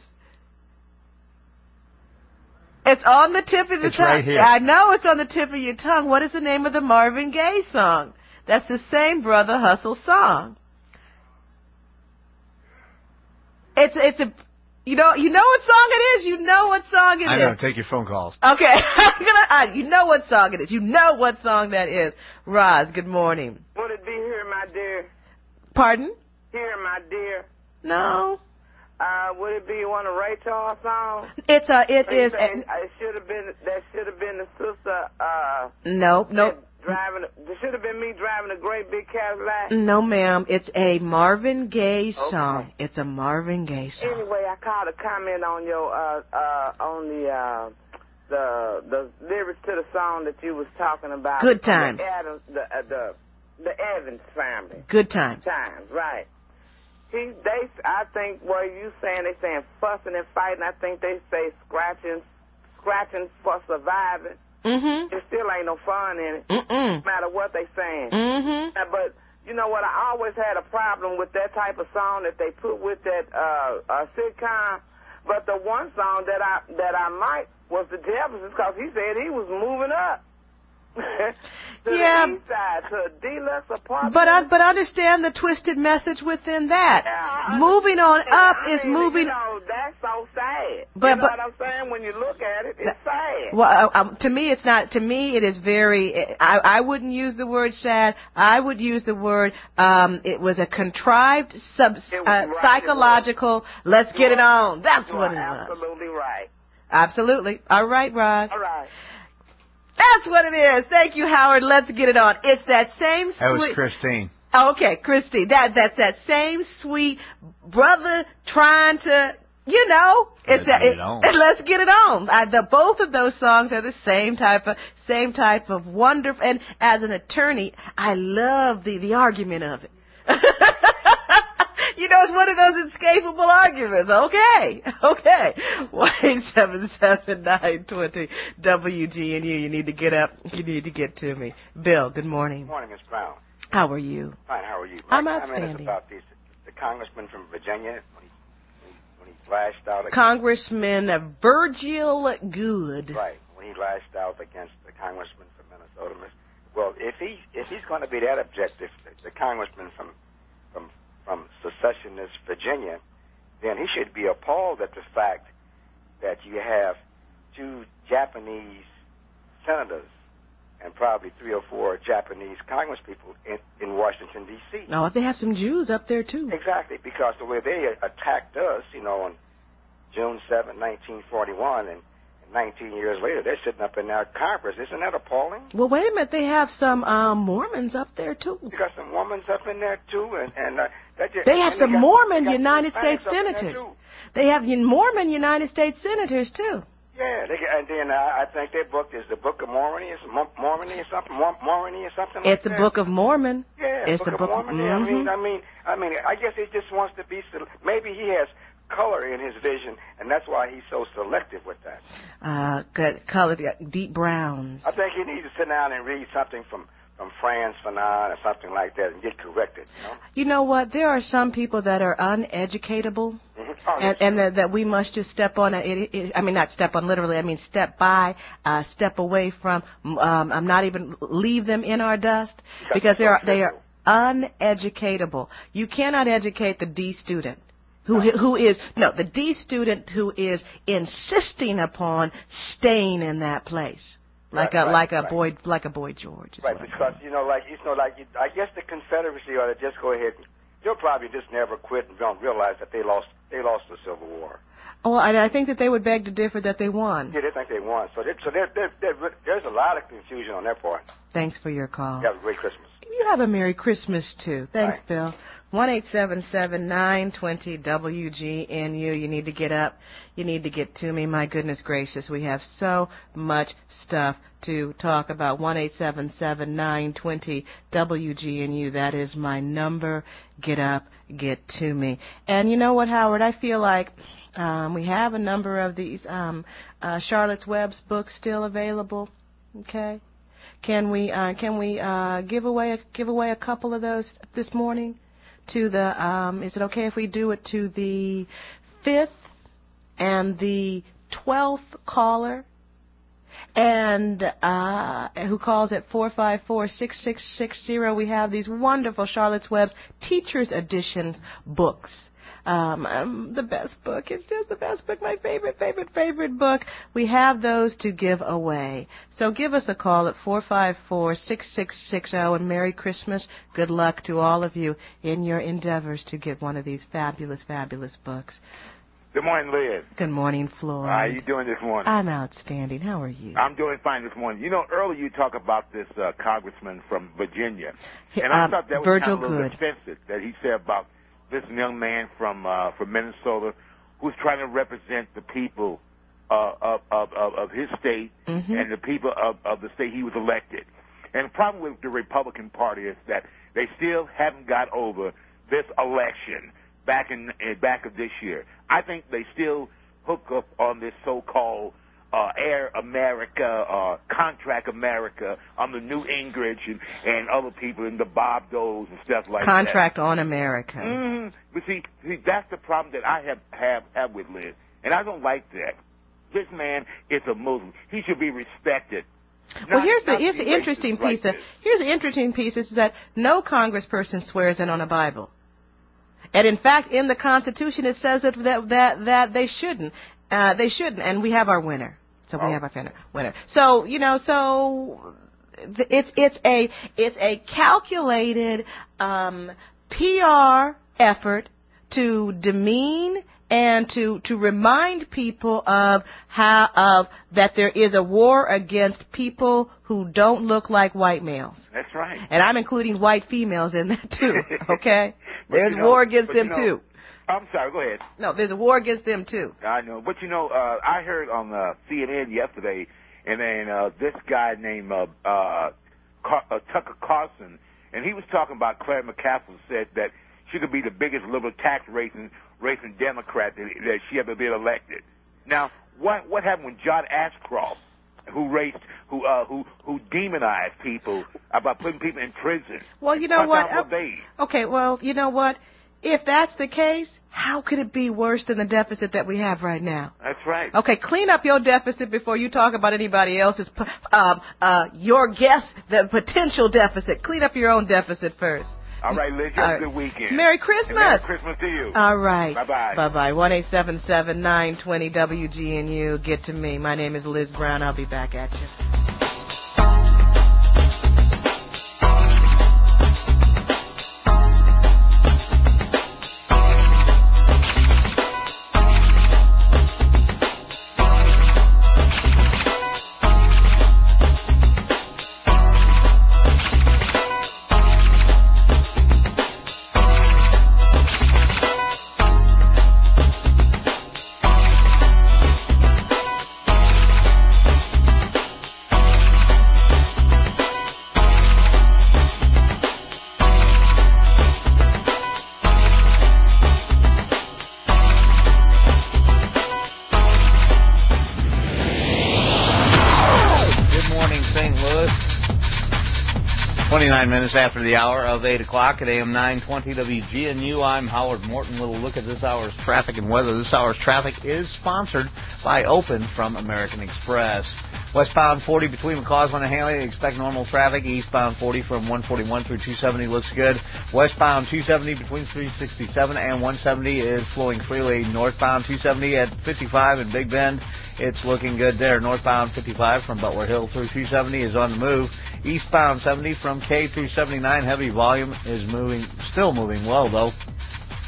It's on the tip of the it's tongue. Right here. I know it's on the tip of your tongue. What is the name of the Marvin Gaye song? That's the same Brother Hustle song. It's it's a, you know you know what song it is. You know what song it I is. know. Take your phone calls. Okay, I'm gonna. Uh, you know what song it is. You know what song that is. Roz, good morning. Would it be Here, My Dear? Pardon? Here, My Dear. No. Uh, would it be one of Ray Charles' songs? It's a. It They is. say it should have been. That should have been the sister. Uh, nope. Nope. Driving. It should have been me driving a great big Cadillac. No, ma'am. It's a Marvin Gaye song. Okay. It's a Marvin Gaye song. Anyway, I called to comment on your uh uh on the uh the the lyrics to the song that you was talking about. Good times. The Adams, the uh, the the Evans family. Good times. Times, right. He, they, I think, what you saying, they saying fussing and fighting. I think they say scratching, scratching for surviving. Mm-hmm. It still ain't no fun in it. Mm-mm. No matter what they saying. Mm-hmm. But you know what? I always had a problem with that type of song that they put with that uh, uh, sitcom. But the one song that I that I might was the Jeffersons, because he said he was moving up. to yeah. the east side, to a deluxe apartment. But I, but understand the twisted message within that. Yeah, moving on up I is mean, moving. You know, that's so sad. But, you know but, what I'm saying? When you look at it, it's sad. Well, uh, um, to me, it's not. To me, it is very. I, I wouldn't use the word sad. I would use the word. Um, it was a contrived, sub, uh, right, psychological. Let's get it on. That's what it was. Absolutely right. Absolutely. All right, Rod. All right. That's what it is. Thank you, Howard. Let's get it on. It's that same sweet... That was Christine. Okay, Christine. That, that's that same sweet brother trying to, you know... It's let's, a, get it, it on. let's get it on. Uh, the, both of those songs are the same type of same type of wonderful... And as an attorney, I love the, the argument of it. You know, it's one of those inescapable arguments. Okay, okay. one eight seven seven nine two zero W G N U. You need to get up. You need to get to me. Bill, good morning. Good morning, Miss Brown. How are you? Fine, how are you? I'm My outstanding. comment is about these, the congressman from Virginia, when he, when he lashed out against... Congressman Virgil Good. Right, when he lashed out against the congressman from Minnesota. Well, if he if he's going to be that objective, the, the congressman from from from secessionist Virginia, then he should be appalled at the fact that you have two Japanese senators and probably three or four Japanese congresspeople in, in Washington, D C Oh, they have some Jews up there, too. Exactly, because the way they attacked us, you know, on June seventh, nineteen forty-one, and nineteen years later, they're sitting up in our Congress. Isn't that appalling? Well, wait a minute. They have some um, Mormons up there, too. You got some Mormons up in there, too, and... and uh, that just, they have some they got, Mormon they United States senators. They have Mormon United States senators, too. Yeah, they, and then uh, I think their book is the Book of Mormony or Mormony or something, Mormony or something like it's that. It's the Book of Mormon. Yeah, it's Book the of Book Mormony. Mm-hmm. I mean, I mean, I mean, I guess he just wants to be. Maybe he has color in his vision, and that's why he's so selective with that. Uh, good color, deep browns. I think he needs to sit down and read something from. from Frantz Fanon or something like that and get corrected, you know? You know what? There are some people that are uneducatable, mm-hmm. oh, and, and that, that we must just step on. It, it, it, I mean, not step on literally. I mean, step by, uh, step away from. Um, I'm not even leave them in our dust because they are they are uneducatable. You cannot educate the D student. Who who is no the D student who is insisting upon staying in that place. Like right, a right, like a right. boy like a Boy George. Right, because you know, like you know, like you, I guess the Confederacy ought to just go ahead. And, they'll probably just never quit and don't realize that they lost they lost the Civil War. Oh, I, I think that they would beg to differ that they won. Yeah, they think they won. So, they, so they're, they're, they're, there's a lot of confusion on their part. Thanks for your call. You have a great Christmas. You have a Merry Christmas, too. Thanks, Bye. Bill. one eight seven seven nine two zero W G N U. You need to get up. You need to get to me. My goodness gracious, we have so much stuff to talk about. one eight seven seven nine two zero W G N U. That is my number. Get up. Get to me. And you know what, Howard? I feel like um, we have a number of these um, uh, Charlotte's Webb's books still available. Okay. Can we uh, can we uh, give away a, give away a couple of those this morning? To the um, is it okay if we do it to the fifth and the twelfth caller, and uh, who calls at four five four six six six zero? We have these wonderful Charlotte's Webb's Teachers Editions books. Um, um, the best book. It's just the best book. My favorite, favorite, favorite book. We have those to give away. So give us a call at four five four six six six zero, and Merry Christmas. Good luck to all of you in your endeavors to get one of these fabulous, fabulous books. Good morning, Liz. Good morning, Floyd. How are you doing this morning? I'm outstanding. How are you? I'm doing fine this morning. You know, earlier you talked about this uh, congressman from Virginia, and I um, thought that was Virgil kind of a little Good. offensive that he said about this young man from uh, from Minnesota who's trying to represent the people uh, of, of, of, of his state mm-hmm. and the people of, of the state he was elected. And the problem with the Republican Party is that they still haven't got over this election back in uh, back of this year. I think they still hook up on this so-called uh, Air America, uh, Contract America, on the New Gingrich and, and other people and the Bob Doles and stuff like Contract that. on America. Mm-hmm. But see, see, that's the problem that I have, have, have with Liz. And I don't like that. This man is a Muslim. He should be respected. Well, Not, here's the, not here's the be interesting racist like piece. Of, this. here's the interesting piece is that no congressperson swears in on a Bible. And in fact, in the Constitution, it says that that that, that they shouldn't. Uh, they shouldn't. And we have our winner. So we Oh. have our winner. Winner. So you know, so it's it's a it's a calculated um, P R effort to demean and to to remind people of how of that there is a war against people who don't look like white males. That's right. And I'm including white females in that too. Okay, But there's you know- war against but them you know- too. I'm sorry, go ahead. No, there's a war against them too. I know. But, you know, uh, I heard on uh, C N N yesterday, and then uh, this guy named uh, uh, Car- uh, Tucker Carlson, and he was talking about Claire McCaskill said that she could be the biggest liberal tax raising, raising Democrat that, that she ever been elected. Now, what what happened when John Ashcroft, who raced, who uh, who who demonized people about putting people in prison? Well, you know what? Guantanamo Bay. Okay, well, you know what? If that's the case, how could it be worse than the deficit that we have right now? That's right. Okay, clean up your deficit before you talk about anybody else's, uh, uh, your guess, the potential deficit. Clean up your own deficit first. All right, Liz, you have Uh, a good weekend. Merry Christmas. And Merry Christmas to you. All right. Bye-bye. Bye-bye. one eight seven seven nine two zero W G N U. Get to me. My name is Liz Brown. I'll be back at you. twenty-nine minutes after the hour of eight o'clock at A M nine twenty W G N U. I'm Howard Morton. Little look at this hour's traffic and weather. This hour's traffic is sponsored by Open from American Express. Westbound forty between McCausland and Haley, expect normal traffic. Eastbound forty from one forty-one through two seventy looks good. Westbound two seventy between three sixty-seven and one seventy is flowing freely. Northbound two seventy at fifty-five in Big Bend, it's looking good there. Northbound fifty-five from Butler Hill through two seventy is on the move. Eastbound seventy from K through seventy-nine, heavy volume is moving, still moving well though.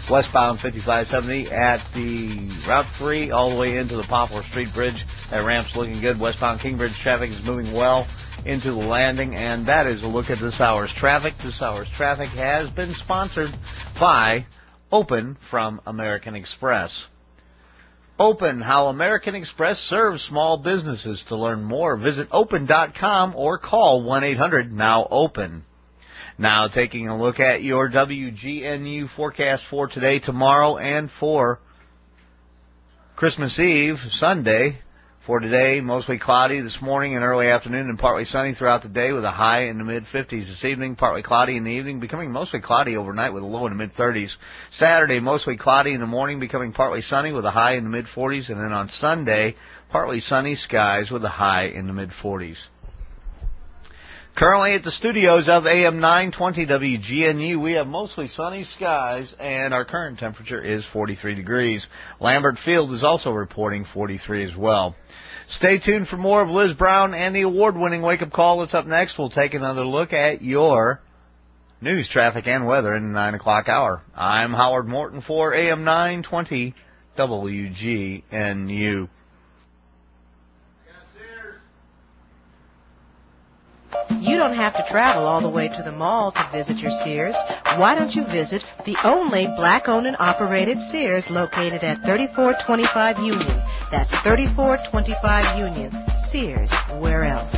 Westbound fifty-five seventy at the Route three all the way into the Poplar Street Bridge. That ramp's looking good. Westbound Kingbridge traffic is moving well into the landing. And that is a look at this hour's traffic. This hour's traffic has been sponsored by Open from American Express. Open, how American Express serves small businesses. To learn more, visit open dot com or call one eight hundred now open. Now taking a look at your W G N U forecast for today, tomorrow, and for Christmas Eve, Sunday. For today, mostly cloudy this morning and early afternoon and partly sunny throughout the day with a high in the mid-fifties. This evening, partly cloudy in the evening, becoming mostly cloudy overnight with a low in the mid-thirties. Saturday, mostly cloudy in the morning, becoming partly sunny with a high in the mid-forties. And then on Sunday, partly sunny skies with a high in the mid-forties. Currently at the studios of A M nine twenty W G N U, we have mostly sunny skies, and our current temperature is forty-three degrees. Lambert Field is also reporting forty-three as well. Stay tuned for more of Liz Brown and the award-winning Wake Up Call. That's up next. We'll take another look at your news, traffic, and weather in the nine o'clock hour. I'm Howard Morton for A M nine twenty W G N U. You don't have to travel all the way to the mall to visit your Sears. Why don't you visit the only black-owned and operated Sears located at thirty-four twenty-five Union? That's thirty-four twenty-five Union. Sears, where else?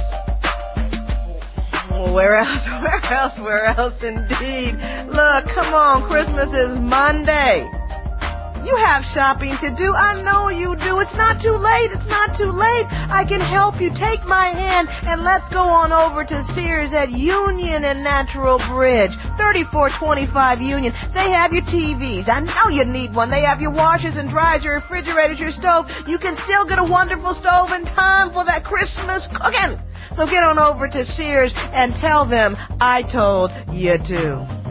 Where else? Where else? Where else indeed? Look, come on, Christmas is Monday. You have shopping to do. I know you do. It's not too late. It's not too late. I can help you. Take my hand and let's go on over to Sears at Union and Natural Bridge. thirty-four twenty-five Union. They have your T Vs. I know you need one. They have your washers and dryers, your refrigerators, your stove. You can still get a wonderful stove in time for that Christmas cooking. So get on over to Sears and tell them I told you to.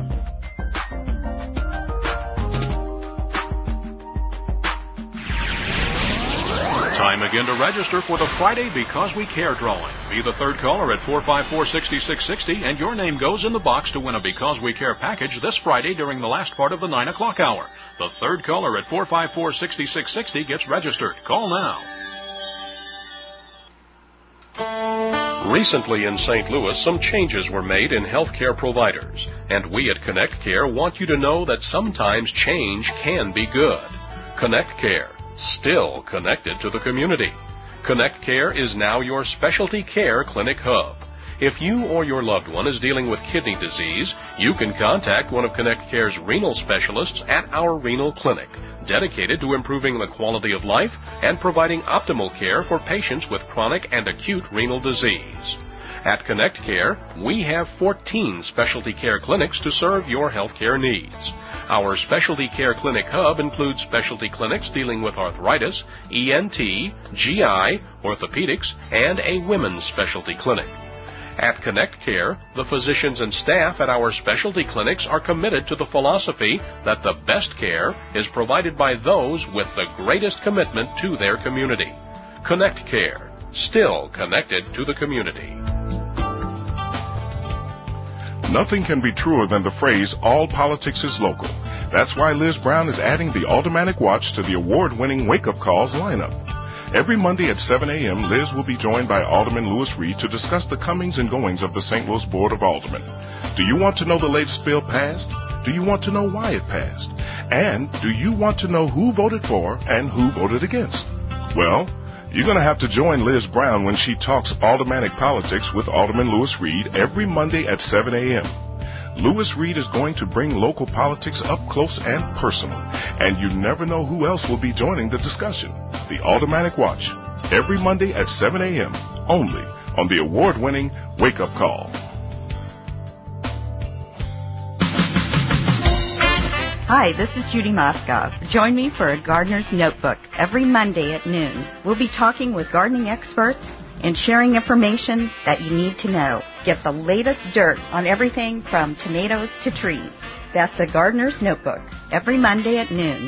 Time again to register for the Friday Because We Care drawing. Be the third caller at four five four, six six six zero, and your name goes in the box to win a Because We Care package this Friday during the last part of the nine o'clock hour. The third caller at four five four, six six six zero gets registered. Call now. Recently in Saint Louis, some changes were made in healthcare providers, and we at Connect Care want you to know that sometimes change can be good. Connect Care, still connected to the community. Connect Care is now your specialty care clinic hub. If you or your loved one is dealing with kidney disease, you can contact one of Connect Care's renal specialists at our renal clinic, dedicated to improving the quality of life and providing optimal care for patients with chronic and acute renal disease. At Connect Care, we have fourteen specialty care clinics to serve your health care needs. Our specialty care clinic hub includes specialty clinics dealing with arthritis, E N T, G I, orthopedics, and a women's specialty clinic. At Connect Care, the physicians and staff at our specialty clinics are committed to the philosophy that the best care is provided by those with the greatest commitment to their community. Connect Care, still connected to the community. Nothing can be truer than the phrase, all politics is local. That's why Liz Brown is adding the Aldermanic Watch to the award-winning Wake Up Calls lineup. Every Monday at seven a.m., Liz will be joined by Alderman Lewis Reed to discuss the comings and goings of the Saint Louis Board of Aldermen. Do you want to know the latest bill passed? Do you want to know why it passed? And do you want to know who voted for and who voted against? Well, you're going to have to join Liz Brown when she talks aldermanic politics with Alderman Lewis Reed every Monday at seven a.m. Lewis Reed is going to bring local politics up close and personal, and you never know who else will be joining the discussion. The Aldermanic Watch, every Monday at seven a.m., only on the award-winning Wake Up Call. Hi, this is Judy Moskow. Join me for a Gardener's Notebook every Monday at noon. We'll be talking with gardening experts and sharing information that you need to know. Get the latest dirt on everything from tomatoes to trees. That's a Gardener's Notebook every Monday at noon.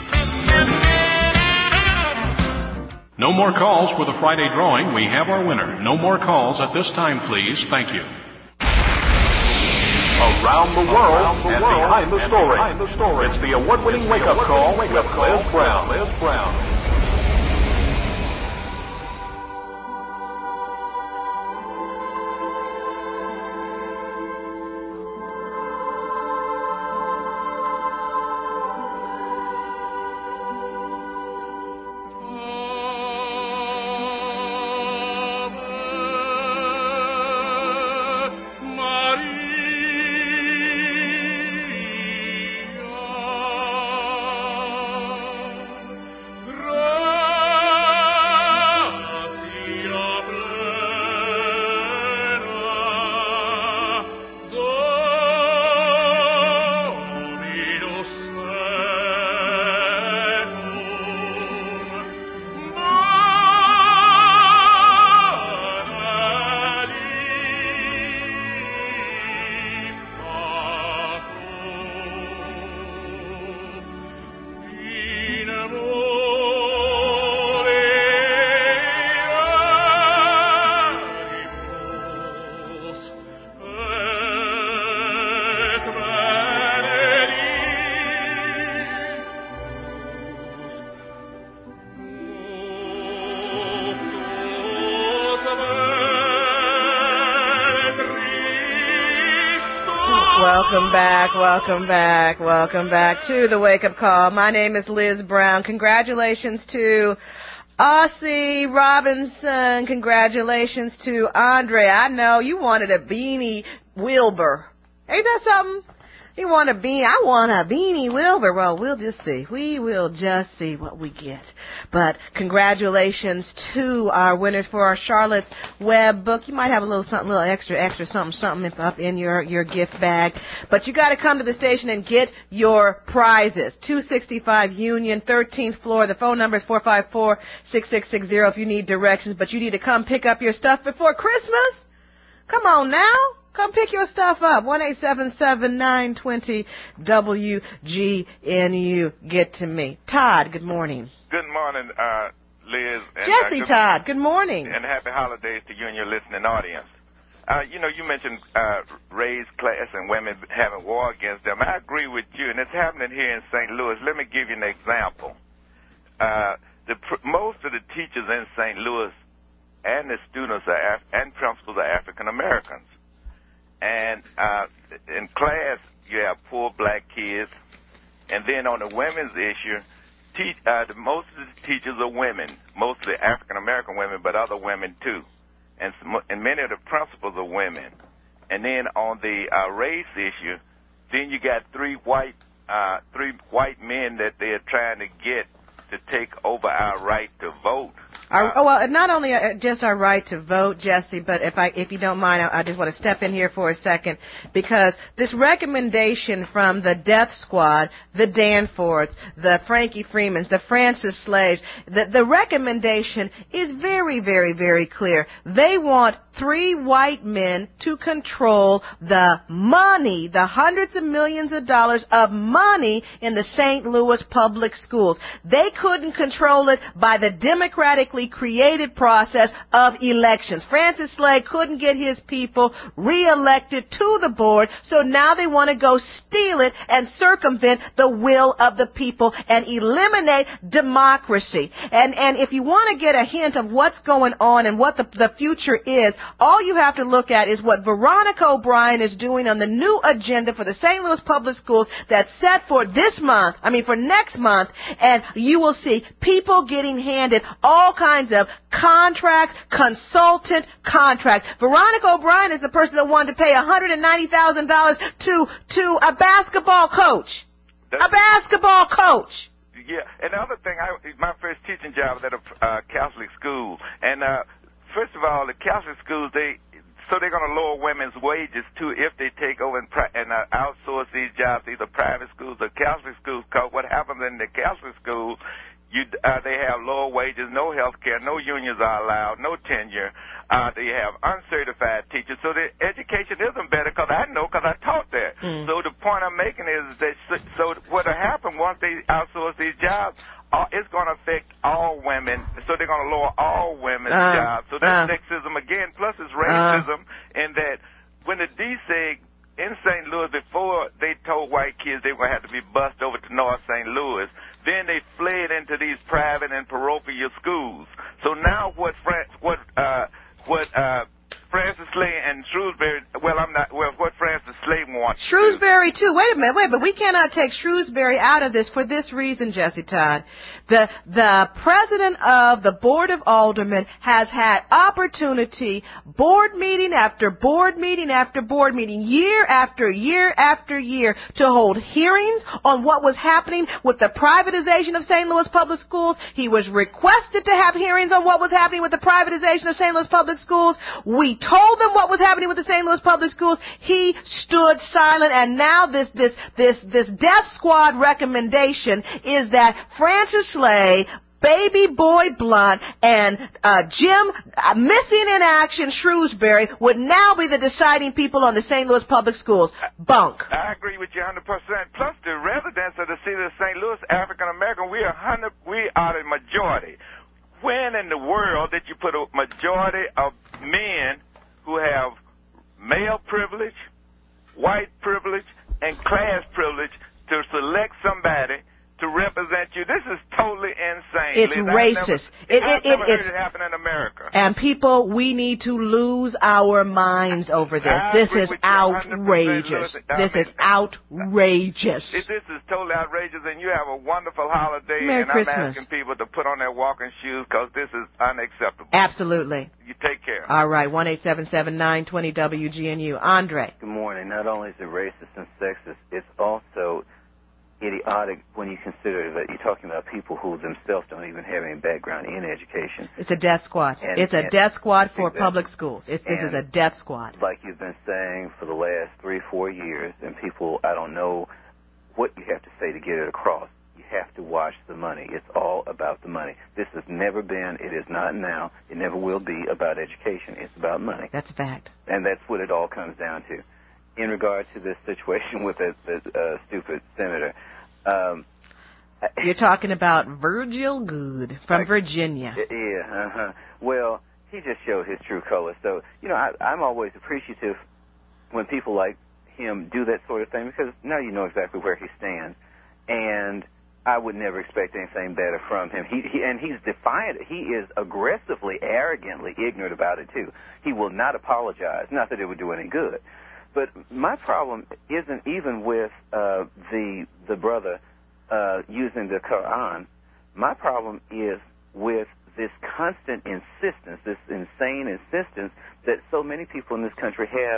No more calls for the Friday drawing. We have our winner. No more calls at this time, please. Thank you. Around the world Around the and, world behind, the and behind the story. It's the award-winning wake-up call with Liz Brown. Liz Brown. Welcome back, welcome back, welcome back to the Wake Up Call. My name is Liz Brown. Congratulations to Ossie Robinson. Congratulations to Andre. I know you wanted a Beanie Wilbur. Ain't that something? You want a beanie? I want a Beanie Wilbur. Well, we'll just see. We will just see what we get. But congratulations to our winners for our Charlotte's Web book. You might have a little something, little extra, extra something, something up in your your gift bag. But you got to come to the station and get your prizes. two sixty-five Union, thirteenth floor. The phone number is four five four, six six six zero if you need directions. But you need to come pick up your stuff before Christmas. Come on now. Come pick your stuff up. one eight seven seven, nine two zero, W G N U. Get to me. Todd, good morning. Good morning, uh, Liz. And, Jesse uh, good Todd, good morning. And happy holidays to you and your listening audience. Uh, you know, you mentioned uh, raised class and women having war against them. I agree with you, and it's happening here in Saint Louis. Let me give you an example. Uh, the pr- most of the teachers in Saint Louis and the students are Af- and principals are African Americans. And uh, in class, you have poor black kids. And then on the women's issue, te- uh, the, most of the teachers are women, mostly African-American women, but other women too. And, some, and many of the principals are women. And then on the uh, race issue, then you got three white, uh, three white men that they're trying to get to take over our right to vote. Our, oh, well, not only uh, just our right to vote, Jesse, but if I, if you don't mind, I, I just want to step in here for a second, because this recommendation from the Death Squad, the Danforths, the Frankie Freemans, the Francis Slaves, the, the recommendation is very, very, very clear. They want three white men to control the money, the hundreds of millions of dollars of money in the Saint Louis public schools. They couldn't control it by the democratically created process of elections. Francis Slade couldn't get his people reelected to the board, so now they want to go steal it and circumvent the will of the people and eliminate democracy. And and if you want to get a hint of what's going on and what the, the future is, all you have to look at is what Veronica O'Brien is doing on the new agenda for the Saint Louis Public Schools that's set for this month, I mean for next month, and you will see people getting handed all kinds of contracts, consultant contracts. Veronica O'Brien is the person that wanted to pay one hundred ninety thousand dollars to to a basketball coach. That's a basketball coach. Yeah, and the other thing, I, my first teaching job was at a uh, Catholic school, and uh, first of all, the Catholic schools, they so they're going to lower women's wages too if they take over and, pri- and uh, outsource these jobs, either private schools or Catholic schools. Because what happens in the Catholic school, you uh, they have lower wages, no health care, no unions are allowed, no tenure. Uh, they have uncertified teachers, so the education isn't better. Because I know, because I taught there. Mm. So the point I'm making is that so, so what will happen once they outsource these jobs? Uh, it's going to affect all women, so they're going to lower all women's uh, jobs. So that's uh, sexism again, plus it's racism uh, in that when the D S E G in Saint Louis, before they told white kids they were going to have to be bused over to North Saint Louis, then they fled into these private and parochial schools. So now what Fran- what uh, what uh, Francis Slade and Shrewsbury, well, I'm not, well, what Francis Slade wants Shrewsbury, too. Wait a minute, wait, but we cannot take Shrewsbury out of this for this reason, Jesse Todd. The, the president of the Board of Aldermen has had opportunity, board meeting after board meeting after board meeting, year after year after year, to hold hearings on what was happening with the privatization of Saint Louis Public Schools. He was requested to have hearings on what was happening with the privatization of Saint Louis Public Schools. We told them what was happening with the Saint Louis Public Schools. He stood silent, and now this this this this death squad recommendation is that Francis Slade, Baby Boy Blunt, and uh, Jim uh, missing in action Shrewsbury would now be the deciding people on the Saint Louis Public Schools. Bunk. I agree with you one hundred percent. Plus, the residents of the city of Saint Louis, African American, we are one hundred, we are the majority. When in the world did you put a majority of men who have male privilege, white privilege, and class privilege to select somebody to represent you? This is totally insane. It's Liz. racist. I've never, It, I've it, never it, heard it's, it happen in America. And people, we need to lose our minds over this. I This agree is with you one hundred percent, outrageous. Louis. I This mean, is outrageous. It, this is totally outrageous, and you have a wonderful holiday. Merry and Christmas. I'm asking people to put on their walking shoes because this is unacceptable. Absolutely. You take care. All right, one eight seven seven nine two zero W G N U. Andre. Good morning. Not only is it racist and sexist, it's also idiotic when you consider that you're talking about people who themselves don't even have any background in education. It's a death squad. And, it's a and, death squad for exactly. public schools. It's, this and is a death squad. Like you've been saying for the last three, four years, and people, I don't know what you have to say to get it across. You have to watch the money. It's all about the money. This has never been, it is not now, it never will be about education. It's about money. That's a fact. And that's what it all comes down to. In regard to this situation with the, the uh, stupid senator, um, you're talking about Virgil Good from like, Virginia. Yeah, uh-huh. Well, he just showed his true colors. So, you know, I, I'm always appreciative when people like him do that sort of thing because now you know exactly where he stands. And I would never expect anything better from him. He, he and he's defiant. He is aggressively, arrogantly ignorant about it, too. He will not apologize. Not that it would do any good. But my problem isn't even with uh, the the brother uh, using the Quran. My problem is with this constant insistence, this insane insistence that so many people in this country have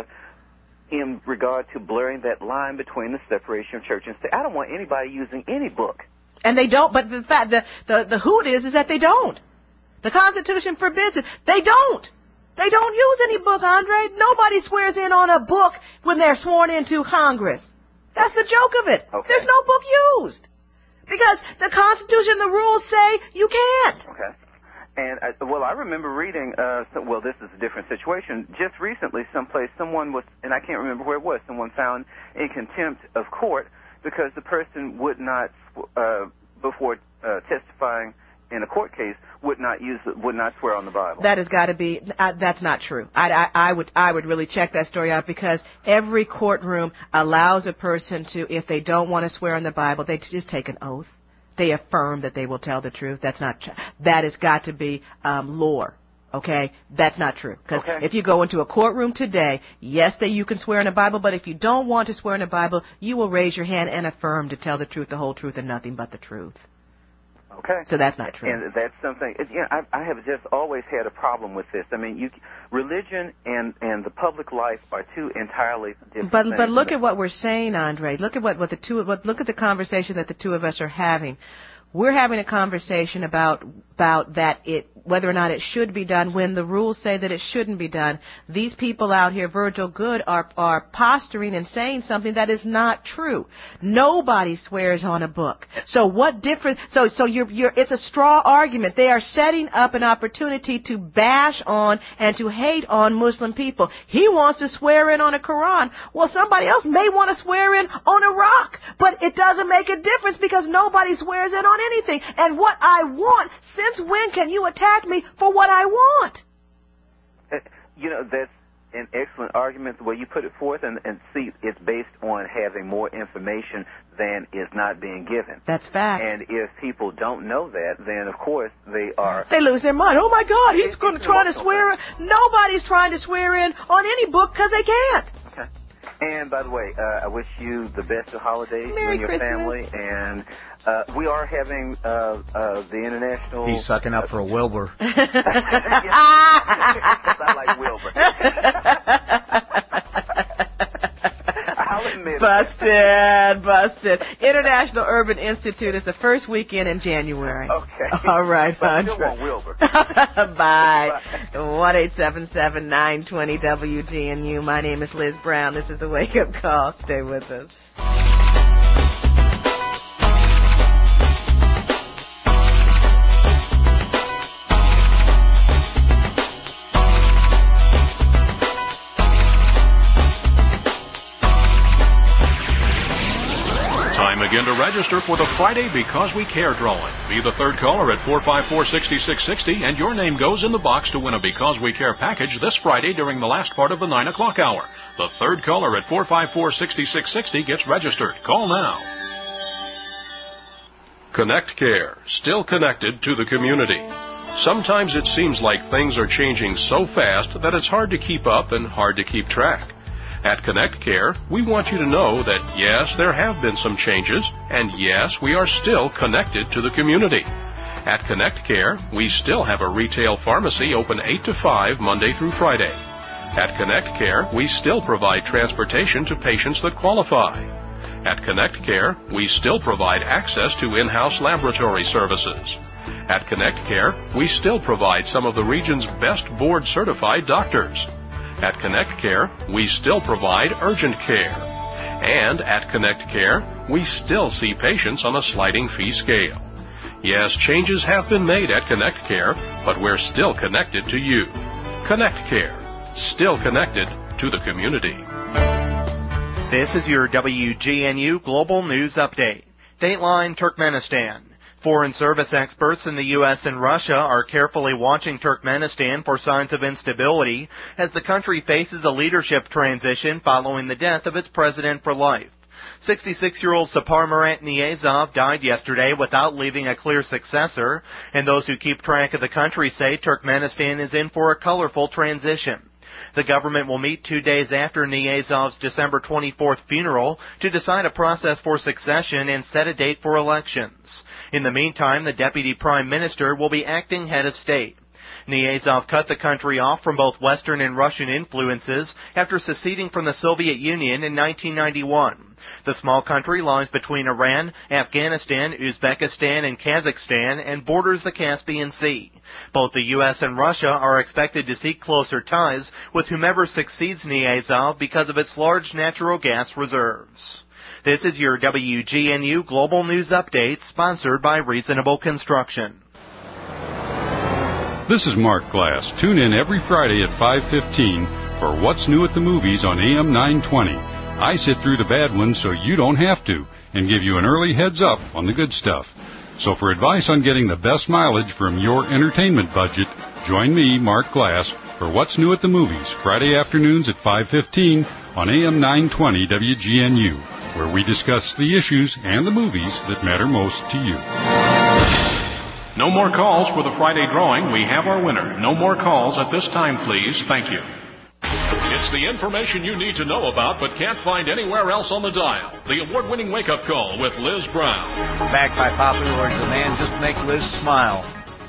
in regard to blurring that line between the separation of church and state. I don't want anybody using any book. And they don't, but the fact, the, the, the hoot is, is that they don't. The Constitution forbids it. They don't. They don't use any book, Andre. Nobody swears in on a book when they're sworn into Congress. That's the joke of it. Okay. There's no book used. Because the Constitution and the rules say you can't. Okay. And, I, well, I remember reading, uh, so, well, this is a different situation. Just recently, someplace, someone was, and I can't remember where it was, someone found in contempt of court because the person would not, uh, before uh, testifying in a court case, would not use, would not swear on the Bible. That has got to be. Uh, that's not true. I, I, I would, I would really check that story out because every courtroom allows a person to, if they don't want to swear on the Bible, they just take an oath. They affirm that they will tell the truth. That's not. Tr- that has got to be um, lore. Okay, that's not true. Because okay. if you go into a courtroom today, yes, that you can swear in the Bible, but if you don't want to swear in the Bible, you will raise your hand and affirm to tell the truth, the whole truth, and nothing but the truth. Okay. So that's not true. And that's something, it, you know, I, I have just always had a problem with this. I mean, you, religion and, and the public life are two entirely different But things. but look at what we're saying, Andre. Look at what, what the two what look at the conversation that the two of us are having. We're having a conversation about about that it whether or not it should be done when the rules say that it shouldn't be done. These people out here, Virgil Good, are are posturing and saying something that is not true. Nobody swears on a book. So what difference? So so you're you're it's a straw argument. They are setting up an opportunity to bash on and to hate on Muslim people. He wants to swear in on a Quran. Well, somebody else may want to swear in on a rock, but it doesn't make a difference because nobody swears in on anything. And what I want, since when can you attack me for what I want? Uh, you know, that's an excellent argument the way you put it forth, and, and see, it's based on having more information than is not being given. That's fact. And if people don't know that, then of course they are... They lose their mind. Oh, my God, he's going to try to swear in. Nobody's trying to swear in on any book because they can't. Okay. And by the way, uh, I wish you the best of holidays, Merry you and your Christmas. family. And uh, we are having uh, uh, the international... He's sucking up for a Wilbur. Yes, I like Wilbur. I'll admit Busted, busted. International Urban Institute is the first weekend in January. Okay. All right, but I Andre. still want Wilbur. Bye. one eight seven seven, nine two zero, W G N U. My name is Liz Brown. This is the Wake Up Call. Stay with us. Time again to register for the Friday Because We Care drawing. Be the third caller at four five four, six six six zero, and your name goes in the box to win a Because We Care package this Friday during the last part of the nine o'clock hour. The third caller at four five four, six six six zero gets registered. Call now. Connect Care, still connected to the community. Sometimes it seems like things are changing so fast that it's hard to keep up and hard to keep track. At Connect Care, we want you to know that yes, there have been some changes, and yes, we are still connected to the community. At Connect Care, we still have a retail pharmacy open eight to five Monday through Friday. At Connect Care, we still provide transportation to patients that qualify. At Connect Care, we still provide access to in-house laboratory services. At Connect Care, we still provide some of the region's best board-certified doctors. At Connect Care, we still provide urgent care. And at Connect Care, we still see patients on a sliding fee scale. Yes, changes have been made at Connect Care, but we're still connected to you. Connect Care, still connected to the community. This is your W G N U Global News Update. Dateline Turkmenistan. Foreign service experts in the U S and Russia are carefully watching Turkmenistan for signs of instability as the country faces a leadership transition following the death of its president for life. sixty-six-year-old Sapar Murat Niyazov died yesterday without leaving a clear successor, and those who keep track of the country say Turkmenistan is in for a colorful transition. The government will meet two days after Niyazov's December twenty-fourth funeral to decide a process for succession and set a date for elections. In the meantime, the deputy prime minister will be acting head of state. Niyazov cut the country off from both Western and Russian influences after seceding from the Soviet Union in nineteen ninety-one. The small country lies between Iran, Afghanistan, Uzbekistan, and Kazakhstan and borders the Caspian Sea. Both the U S and Russia are expected to seek closer ties with whomever succeeds Niyazov because of its large natural gas reserves. This is your W G N U Global News Update, sponsored by Reasonable Construction. This is Mark Glass. Tune in every Friday at five fifteen for What's New at the Movies on A M nine twenty. I sit through the bad ones so you don't have to and give you an early heads up on the good stuff. So for advice on getting the best mileage from your entertainment budget, join me, Mark Glass, for What's New at the Movies, Friday afternoons at five fifteen on A M nine twenty W G N U, where we discuss the issues and the movies that matter most to you. No more calls for the Friday drawing. We have our winner. No more calls at this time, please. Thank you. It's the information you need to know about but can't find anywhere else on the dial. The award-winning wake-up call with Liz Brown. Backed by popular demand just to make Liz smile.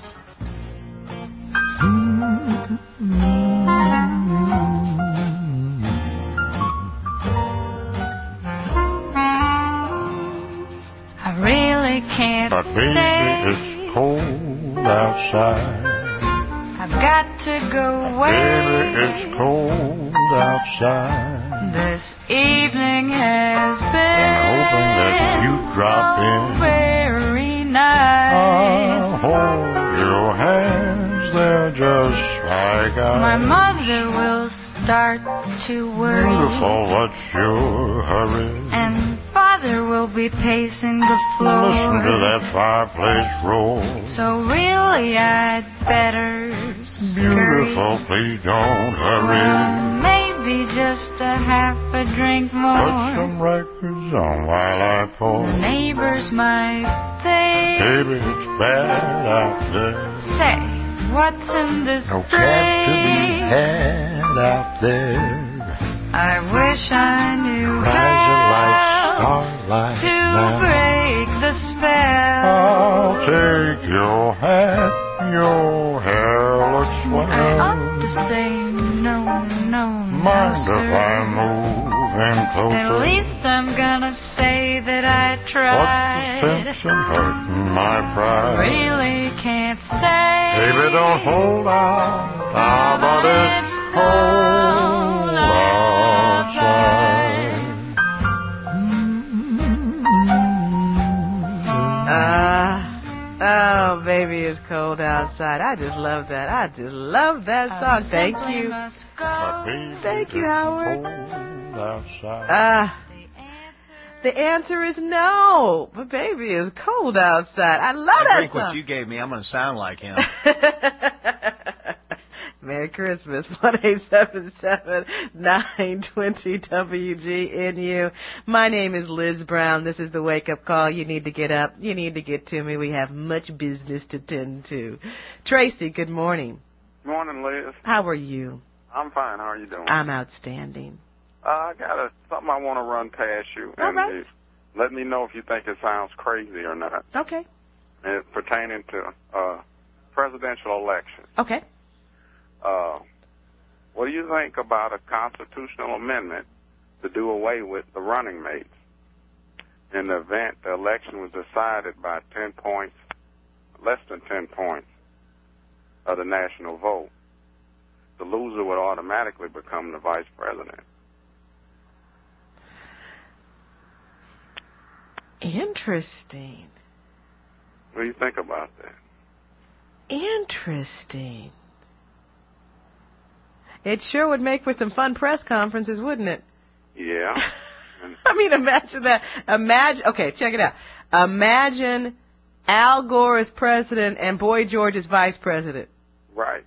I really can't But baby, stay. it's cold outside. I've got to go away. Baby, it's cold outside. This evening has been I'm hoping that you drop so in. very nice. I'll hold your hands, they're just like ice. My mother will start to worry, Beautiful, what's your hurry? and father will will be pacing the floor. Listen to that fireplace roar. So really I'd better scurry. Beautiful, please don't hurry. Well, maybe just a half a drink more. Put some records on while I pour. The neighbors might think, baby, it's bad out there. Say, what's in this No drink? cats to be had out there. I wish I knew Rising like how starlight to now. break the spell. I'll take your hat, your hair looks swell. I ought to say no, no, Mind no, if sir. I move in closer? At least I'm gonna say that I What's tried. the sense in hurting my pride? Really can't stay. Baby, don't hold out. Ah, but it's cold outside. Ah, oh, baby, it's cold outside. I just love that. I just love that song. Thank you. Thank you, Howard. Ah. The answer is no. But baby, it's cold outside. I love I that think song. what you gave me, I'm going to sound like him. Merry Christmas. one eight seven seven, nine two zero, W G N U. My name is Liz Brown. This is the wake-up call. You need to get up. You need to get to me. We have much business to tend to. Tracy, good morning. Morning, Liz. How are you? I'm fine. How are you doing? I'm outstanding. Uh, I got a, something I want to run past you. All and right. you- let me know if you think it sounds crazy or not. Okay. It's pertaining to uh, presidential election. Okay. Uh, what do you think about a constitutional amendment to do away with the running mates in the event the election was decided by ten points, less than ten points of the national vote? The loser would automatically become the vice president. Interesting. What do you think about that? Interesting. It sure would make for some fun press conferences, wouldn't it? Yeah. I mean, imagine that. Imagine, okay, check it out. Imagine Al Gore as president and Boy George as vice president. Right.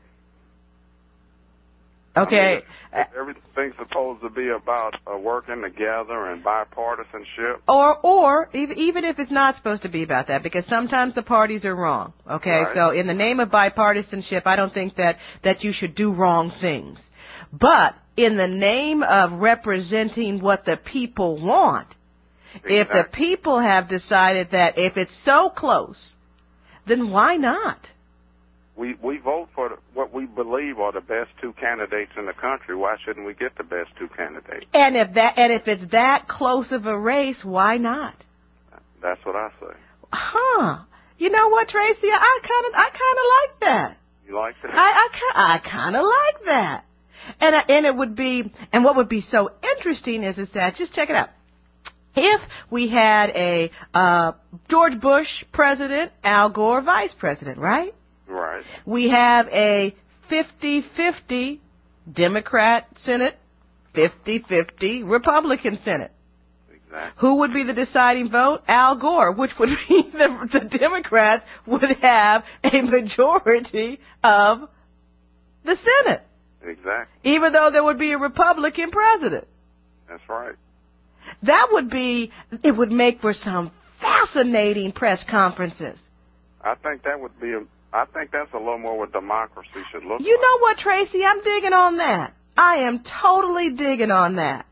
Okay. I mean, if everything's supposed to be about uh, working together and bipartisanship. Or, or ev- even if it's not supposed to be about that, because sometimes the parties are wrong. Okay, Right. so in the name of bipartisanship, I don't think that that you should do wrong things. But in the name of representing what the people want, if the people have decided that if it's so close, then why not? We we vote for the, what we believe are the best two candidates in the country. Why shouldn't we get the best two candidates? And if that and if it's that close of a race, why not? That's what I say. Huh? You know what, Tracy? I kind of I kind of like that. You like that? I I, ki- I kind of like that. And I, and it would be and what would be so interesting is is that just check it out. If we had a uh, George Bush president, Al Gore vice president, right? Right. We have a fifty-fifty Democrat Senate, fifty-fifty Republican Senate. Exactly. Who would be the deciding vote? Al Gore, which would mean the, the Democrats would have a majority of the Senate. Exactly. Even though there would be a Republican president. That's right. That would be, it would make for some fascinating press conferences. I think that would be a, I think that's a little more what democracy should look You like. know what, Tracy? I'm digging on that. I am totally digging on that.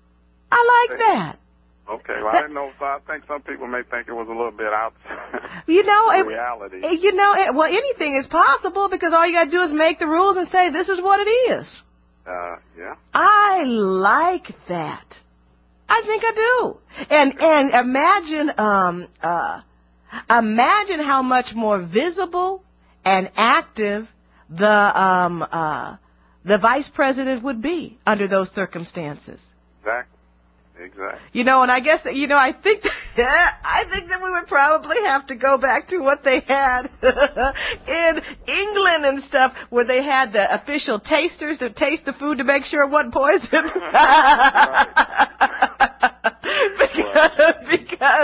I like that. Okay, well, I didn't know, so I think some people may think it was a little bit outside You know, of it, reality. it- you know, it, well, anything is possible because all you got to do is make the rules and say this is what it is. Uh, yeah. I like that. I think I do. And and imagine um uh imagine how much more visible and active the um uh the vice president would be under those circumstances. Exactly. Exactly. You know, and I guess that, you know, I think that, I think that we would probably have to go back to what they had in England and stuff, where they had the official tasters to taste the food to make sure it wasn't poison. because, because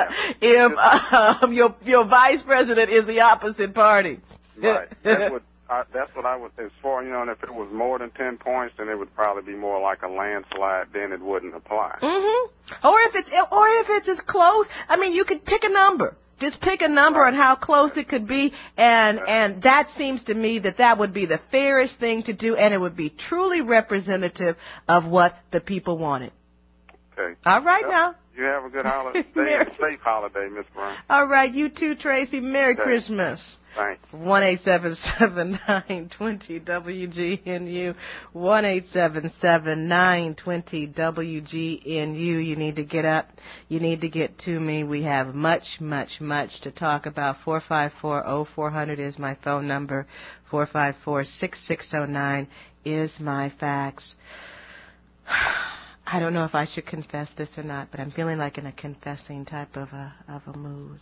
if um, your your vice president is the opposite party. Right. That's what, I, that's what I was, as far, you know, and if it was more than ten points, then it would probably be more like a landslide, then it wouldn't apply. Mm-hmm. Or if it's, or if it's as close, I mean, you could pick a number. Just pick a number on how close it could be, and and that seems to me that that would be the fairest thing to do, and it would be truly representative of what the people wanted. Okay. All right, well, now. You have a good holiday, a safe holiday, Miss Brown. All right, you too, Tracy. Merry Okay. Christmas. Thanks. one eight seven seven, nine two zero, W G N U. one eight seven seven, nine two zero, W G N U. You need to get up. You need to get to me. We have much, much, much to talk about. four five four, oh four hundred is my phone number. four five four, six six zero nine is my fax. I don't know if I should confess this or not, but I'm feeling like in a confessing type of a, of a mood.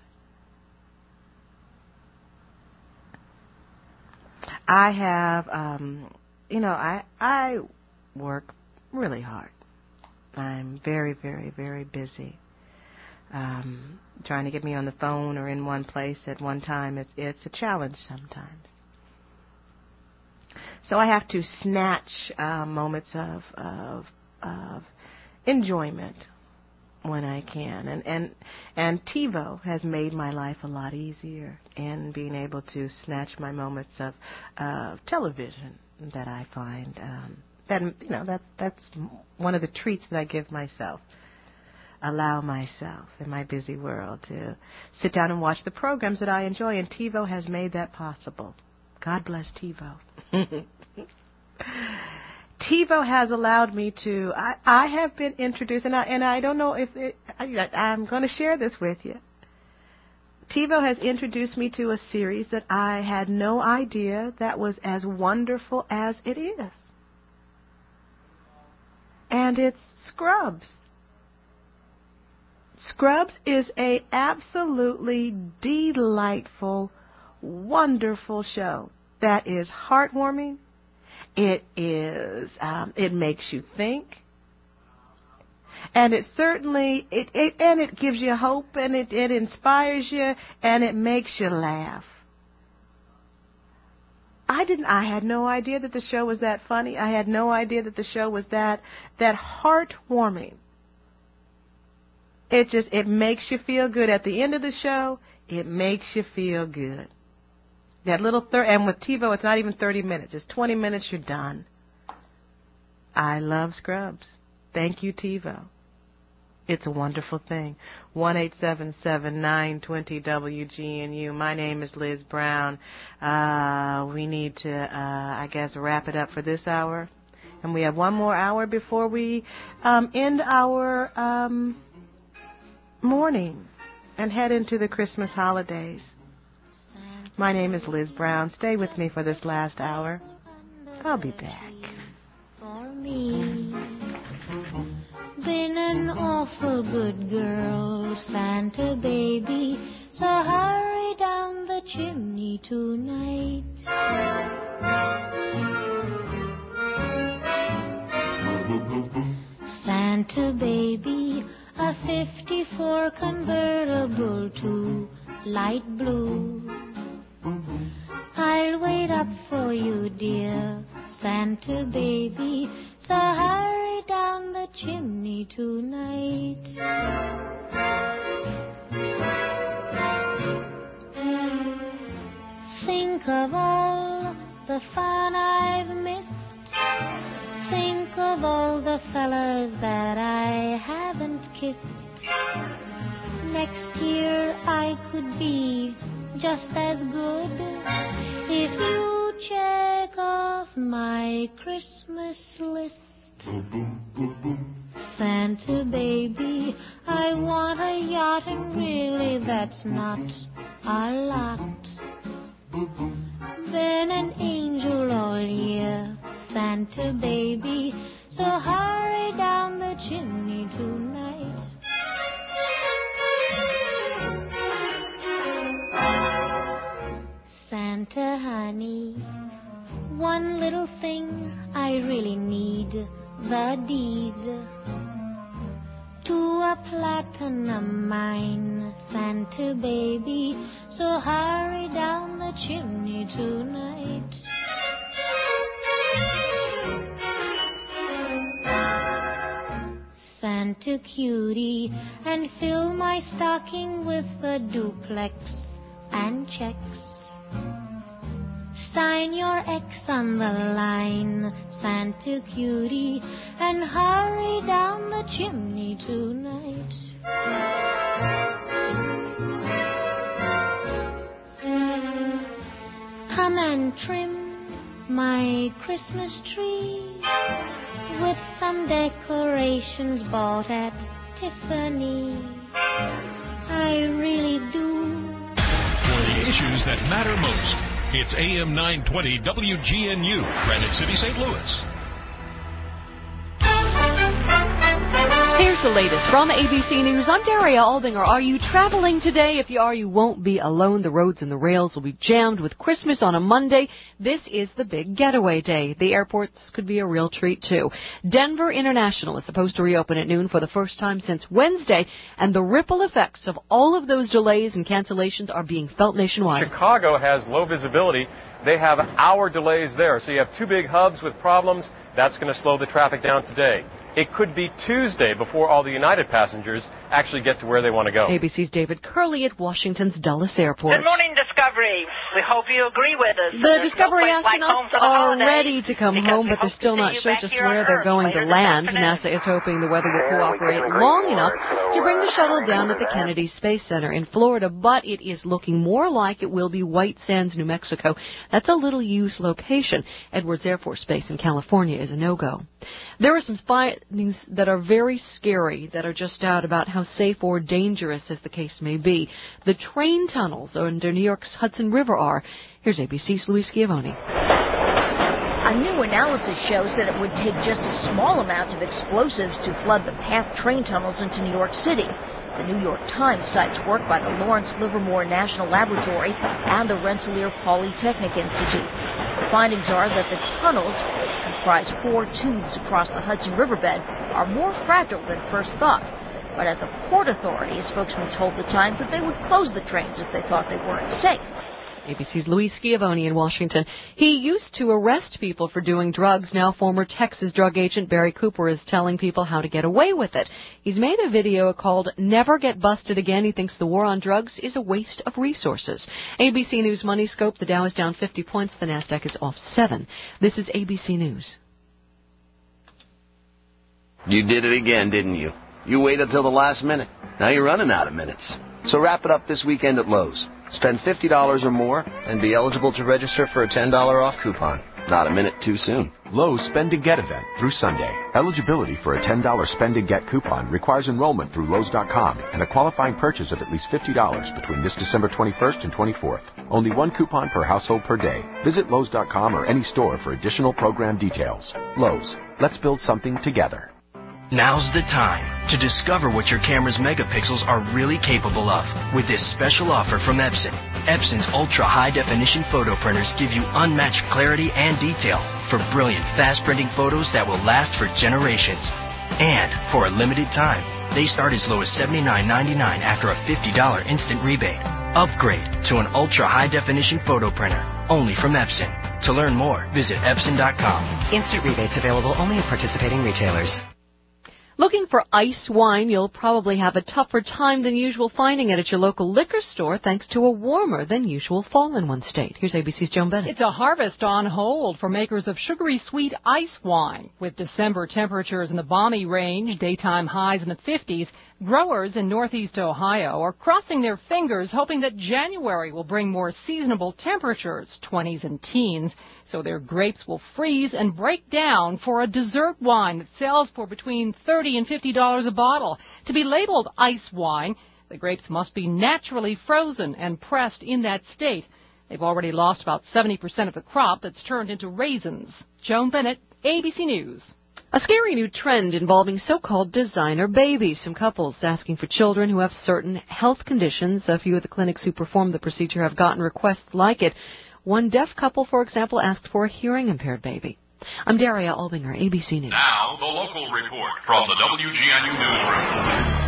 I have, um, you know, I I work really hard. I'm very, very, very busy. Um, trying to get me on the phone or in one place at one time, it's, it's a challenge sometimes. So I have to snatch uh, moments of, of of enjoyment when I can. And, and, and TiVo has made my life a lot easier in being able to snatch my moments of uh, television that I find, um, that, you know, that that's one of the treats that I give myself. Allow myself in my busy world to sit down and watch the programs that I enjoy, and TiVo has made that possible. God bless TiVo. TiVo has allowed me to, I, I have been introduced, and I, and I don't know if it, I, I'm going to share this with you. TiVo has introduced me to a series that I had no idea that was as wonderful as it is. And it's Scrubs. Scrubs is a absolutely delightful, wonderful show that is heartwarming. It is, um, it makes you think, and it certainly, it, it and it gives you hope, and it, it inspires you, and it makes you laugh. I didn't, I had no idea that the show was that funny. I had no idea that the show was that, that heartwarming. It just, it makes you feel good. At the end of the show, it makes you feel good. That little thir- and with TiVo, it's not even thirty minutes. It's twenty minutes, you're done. I love Scrubs. Thank you, TiVo. It's a wonderful thing. one eight seven seven, nine two zero, W G N U. My name is Liz Brown. Uh, we need to, uh, I guess, wrap it up for this hour. And we have one more hour before we um, end our um, morning and head into the Christmas holidays. My name is Liz Brown. Stay with me for this last hour. I'll be back. For me, been an awful good girl, Santa baby, so hurry down the chimney tonight. Santa baby, a fifty-four convertible to light blue. I'll wait up for you, dear Santa baby, so hurry down the chimney tonight. Think of all the fun I've missed. Think of all the fellas that I haven't kissed. Next year I could be just as good if you check off my Christmas list. Santa baby, I want a yacht, and really that's not a lot. Been an angel all year, Santa baby, so hurry down the chimney tonight. Santa honey, one little thing I really need, the deed to a platinum mine, Santa baby, so hurry down the chimney tonight. Santa cutie, and fill my stocking with a duplex and checks. Sign your X on the line, Santa cutie, and hurry down the chimney tonight. Come and trim my Christmas tree with some decorations bought at Tiffany. I really do. For the issues that matter most, it's A M nine twenty W G N U, Granite City, Saint Louis. Here's the latest from A B C News. I'm Daria Aldinger. Are you traveling today? If you are, you won't be alone. The roads and the rails will be jammed with Christmas on a Monday. This is the big getaway day. The airports could be a real treat, too. Denver International is supposed to reopen at noon for the first time since Wednesday, and the ripple effects of all of those delays and cancellations are being felt nationwide. Chicago has low visibility. They have hour delays there. So you have two big hubs with problems. That's going to slow the traffic down today. It could be Tuesday before all the United passengers actually get to where they want to go. A B C's David Curley at Washington's Dulles Airport. Good morning, Discovery. We hope you agree with us. The There's Discovery no place astronauts like home for the are holidays, ready to come home, but they're still not sure just where they're going to land. NASA is hoping the weather will cooperate long enough to bring the shuttle down at the Kennedy Space Center in Florida, but it is looking more like it will be White Sands, New Mexico. That's a little used location. Edwards Air Force Base in California is a no-go. There are some findings that are very scary that are just out about how safe or dangerous, as the case may be, the train tunnels under New York's Hudson River are. Here's A B C's Luis Schiavone. A new analysis shows that it would take just a small amount of explosives to flood the PATH train tunnels into New York City. The New York Times cites work by the Lawrence Livermore National Laboratory and the Rensselaer Polytechnic Institute. The findings are that the tunnels, which comprise four tubes across the Hudson Riverbed, are more fragile than first thought. But at the Port Authority, a spokesman told the Times that they would close the trains if they thought they weren't safe. A B C's Luis Schiavone in Washington. He used to arrest people for doing drugs. Now former Texas drug agent Barry Cooper is telling people how to get away with it. He's made a video called Never Get Busted Again. He thinks the war on drugs is a waste of resources. A B C News Money Scope. The Dow is down fifty points. The Nasdaq is off seven. This is A B C News. You did it again, didn't you? You waited till the last minute. Now you're running out of minutes. So wrap it up this weekend at Lowe's. Spend fifty dollars or more and be eligible to register for a ten dollars off coupon. Not a minute too soon. Lowe's Spend and Get event through Sunday. Eligibility for a ten dollars Spend and Get coupon requires enrollment through Lowe's dot com and a qualifying purchase of at least fifty dollars between this December twenty-first and twenty-fourth. Only one coupon per household per day. Visit Lowe's dot com or any store for additional program details. Lowe's. Let's build something together. Now's the time to discover what your camera's megapixels are really capable of with this special offer from Epson. Epson's ultra-high-definition photo printers give you unmatched clarity and detail for brilliant, fast-printing photos that will last for generations. And for a limited time, they start as low as seventy-nine ninety-nine after a fifty dollars instant rebate. Upgrade to an ultra-high-definition photo printer, only from Epson. To learn more, visit Epson dot com. Instant rebates available only at participating retailers. Looking for ice wine, you'll probably have a tougher time than usual finding it at your local liquor store thanks to a warmer than usual fall in one state. Here's A B C's Joan Bennett. It's a harvest on hold for makers of sugary sweet ice wine. With December temperatures in the balmy range, daytime highs in the fifties, growers in northeast Ohio are crossing their fingers hoping that January will bring more seasonable temperatures, twenties and teens, so their grapes will freeze and break down for a dessert wine that sells for between thirty and fifty dollars a bottle. To be labeled ice wine, the grapes must be naturally frozen and pressed in that state. They've already lost about seventy percent of the crop that's turned into raisins. Joan Bennett, A B C News. A scary new trend involving so-called designer babies. Some couples asking for children who have certain health conditions. A few of the clinics who perform the procedure have gotten requests like it. One deaf couple, for example, asked for a hearing-impaired baby. I'm Daria Albinger, A B C News. Now, the local report from the W G N U Newsroom.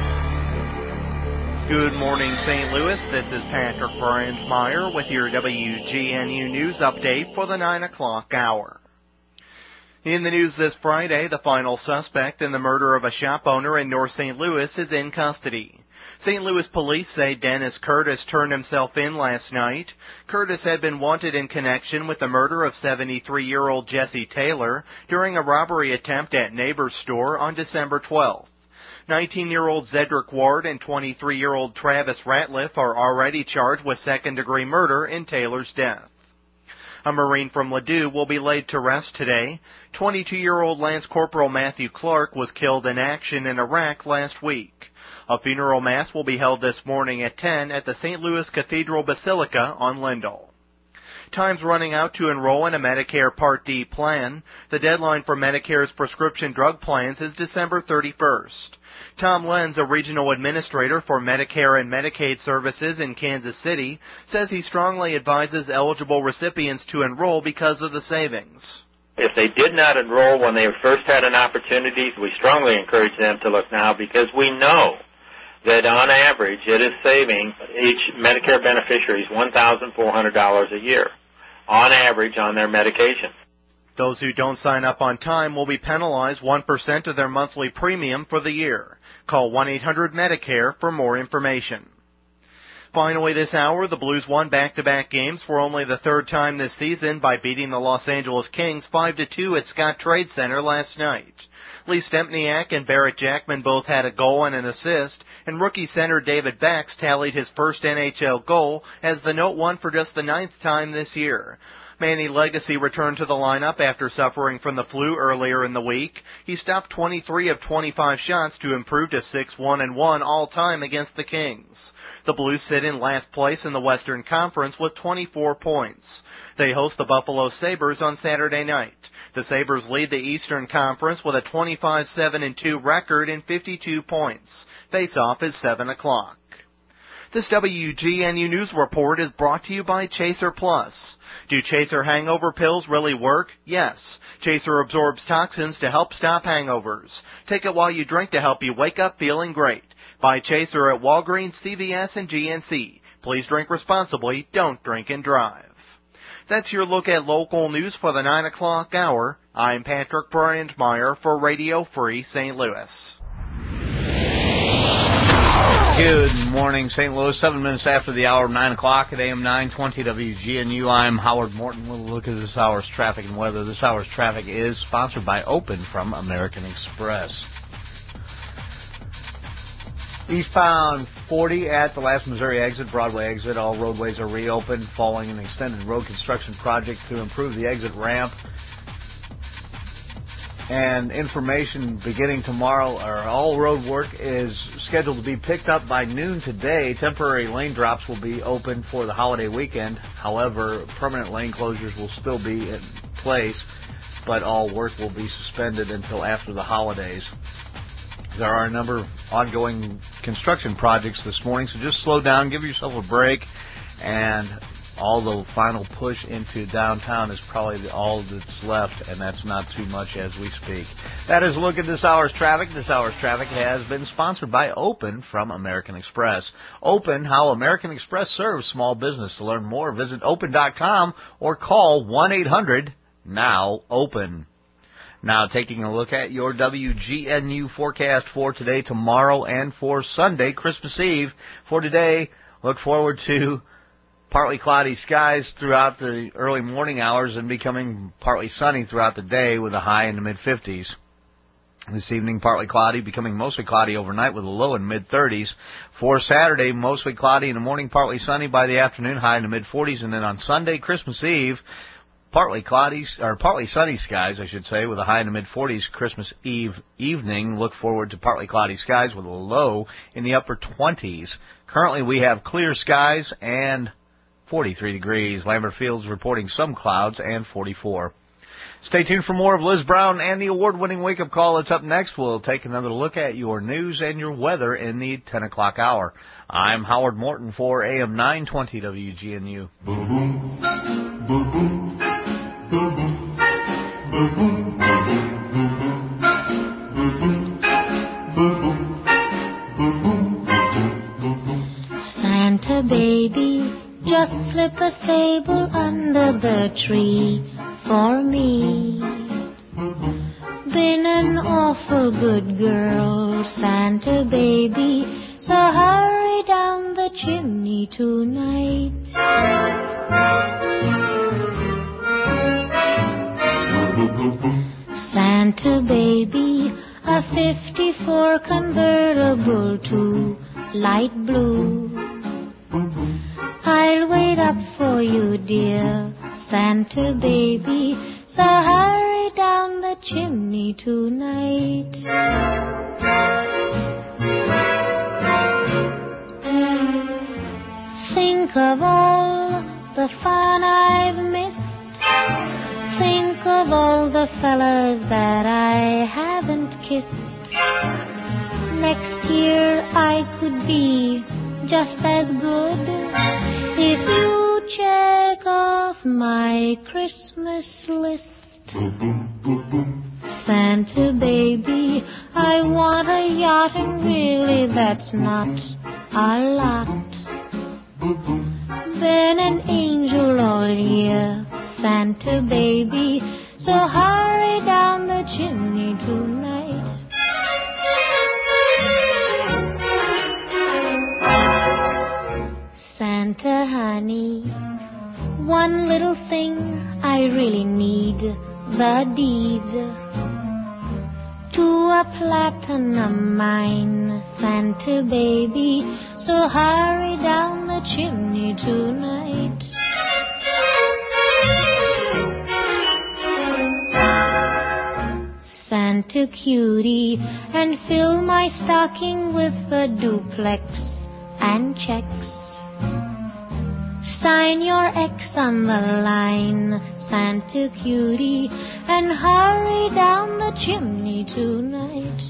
Good morning, Saint Louis. This is Patrick Brandmeier with your W G N U News update for the nine o'clock hour. In the news this Friday, the final suspect in the murder of a shop owner in North Saint Louis is in custody. Saint Louis police say Dennis Curtis turned himself in last night. Curtis had been wanted in connection with the murder of seventy-three-year-old Jesse Taylor during a robbery attempt at Neighbor's store on December twelfth. nineteen-year-old Zedric Ward and twenty-three-year-old Travis Ratliff are already charged with second-degree murder in Taylor's death. A Marine from Ladue will be laid to rest today. twenty-two-year-old Lance Corporal Matthew Clark was killed in action in Iraq last week. A funeral mass will be held this morning at ten at the Saint Louis Cathedral Basilica on Lindell. Time's running out to enroll in a Medicare Part D plan. The deadline for Medicare's prescription drug plans is December thirty-first. Tom Lenz, a regional administrator for Medicare and Medicaid services in Kansas City, says he strongly advises eligible recipients to enroll because of the savings. If they did not enroll when they first had an opportunity, we strongly encourage them to look now because we know that on average it is saving each Medicare beneficiaries one thousand four hundred dollars a year on average on their medication. Those who don't sign up on time will be penalized one percent of their monthly premium for the year. Call one eight hundred Medicare for more information. Finally this hour, the Blues won back-to-back games for only the third time this season by beating the Los Angeles Kings five to two at Scott Trade Center last night. Lee Stempniak and Barrett Jackman both had a goal and an assist, and rookie center David Bax tallied his first N H L goal as the Note won for just the ninth time this year. Manny Legacy returned to the lineup after suffering from the flu earlier in the week. He stopped twenty-three of twenty-five shots to improve to six one and one all-time against the Kings. The Blues sit in last place in the Western Conference with twenty-four points. They host the Buffalo Sabres on Saturday night. The Sabres lead the Eastern Conference with a twenty-five seven and two record and fifty-two points. Face-off is seven o'clock. This W G N U News report is brought to you by Chaser Plus. Do Chaser hangover pills really work? Yes. Chaser absorbs toxins to help stop hangovers. Take it while you drink to help you wake up feeling great. Buy Chaser at Walgreens, C V S, and G N C. Please drink responsibly. Don't drink and drive. That's your look at local news for the nine o'clock hour. I'm Patrick Brandmeier for Radio Free Saint Louis. Good morning, Saint Louis. Seven minutes after the hour, nine o'clock at A M nine twenty W G N U. I'm Howard Morton. We'll look at this hour's traffic and weather. This hour's traffic is sponsored by Open from American Express. Eastbound forty at the last Missouri exit, Broadway exit. All roadways are reopened following an extended road construction project to improve the exit ramp. And information beginning tomorrow, or all road work is scheduled to be picked up by noon today. Temporary lane drops will be open for the holiday weekend. However, permanent lane closures will still be in place, but all work will be suspended until after the holidays. There are a number of ongoing construction projects this morning, so just slow down, give yourself a break, and all the final push into downtown is probably all that's left, and that's not too much as we speak. That is a look at this hour's traffic. This hour's traffic has been sponsored by Open from American Express. Open, how American Express serves small business. To learn more, visit open dot com or call one eight hundred now open. Now, taking a look at your W G N U forecast for today, tomorrow, and for Sunday, Christmas Eve. For today, look forward to partly cloudy skies throughout the early morning hours and becoming partly sunny throughout the day with a high in the mid-fifties. This evening, partly cloudy, becoming mostly cloudy overnight with a low in mid-thirties. For Saturday, mostly cloudy in the morning, partly sunny by the afternoon, high in the mid-forties. And then on Sunday, Christmas Eve, partly cloudy, or partly sunny skies, I should say, with a high in the mid-forties. Christmas Eve evening, look forward to partly cloudy skies with a low in the upper twenties. Currently, we have clear skies and forty-three degrees. Lambert Fields reporting some clouds and forty-four. Stay tuned for more of Liz Brown and the award-winning wake-up call that's up next. We'll take another look at your news and your weather in the ten o'clock hour. I'm Howard Morton for A M nine twenty W G N U. Boom, boom, boom, boom, boom, boom, boom, Santa baby, just slip a sable under the tree for me. Been an awful good girl, Santa baby, so hurry down the chimney tonight. Santa baby, a fifty-four convertible to light blue. I'll wait up for you, dear Santa baby, so hurry down the chimney tonight. Think of all the fun I've missed. Think of all the fellas that I haven't kissed. Next year I could be just as good if you check off my Christmas list. Santa baby, I want a yacht, and really that's not a lot. Been an angel all year, Santa baby, so hurry down the chimney tonight. Santa honey, one little thing I really need, the deed to a platinum mine, Santa baby, so hurry down the chimney tonight. Santa cutie, and fill my stocking with a duplex and checks. Sign your X on the line, Santa cutie, and hurry down the chimney tonight.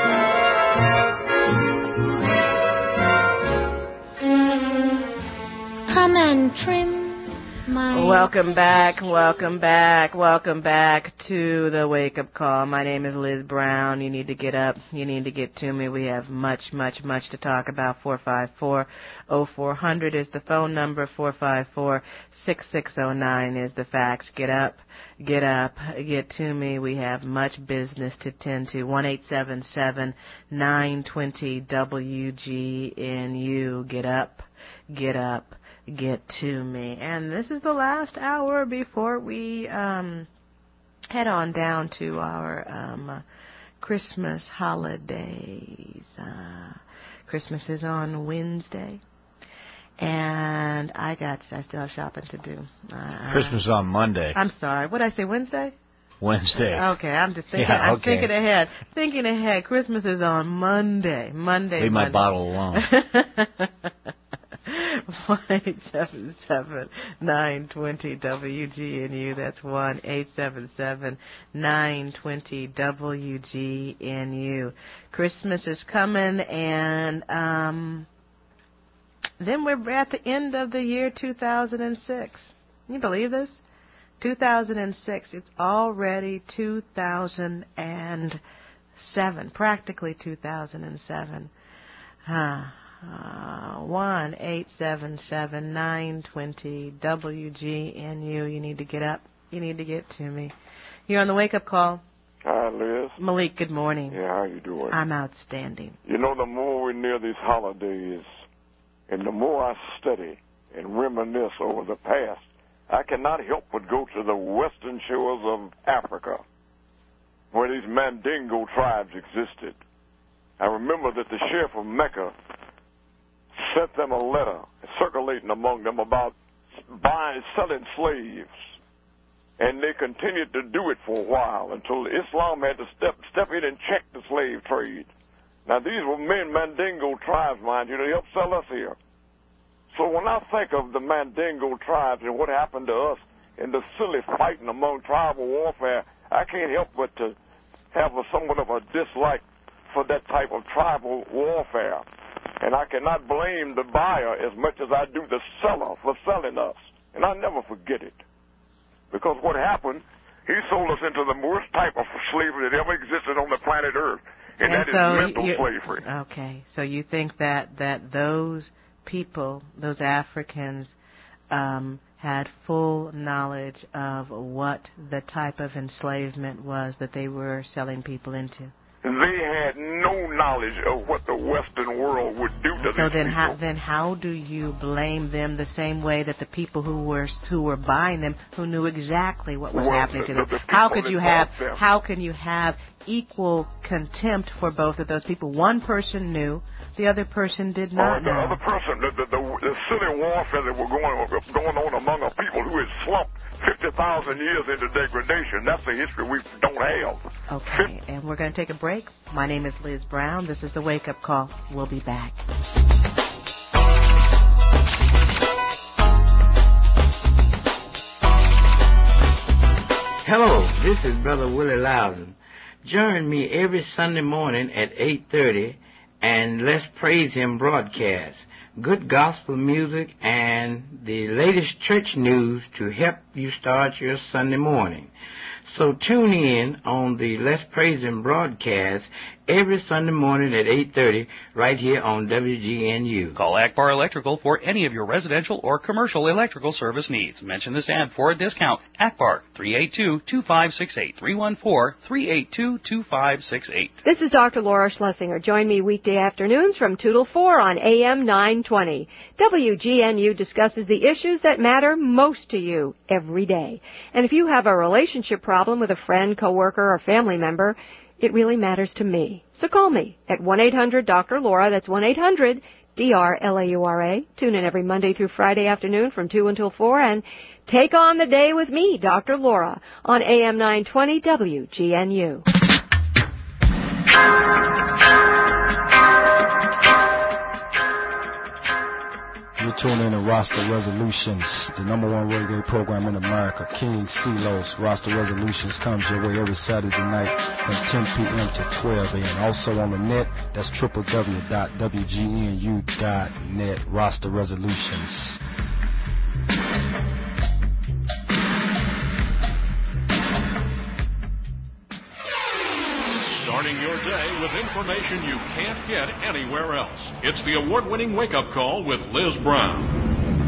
Come and trim my... Welcome back, welcome back, welcome back to the wake-up call. My name is Liz Brown. You need to get up. You need to get to me. We have much, much, much to talk about. four five four, oh four hundred is the phone number. four five four, six six oh nine is the fax. Get up, get up, get to me. We have much business to tend to. one eight seven seven, nine two zero, W G N U. Get up, get up. Get to me. And this is the last hour before we um, head on down to our um, uh, Christmas holidays. Uh, Christmas is on Wednesday, and I got I still have shopping to do. Uh, Christmas is on Monday. I'm sorry. What did I say? Wednesday? Wednesday. Okay, I'm just thinking. Yeah, okay. I'm thinking ahead. Thinking ahead. Christmas is on Monday. Monday. Leave Monday. my bottle alone. one eight seven seven, nine two zero, W G N U. That's one eight seven seven, nine two zero, W G N U. Christmas is coming, and um, then we're at the end of the year two thousand six. Can you believe this? two thousand six. It's already two thousand seven, practically two thousand seven. Huh. Uh, one eight seven seven, nine two zero, W G N U. You need to get up. You need to get to me. You're on the wake-up call. Hi, Liz. Malik, good morning. Yeah, how you doing? I'm outstanding. You know, the more we're near these holidays, and the more I study and reminisce over the past, I cannot help but go to the western shores of Africa, where these Mandingo tribes existed. I remember that the sheriff of Mecca sent them a letter circulating among them about buying, selling slaves. And they continued to do it for a while until Islam had to step step in and check the slave trade. Now, these were men, Mandingo tribes, mind you, to help sell us here. So when I think of the Mandingo tribes and what happened to us and the silly fighting among tribal warfare, I can't help but to have a somewhat of a dislike for that type of tribal warfare. And I cannot blame the buyer as much as I do the seller for selling us. And I never forget it. Because what happened, He sold us into the worst type of slavery that ever existed on the planet Earth, and, and that so is mental you, slavery. Okay, so you think that, that those people, those Africans, um, had full knowledge of what the type of enslavement was that they were selling people into? They had no knowledge of what the Western world would do to so these then people. how then how do you blame them the same way that the people who were who were buying them, who knew exactly what was well, happening to the, them? the How could you have them. how can you have equal contempt for both of those people? One person knew, the other person did not uh, the know. other person, the, the, the, the silly warfare that was going going on among a people who had slumped fifty thousand years into degradation. That's the history we don't have. Okay, and we're going to take a break. My name is Liz Brown. This is the Wake Up Call. We'll be back. Hello, this is Brother Willie Loudon. Join me every Sunday morning at eight thirty and Let's Praise Him broadcast. Good gospel music and the latest church news to help you start your Sunday morning. So tune in on the Let's Praise Him broadcast every Sunday morning at eight thirty right here on W G N U. Call Akbar Electrical for any of your residential or commercial electrical service needs. Mention this ad for a discount. Akbar, three eight two, two five six eight, three one four, three eight two, two five six eight. This is Doctor Laura Schlesinger. Join me weekday afternoons from two till four on A M nine twenty. W G N U discusses the issues that matter most to you every day. And if you have a relationship problem with a friend, coworker, or family member, it really matters to me. So call me at one eight hundred Doctor Laura. That's one eight hundred D R L A U R A. Tune in every Monday through Friday afternoon from two until four and take on the day with me, Doctor Laura, on A M nine twenty W G N U. You're tuning in to Rasta Resolutions, the number one reggae program in America. King CeeLo, Rasta Resolutions comes your way every Saturday night from ten p.m. to twelve a.m. Also on the net, that's w w w dot w g n u dot net, Rasta Resolutions. Starting your day with information you can't get anywhere else. It's the award-winning wake-up call with Liz Brown.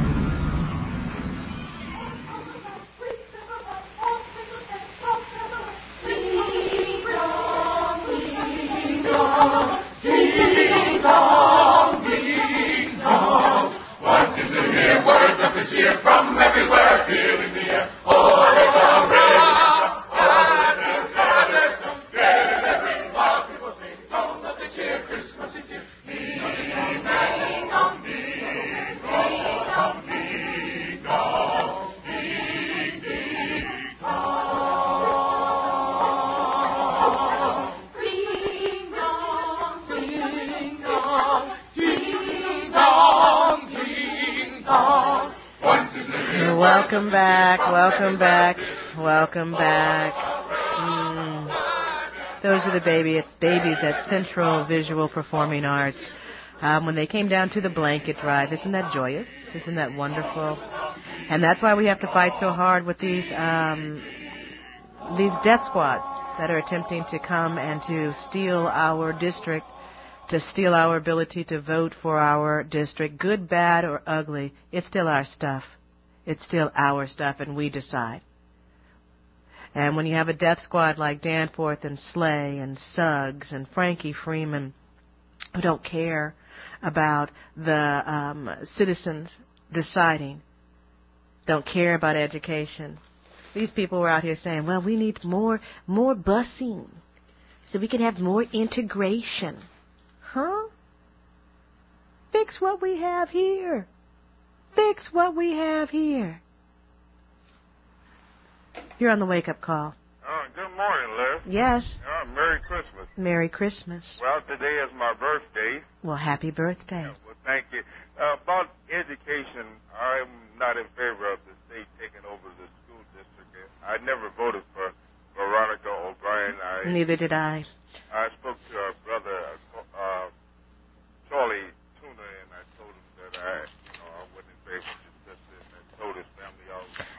From everywhere, feeling the air. Oh, they come Welcome back, welcome back, welcome back. Mm. Those are the baby, it's babies at Central Visual Performing Arts. Um, when they came down to the blanket drive, isn't that joyous? Isn't that wonderful? And that's why we have to fight so hard with these um, these death squads that are attempting to come and to steal our district, to steal our ability to vote for our district. Good, bad, or ugly, it's still our stuff. It's still our stuff, and we decide. And when you have a death squad like Danforth and Slay and Suggs and Frankie Freeman who don't care about the um, citizens deciding, don't care about education, these people were out here saying, well, we need more, more busing so we can have more integration. Huh? Fix what we have here. Fix what we have here. You're on the wake-up call. Uh, good morning, Liz. Yes. Uh, Merry Christmas. Merry Christmas. Well, today is my birthday. Well, happy birthday. Yeah, well, thank you. Uh, about education, I'm not in favor of the state taking over the school district. I never voted for Veronica O'Brien. I, Neither did I. I spoke to our brother, uh, Charlie Tuna, and I told him that I, you know, I wouldn't in favor of his sister, and I told his family I was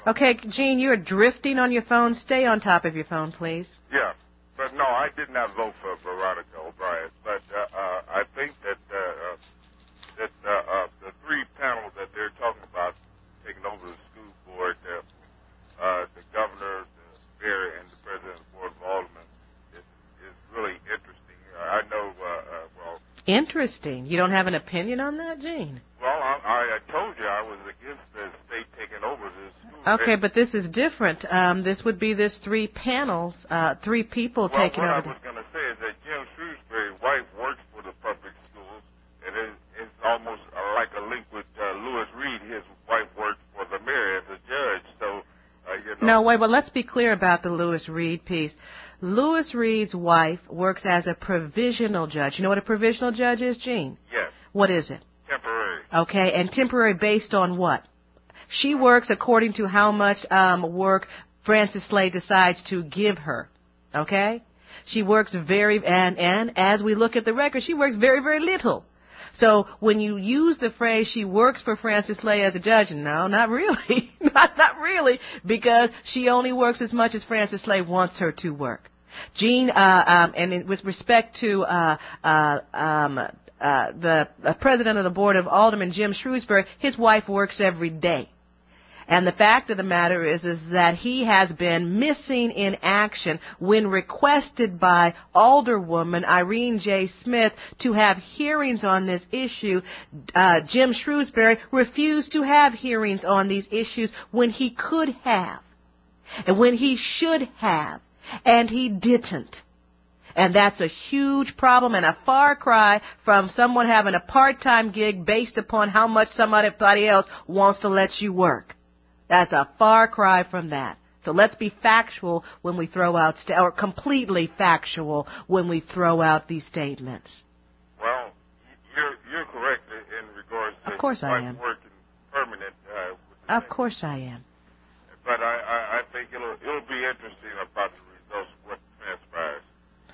Okay, Gene, you're drifting on your phone. Stay on top of your phone, please. Yeah, but no, I did not vote for Veronica O'Brien. But uh, uh, I think that uh, uh, that uh, uh, the three panels that they're talking about taking over the school board, uh, uh, the governor, the mayor, and the president of the board of aldermen, is, is really interesting. Uh, I know, uh, uh, well... Interesting. You don't have an opinion on that, Gene? Well, I, I told you I was against the state taking over this school. Okay, but this is different. Um, this would be this three panels, uh, three people well, taking over. over. What I was going to say is that Jim Shrewsbury's wife works for the public schools, and it, it's almost uh, like a link with uh, Lewis Reed. His wife works for the mayor as a judge, so, uh, you know. No, wait, well, let's be clear about the Lewis Reed piece. Lewis Reed's wife works as a provisional judge. You know what a provisional judge is, Gene? Yes. What is it? Temporary. Okay, and temporary based on what? She works according to how much um, work Francis Slade decides to give her. Okay? She works very, and, and as we look at the record, she works very, very little. So when you use the phrase she works for Francis Slade as a judge, no, not really. not, not really, because she only works as much as Francis Slade wants her to work. Gene, uh, um, and in, with respect to uh, uh, um, uh, the uh, president of the board of aldermen, Jim Shrewsbury, his wife works every day. And the fact of the matter is, is that he has been missing in action when requested by Alderwoman Irene J. Smith to have hearings on this issue. Uh, Jim Shrewsbury refused to have hearings on these issues when he could have, and when he should have, and he didn't. And that's a huge problem and a far cry from someone having a part-time gig based upon how much somebody else wants to let you work. That's a far cry from that. So let's be factual when we throw out, sta- or completely factual when we throw out these statements. Well, you're you're correct in regards to of course I am. working permanent. Uh, of course I am. But I, I, I think it'll it'll be interesting about the results of what transpires.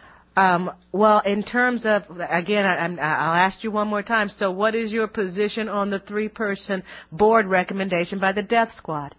Um, well, in terms of, again, I, I'm, I'll ask you one more time. So what is your position on the three-person board recommendation by the Death Squad?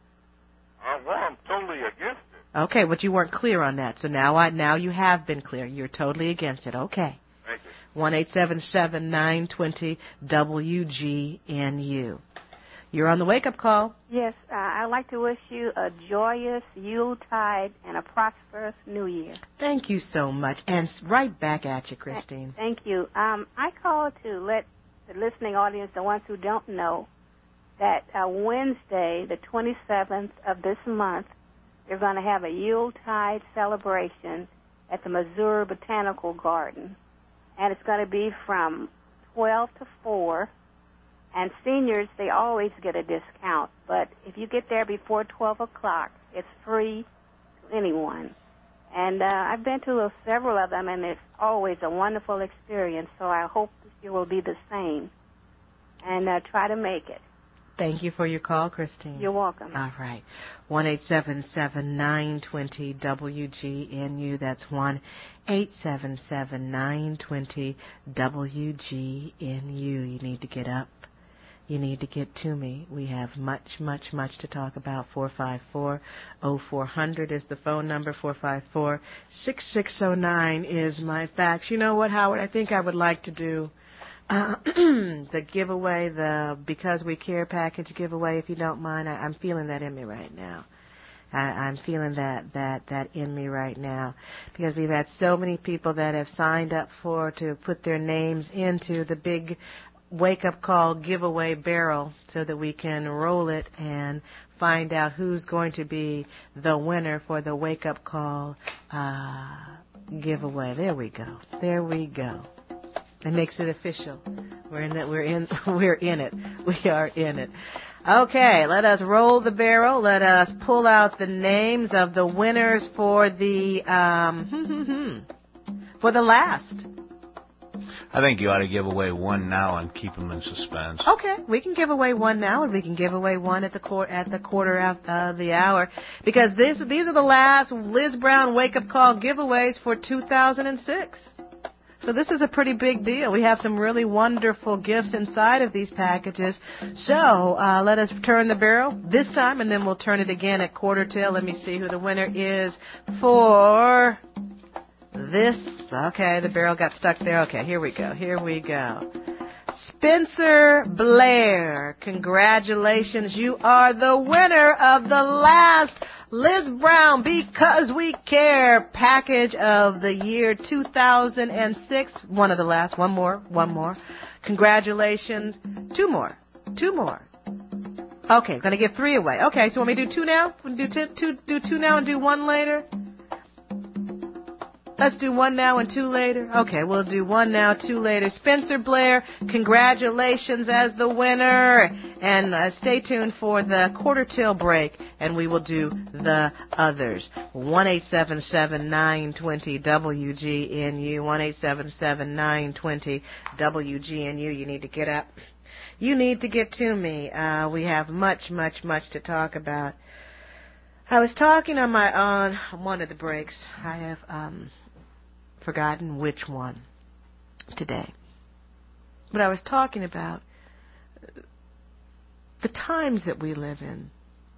Uh, well, I'm totally against it. Okay, but you weren't clear on that. So now I now you have been clear. You're totally against it. Okay. Thank you. one eight seven seven, nine two zero, W G N U. You're on the wake-up call. Yes, uh, I'd like to wish you a joyous Yuletide and a prosperous New Year. Thank you so much. And right back at you, Christine. Thank you. Um, I called to let the listening audience, the ones who don't know, that uh, Wednesday, the twenty-seventh of this month, they're going to have a Yuletide celebration at the Missouri Botanical Garden. And it's going to be from twelve to four. And seniors, they always get a discount. But if you get there before twelve o'clock, it's free to anyone. And uh, I've been to uh, several of them, and it's always a wonderful experience. So I hope this year will be the same. And uh, try to make it. Thank you for your call, Christine. You're welcome. All right. one eight seven seven, nine two zero, W G N U. That's one eight seven seven, nine two zero, W G N U. You need to get up. You need to get to me. We have much, much, much to talk about. four five four, oh four hundred is the phone number. four five four, six six oh nine is my fax. You know what, Howard? I think I would like to do uh, the giveaway, the Because We Care package giveaway, if you don't mind. I, I'm feeling that in me right now. I, I'm feeling that, that, that in me right now. Because we've had so many people that have signed up for to put their names into the big wake-up call giveaway barrel so that we can roll it and find out who's going to be the winner for the wake-up call uh, giveaway. There we go. There we go. It makes it official. We're in it. We're in. We're in it. We are in it. Okay, let us roll the barrel. Let us pull out the names of the winners for the um, for the last. I think you ought to give away one now and keep them in suspense. Okay, we can give away one now, and we can give away one at the quar- at the quarter of uh, the hour, because this these are the last Liz Brown wake up call giveaways for two thousand six. So this is a pretty big deal. We have some really wonderful gifts inside of these packages. So uh, let us turn the barrel this time, and then we'll turn it again at quarter till. Let me see who the winner is for this. Okay, the barrel got stuck there. Okay, here we go. Here we go. Spencer Blair, congratulations. You are the winner of the last Liz Brown Because We Care package of the year two thousand six. One of the last. One more. One more. Congratulations. Two more. Two more. Okay, going to give three away. Okay, so want me to do two now? Do two, two, do two now and do one later? Let's do one now and two later. Okay, we'll do one now, two later. Spencer Blair, congratulations as the winner. And uh, stay tuned for the quarter till break, and we will do the others. one eight seven seven, nine two zero, W G N U. one eight seven seven, nine two zero, W G N U. You need to get up. You need to get to me. Uh, we have much, much, much to talk about. I was talking on my on one of the breaks. I have um, forgotten which one today. But I was talking about the times that we live in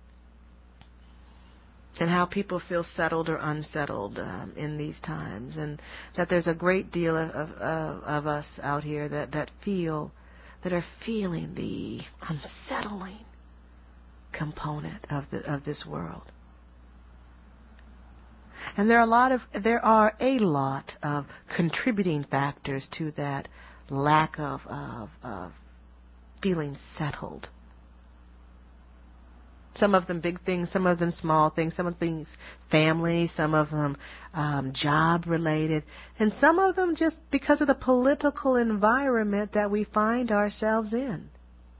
and how people feel settled or unsettled um, in these times, and that there's a great deal of, of, of, of us out here that, that feel, that are feeling the unsettling component of the, of this world. And there are a lot of there are a lot of contributing factors to that lack of of, of feeling settled. Some of them big things, some of them small things, some of them things family, some of them um, job related, and some of them just because of the political environment that we find ourselves in.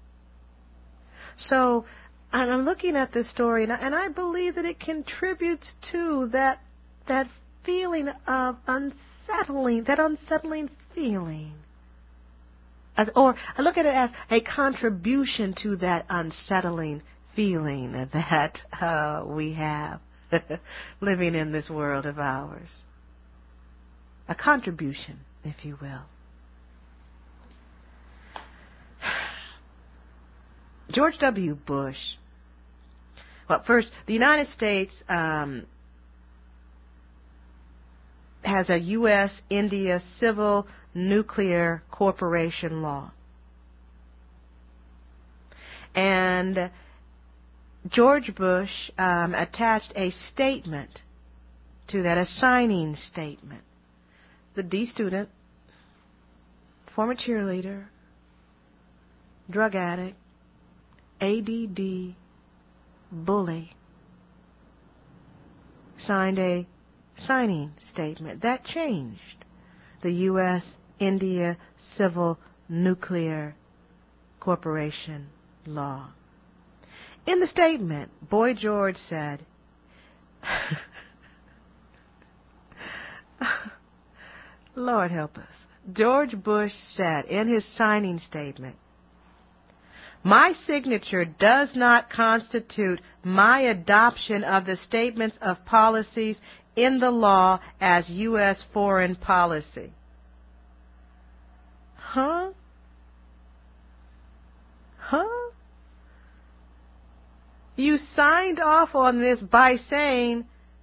So, and I'm looking at this story, and I, and I believe that it contributes to that that feeling of unsettling, that unsettling feeling. As, or I look at it as a contribution to that unsettling feeling that uh, we have living in this world of ours. A contribution, if you will. George W. Bush. Well, first, the United States um, has a U S India Civil Nuclear Corporation law. And George Bush um, attached a statement to that, a signing statement. The D student, former cheerleader, drug addict, A D D, bully, signed a signing statement. That changed the U S India Civil Nuclear Corporation law. In the statement, Boy George said, Lord help us, George Bush said in his signing statement, my signature does not constitute my adoption of the statements of policies in the law as U S foreign policy. Huh? Huh? You signed off on this by saying,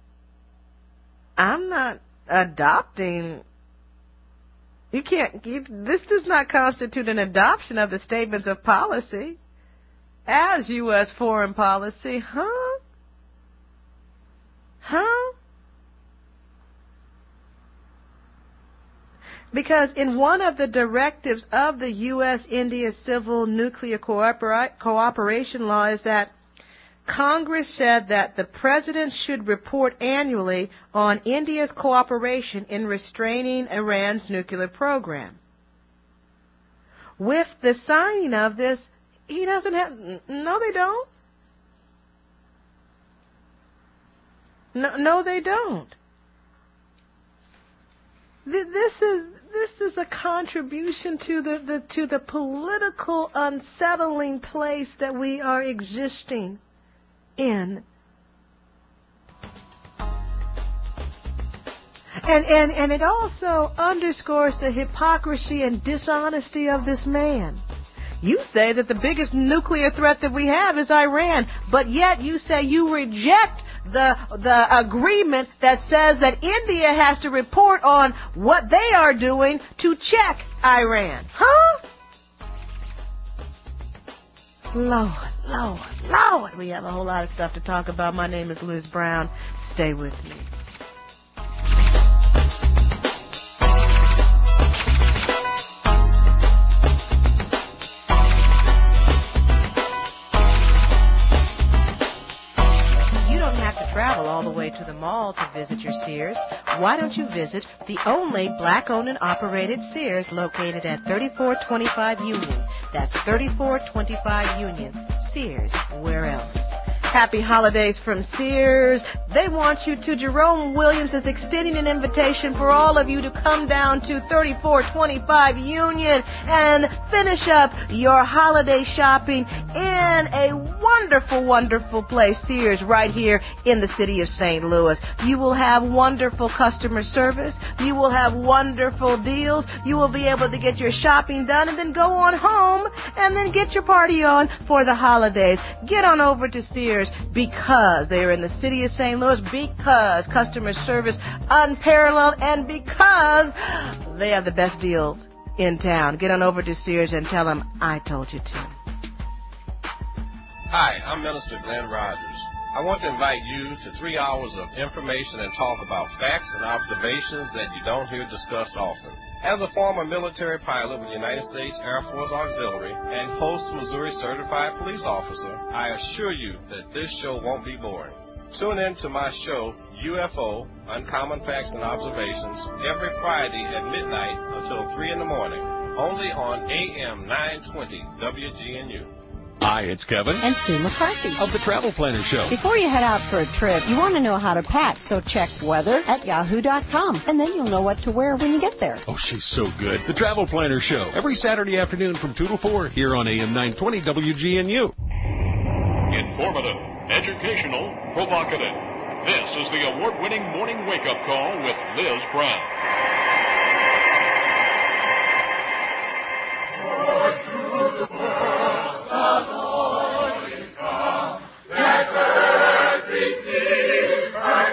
I'm not adopting. You can't, you, this does not constitute an adoption of the statements of policy as U S foreign policy. Huh? Huh? Because in one of the directives of the U S India Civil Nuclear Coopera- Cooperation Law is that Congress said that the President should report annually on India's cooperation in restraining Iran's nuclear program. With the signing of this, he doesn't have... No, they don't. No, no they don't. This is this is a contribution to the, the to the political unsettling place that we are existing in. And, and, and it also underscores the hypocrisy and dishonesty of this man. You say that the biggest nuclear threat that we have is Iran, but yet you say you reject the the agreement that says that India has to report on what they are doing to check Iran. Huh? Lord, Lord, Lord. We have a whole lot of stuff to talk about. My name is Liz Brown. Stay with me. Travel all the way to the mall to visit your Sears. Why don't you visit the only black-owned and operated Sears located at thirty-four twenty-five Union? That's thirty-four twenty-five Union. Sears, where else? Happy holidays from Sears. They want you to. Jerome Williams is extending an invitation for all of you to come down to thirty-four twenty-five Union and finish up your holiday shopping in a wonderful, wonderful place, Sears, right here in the city of Saint Louis. You will have wonderful customer service. You will have wonderful deals. You will be able to get your shopping done and then go on home and then get your party on for the holidays. Get on over to Sears because they are in the city of Saint Louis, because customer service unparalleled, and because they have the best deals in town. Get on over to Sears and tell them I told you to. Hi, I'm Minister Glenn Rogers. I want to invite you to three hours of information and talk about facts and observations that you don't hear discussed often. As a former military pilot with the United States Air Force Auxiliary and post-Missouri certified police officer, I assure you that this show won't be boring. Tune in to my show, U F O, Uncommon Facts and Observations, every Friday at midnight until three in the morning, only on A M nine twenty W G N U. Hi, it's Kevin. And Sue McCarthy. Of the Travel Planner Show. Before you head out for a trip, you want to know how to pack, so check weather at yahoo dot com, and then you'll know what to wear when you get there. Oh, she's so good. The Travel Planner Show, every Saturday afternoon from two to four here on A M nine twenty W G N U. Informative, educational, provocative. This is the award-winning morning wake-up call with Liz Brown. To the world, the Lord is come. Let earth receive her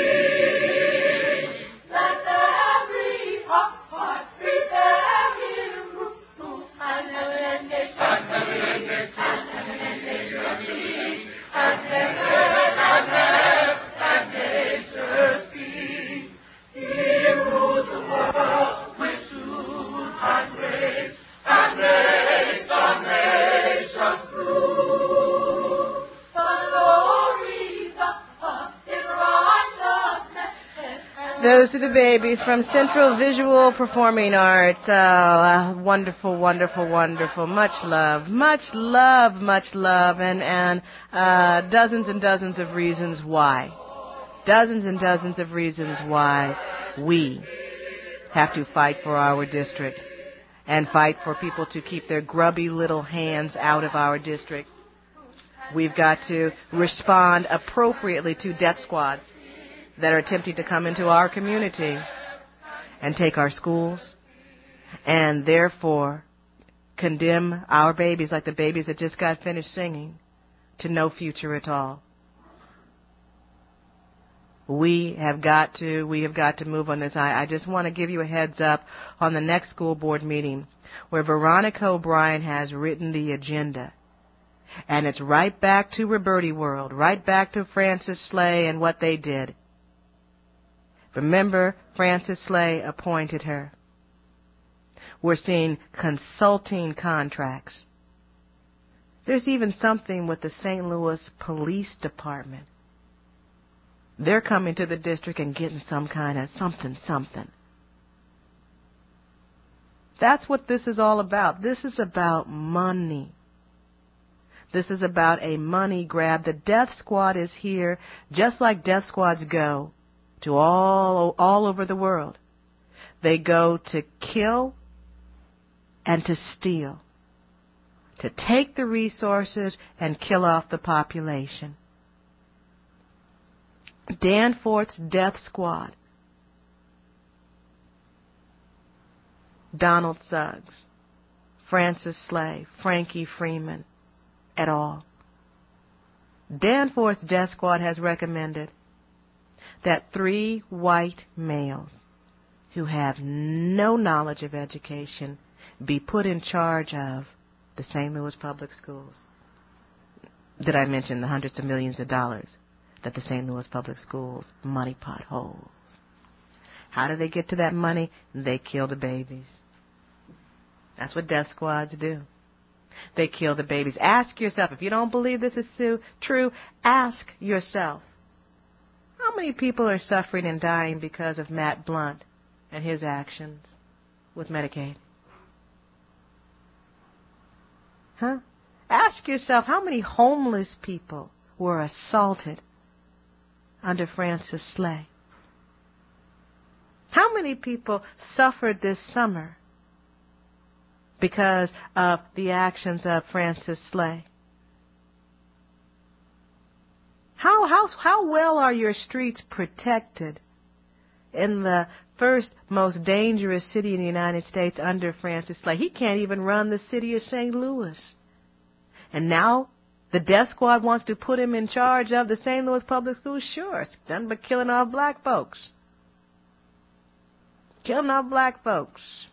King. Let every heart prepare him room, and heaven and nature, and heaven and nature, and heaven and nature sing, and heaven and earth and nature sing. He rules the world with truth and grace, and makes the nations prove the glories of His righteousness. Those are the babies from Central Visual Performing Arts. Oh, uh, wonderful, wonderful, wonderful. Much love, much love, much love, and and uh, dozens and dozens of reasons why. Dozens and dozens of reasons why we have to fight for our district and fight for people to keep their grubby little hands out of our district. We've got to respond appropriately to death squads that are attempting to come into our community and take our schools, and therefore condemn our babies, like the babies that just got finished singing, to no future at all. We have got to, we have got to move on this. I, I just want to give you a heads up on the next school board meeting where Veronica O'Brien has written the agenda. And it's right back to Roberti World, right back to Francis Slay and what they did. Remember, Francis Slay appointed her. We're seeing consulting contracts. There's even something with the Saint Louis Police Department. They're coming to the district and getting some kind of something, something. That's what this is all about. This is about money. This is about a money grab. The death squad is here, just like death squads go to all, all over the world. They go to kill and to steal, to take the resources and kill off the population. Danforth's death squad Donald Suggs, Francis Slay, Frankie Freeman, et al. Danforth's death squad has recommended that three white males who have no knowledge of education be put in charge of the Saint Louis Public Schools. Did I mention the hundreds of millions of dollars that the Saint Louis Public Schools money pot holds? How do they get to that money? They kill the babies. That's what death squads do. They kill the babies. Ask yourself, if you don't believe this is true, ask yourself, how many people are suffering and dying because of Matt Blunt and his actions with Medicaid? Huh? Ask yourself, how many homeless people were assaulted under Francis Slay? How many people suffered this summer because of the actions of Francis Slay? How, how, how well are your streets protected in the first most dangerous city in the United States under Francis Slay? He can't even run the city of Saint Louis. And now the death squad wants to put him in charge of the Saint Louis Public Schools? Sure, it's done but killing off black folks. Killing off black folks.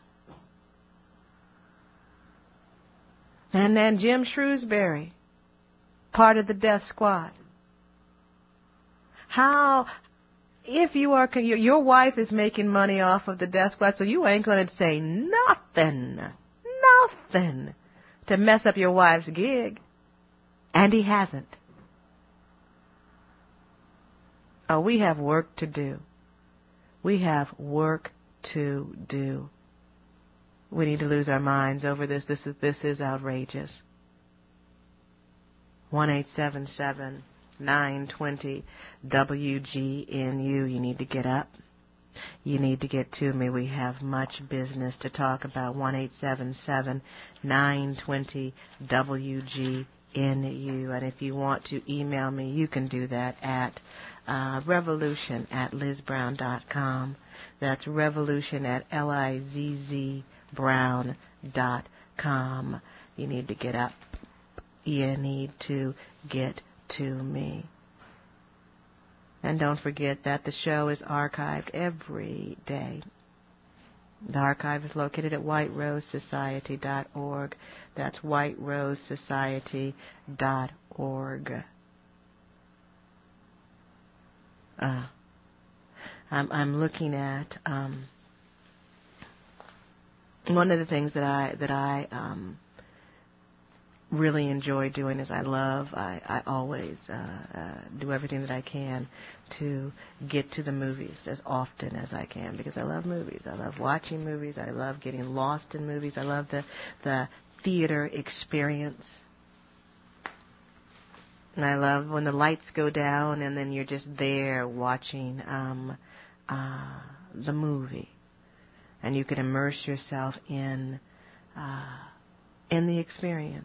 And then Jim Shrewsbury, part of the death squad. How, if you are, your wife is making money off of the death squad, so you ain't going to say nothing, nothing to mess up your wife's gig. And he hasn't. Oh, we have work to do. We have work to do. We need to lose our minds over this. This is, this is outrageous. one eight seven seven, nine two zero, W G N U. You need to get up. You need to get to me. We have much business to talk about. one eight seven seven, nine two zero, W G N U. And if you want to email me, you can do that at uh, revolution at liz brown dot com. That's revolution at L I Z Z brown dot com. You need to get up. You need to get to me. And don't forget that the show is archived every day. The archive is located at white rose society dot org. That's white rose society dot org. Uh, I'm, I'm looking at um, one of the things that I that I um, really enjoy doing is I love, I, I always uh, uh, do everything that I can to get to the movies as often as I can, because I love movies. I love watching movies. I love getting lost in movies. I love the, the theater experience. And I love when the lights go down and then you're just there watching um, uh, the movie. And you can immerse yourself in uh, in the experience.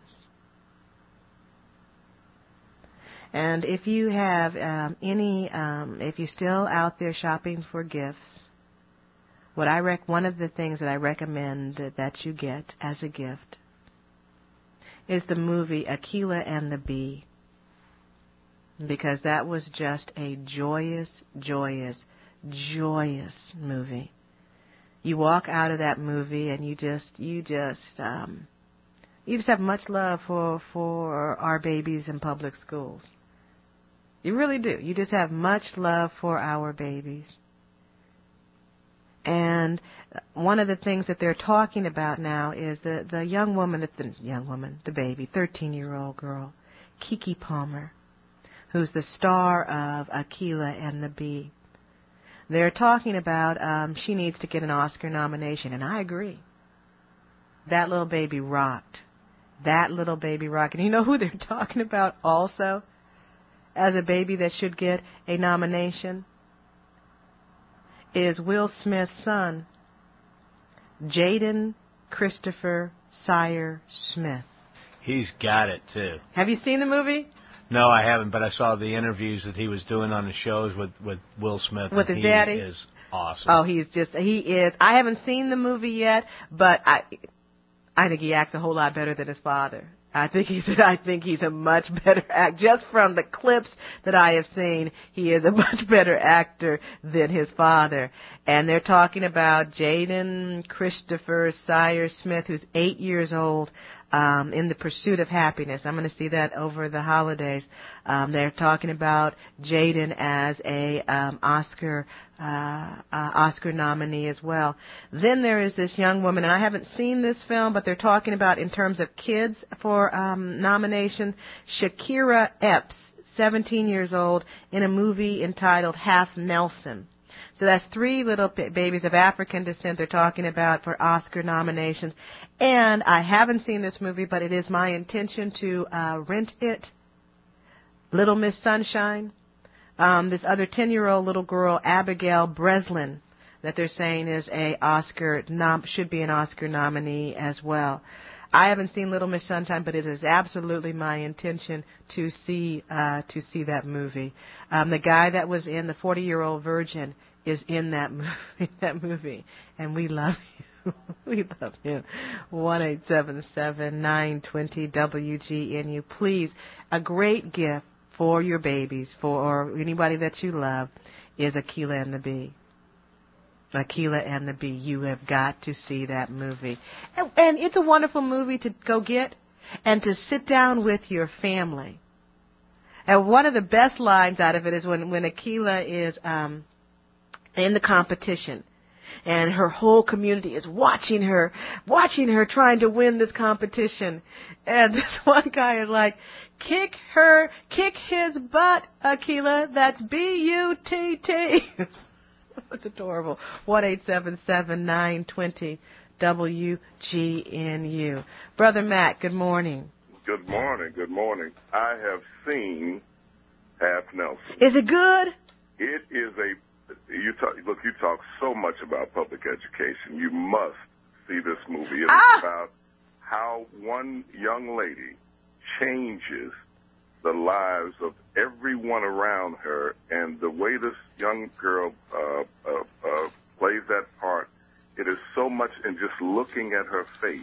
And if you have um, any, um, if you're still out there shopping for gifts, what I rec- one of the things that I recommend that you get as a gift is the movie Akeelah and the Bee, because that was just a joyous, joyous, joyous movie. You walk out of that movie and you just, you just, um, you just have much love for for our babies in public schools. You really do. You just have much love for our babies. And one of the things that they're talking about now is the, the young woman, the young woman, the baby, thirteen-year-old girl, Keke Palmer, who's the star of Akeelah and the Bee. They're talking about um, she needs to get an Oscar nomination, and I agree. That little baby rocked. That little baby rocked. And you know who they're talking about also as a baby that should get a nomination? Is Will Smith's son, Jaden Christopher Sire Smith. He's got it, too. Have you seen the movie? No, I haven't, but I saw the interviews that he was doing on the shows with, with Will Smith. With his he daddy? Is awesome. Oh, he's just, he is. I haven't seen the movie yet, but I, I think he acts a whole lot better than his father. I think he's, I think he's a much better act. Just from the clips that I have seen, he is a much better actor than his father. And they're talking about Jaden Christopher Sire Smith, who's eight years old, um, in The Pursuit of Happiness. I'm going to see that over the holidays. Um, they're talking about Jaden as a um, Oscar uh, uh, Oscar nominee as well. Then there is this young woman, and I haven't seen this film, but they're talking about in terms of kids for um, nomination, Shakira Epps, seventeen years old, in a movie entitled Half Nelson. So that's three little b- babies of African descent they're talking about for Oscar nominations. And I haven't seen this movie, but it is my intention to uh, rent it. Little Miss Sunshine. Um, this other ten-year-old little girl, Abigail Breslin, that they're saying is a Oscar nom- should be an Oscar nominee as well. I haven't seen Little Miss Sunshine, but it is absolutely my intention to see uh, to see that movie. Um, the guy that was in The forty-Year-Old Virgin is in that movie, that movie, and we love you. We love you. one eight seven seven, nine two zero, W G N U. Please, a great gift for your babies, for or anybody that you love, is Akeelah and the Bee. Akeelah and the Bee. You have got to see that movie. And, and it's a wonderful movie to go get and to sit down with your family. And one of the best lines out of it is when, when Akeelah is um, in the competition. And her whole community is watching her, watching her trying to win this competition. And this one guy is like, kick her, kick his butt, Akeelah. That's B U T T. It's adorable. one eight seven seven, nine two zero, W G N U. Brother Matt, good morning. Good morning. Good morning. I have seen Half Nelson. Is it good? It is a You talk, look, you talk so much about public education. You must see this movie. It's ah! about how one young lady changes the lives of everyone around her, and the way this young girl uh, uh, uh, plays that part, it is so much in just looking at her face,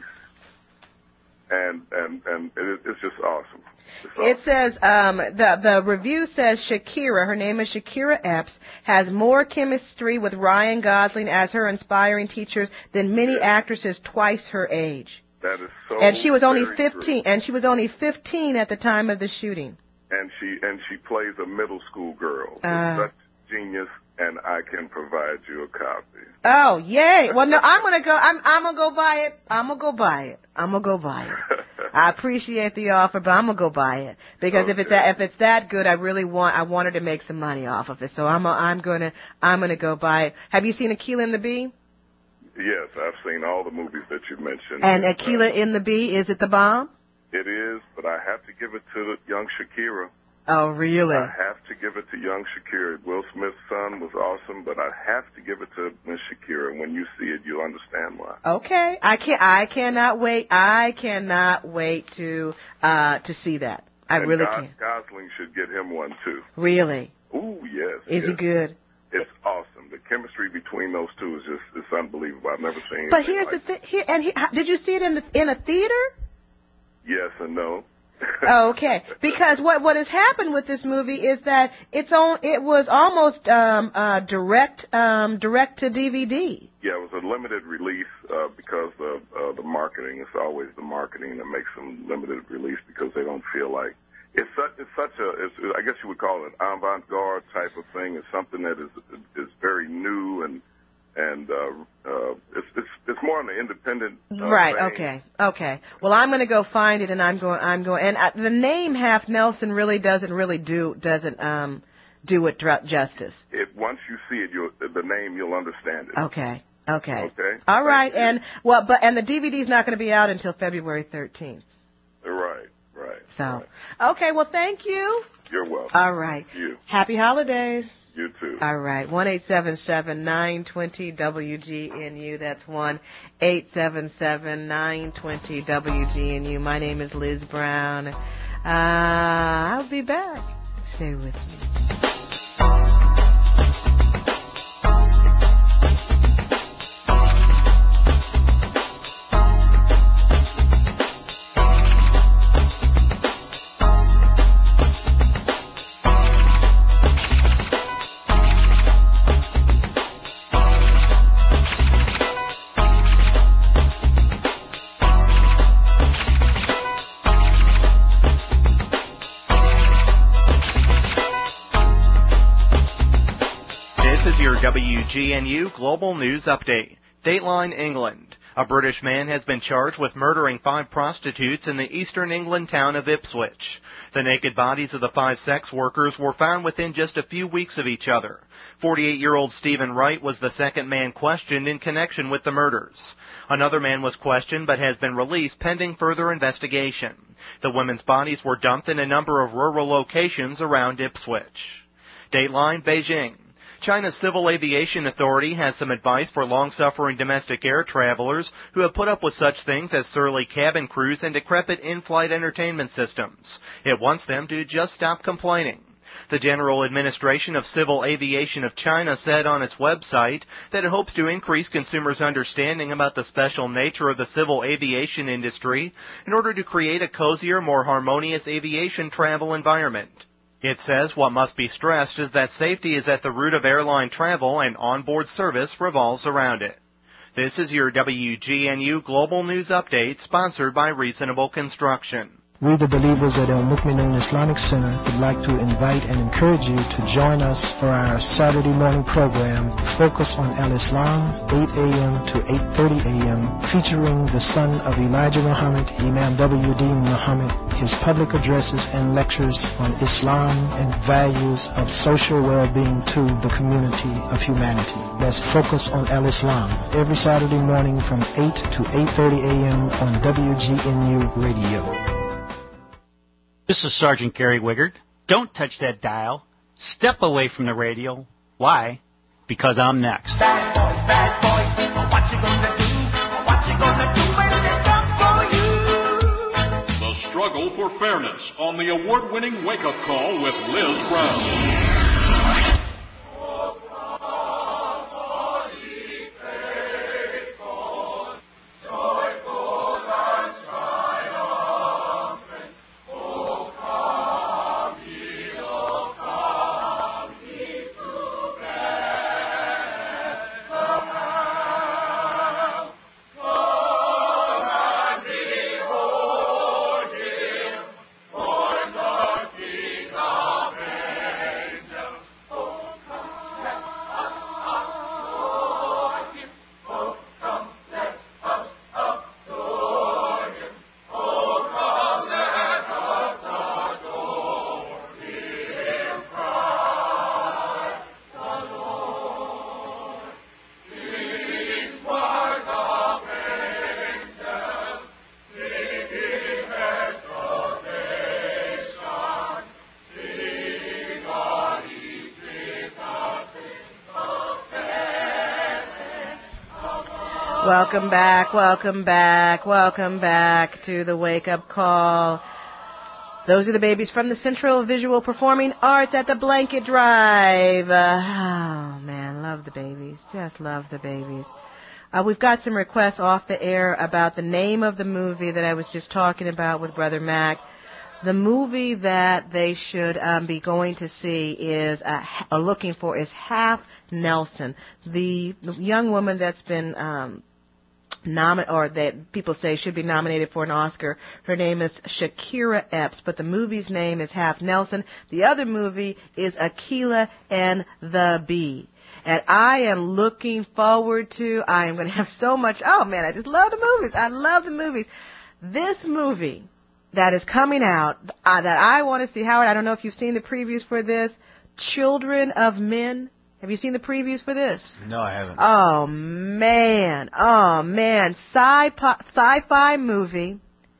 and and and it, it's just awesome. It says, um, the, the review says Shakira, her name is Shakira Epps, has more chemistry with Ryan Gosling as her inspiring teachers than many actresses twice her age. That is so And she was only very fifteen, true. and she was only fifteen at the time of the shooting. And she and she plays a middle school girl. Uh, Such genius, and I can provide you a copy. Oh, yay. Well, no, I'm going to go, I'm, I'm going to go buy it. I'm going to go buy it. I'm going to go buy it. I appreciate the offer, but I'm going to go buy it. Because okay. if it's that, if it's that good, I really want, I wanted to make some money off of it. So I'm, a, I'm going to, I'm going to go buy it. Have you seen Akeelah and the Bee? Yes, I've seen all the movies that you mentioned. And Akeelah in the Bee, is it the bomb? It is, but I have to give it to young Shakira. Oh, really? I have to give it to young Shakira. Will Smith's son was awesome, but I have to give it to Miss Shakira. And when you see it, you'll understand why. Okay, I can I cannot wait. I cannot wait to uh to see that. I and really Gos- can. Gosling should get him one too. Really? Ooh, yes. Is yes. he good? It's awesome. The chemistry between those two is just it's unbelievable. I've never seen. But here's like the thing. Here, and he, did you see it in the in a theater? Yes and no. Oh, okay. Because what what has happened with this movie is that it's on. It was almost um, uh, direct um, direct to D V D. Yeah, it was a limited release uh, because of uh, the marketing. It's always the marketing that makes them limited release because they don't feel like it's such. It's such a. It's, I guess you would call it an avant-garde type of thing. It's something that is is very new and. And uh, uh, it's, it's it's more on the independent. Uh, right. vein. Okay. Okay. Well, I'm going to go find it, and I'm going. I'm going. And uh, the name Half Nelson really doesn't really do doesn't um do it dr- justice. It once you see it, you'll the name you'll understand it. Okay. Okay. Okay. All right. And well, but and the D V D is not going to be out until February thirteenth. Right. Right. So. Right. Okay. Well, thank you. You're welcome. All right. You. Happy holidays. You too. All right. one eight seven seven, nine two zero, W G N U. That's one eight seven seven, nine two zero, W G N U. My name is Liz Brown. Uh, I'll be back. Stay with me. W G N U Global News Update. Dateline England. A British man has been charged with murdering five prostitutes in the eastern England town of Ipswich. The naked bodies of the five sex workers were found within just a few weeks of each other. forty-eight-year-old Stephen Wright was the second man questioned in connection with the murders. Another man was questioned but has been released pending further investigation. The women's bodies were dumped in a number of rural locations around Ipswich. Dateline Beijing. China's Civil Aviation Authority has some advice for long-suffering domestic air travelers who have put up with such things as surly cabin crews and decrepit in-flight entertainment systems. It wants them to just stop complaining. The General Administration of Civil Aviation of China said on its website that it hopes to increase consumers' understanding about the special nature of the civil aviation industry in order to create a cozier, more harmonious aviation travel environment. It says what must be stressed is that safety is at the root of airline travel and onboard service revolves around it. This is your W G N U Global News Update, sponsored by Reasonable Construction. We, the believers at El Mu'minun Islamic Center, would like to invite and encourage you to join us for our Saturday morning program, Focus on Al-Islam, eight a.m. to eight thirty a.m., featuring the son of Elijah Muhammad, Imam W D Muhammad, his public addresses and lectures on Islam and values of social well-being to the community of humanity. That's Focus on Al-Islam, every Saturday morning from eight to eight thirty a.m. on W G N U Radio. This is Sergeant Gary Wiggard. Don't touch that dial. Step away from the radio. Why? Because I'm next. Bad boys, bad boys, what you gonna do? What you gonna do when they come for you? The Struggle for Fairness on the award-winning Wake Up Call with Liz Brown. Welcome back, welcome back, welcome back to the Wake Up Call. Those are the babies from the Central Visual Performing Arts at the Blanket Drive. Uh, oh, man, love the babies. Just love the babies. Uh, we've got some requests off the air about the name of the movie that I was just talking about with Brother Mac. The movie that they should um, be going to see is, uh, or looking for, is Half Nelson. The young woman that's been um, nomi- or that people say should be nominated for an Oscar, her name is Shakira Epps, but the movie's name is Half Nelson. The other movie is Akeelah and the Bee. And I am looking forward to, I am going to have so much, oh man, I just love the movies. I love the movies. This movie that is coming out, uh, that I want to see, Howard, I don't know if you've seen the previews for this, Children of Men. Have you seen the previews for this? No, I haven't. Oh, man. Oh, man. Sci-fi, sci-fi movie.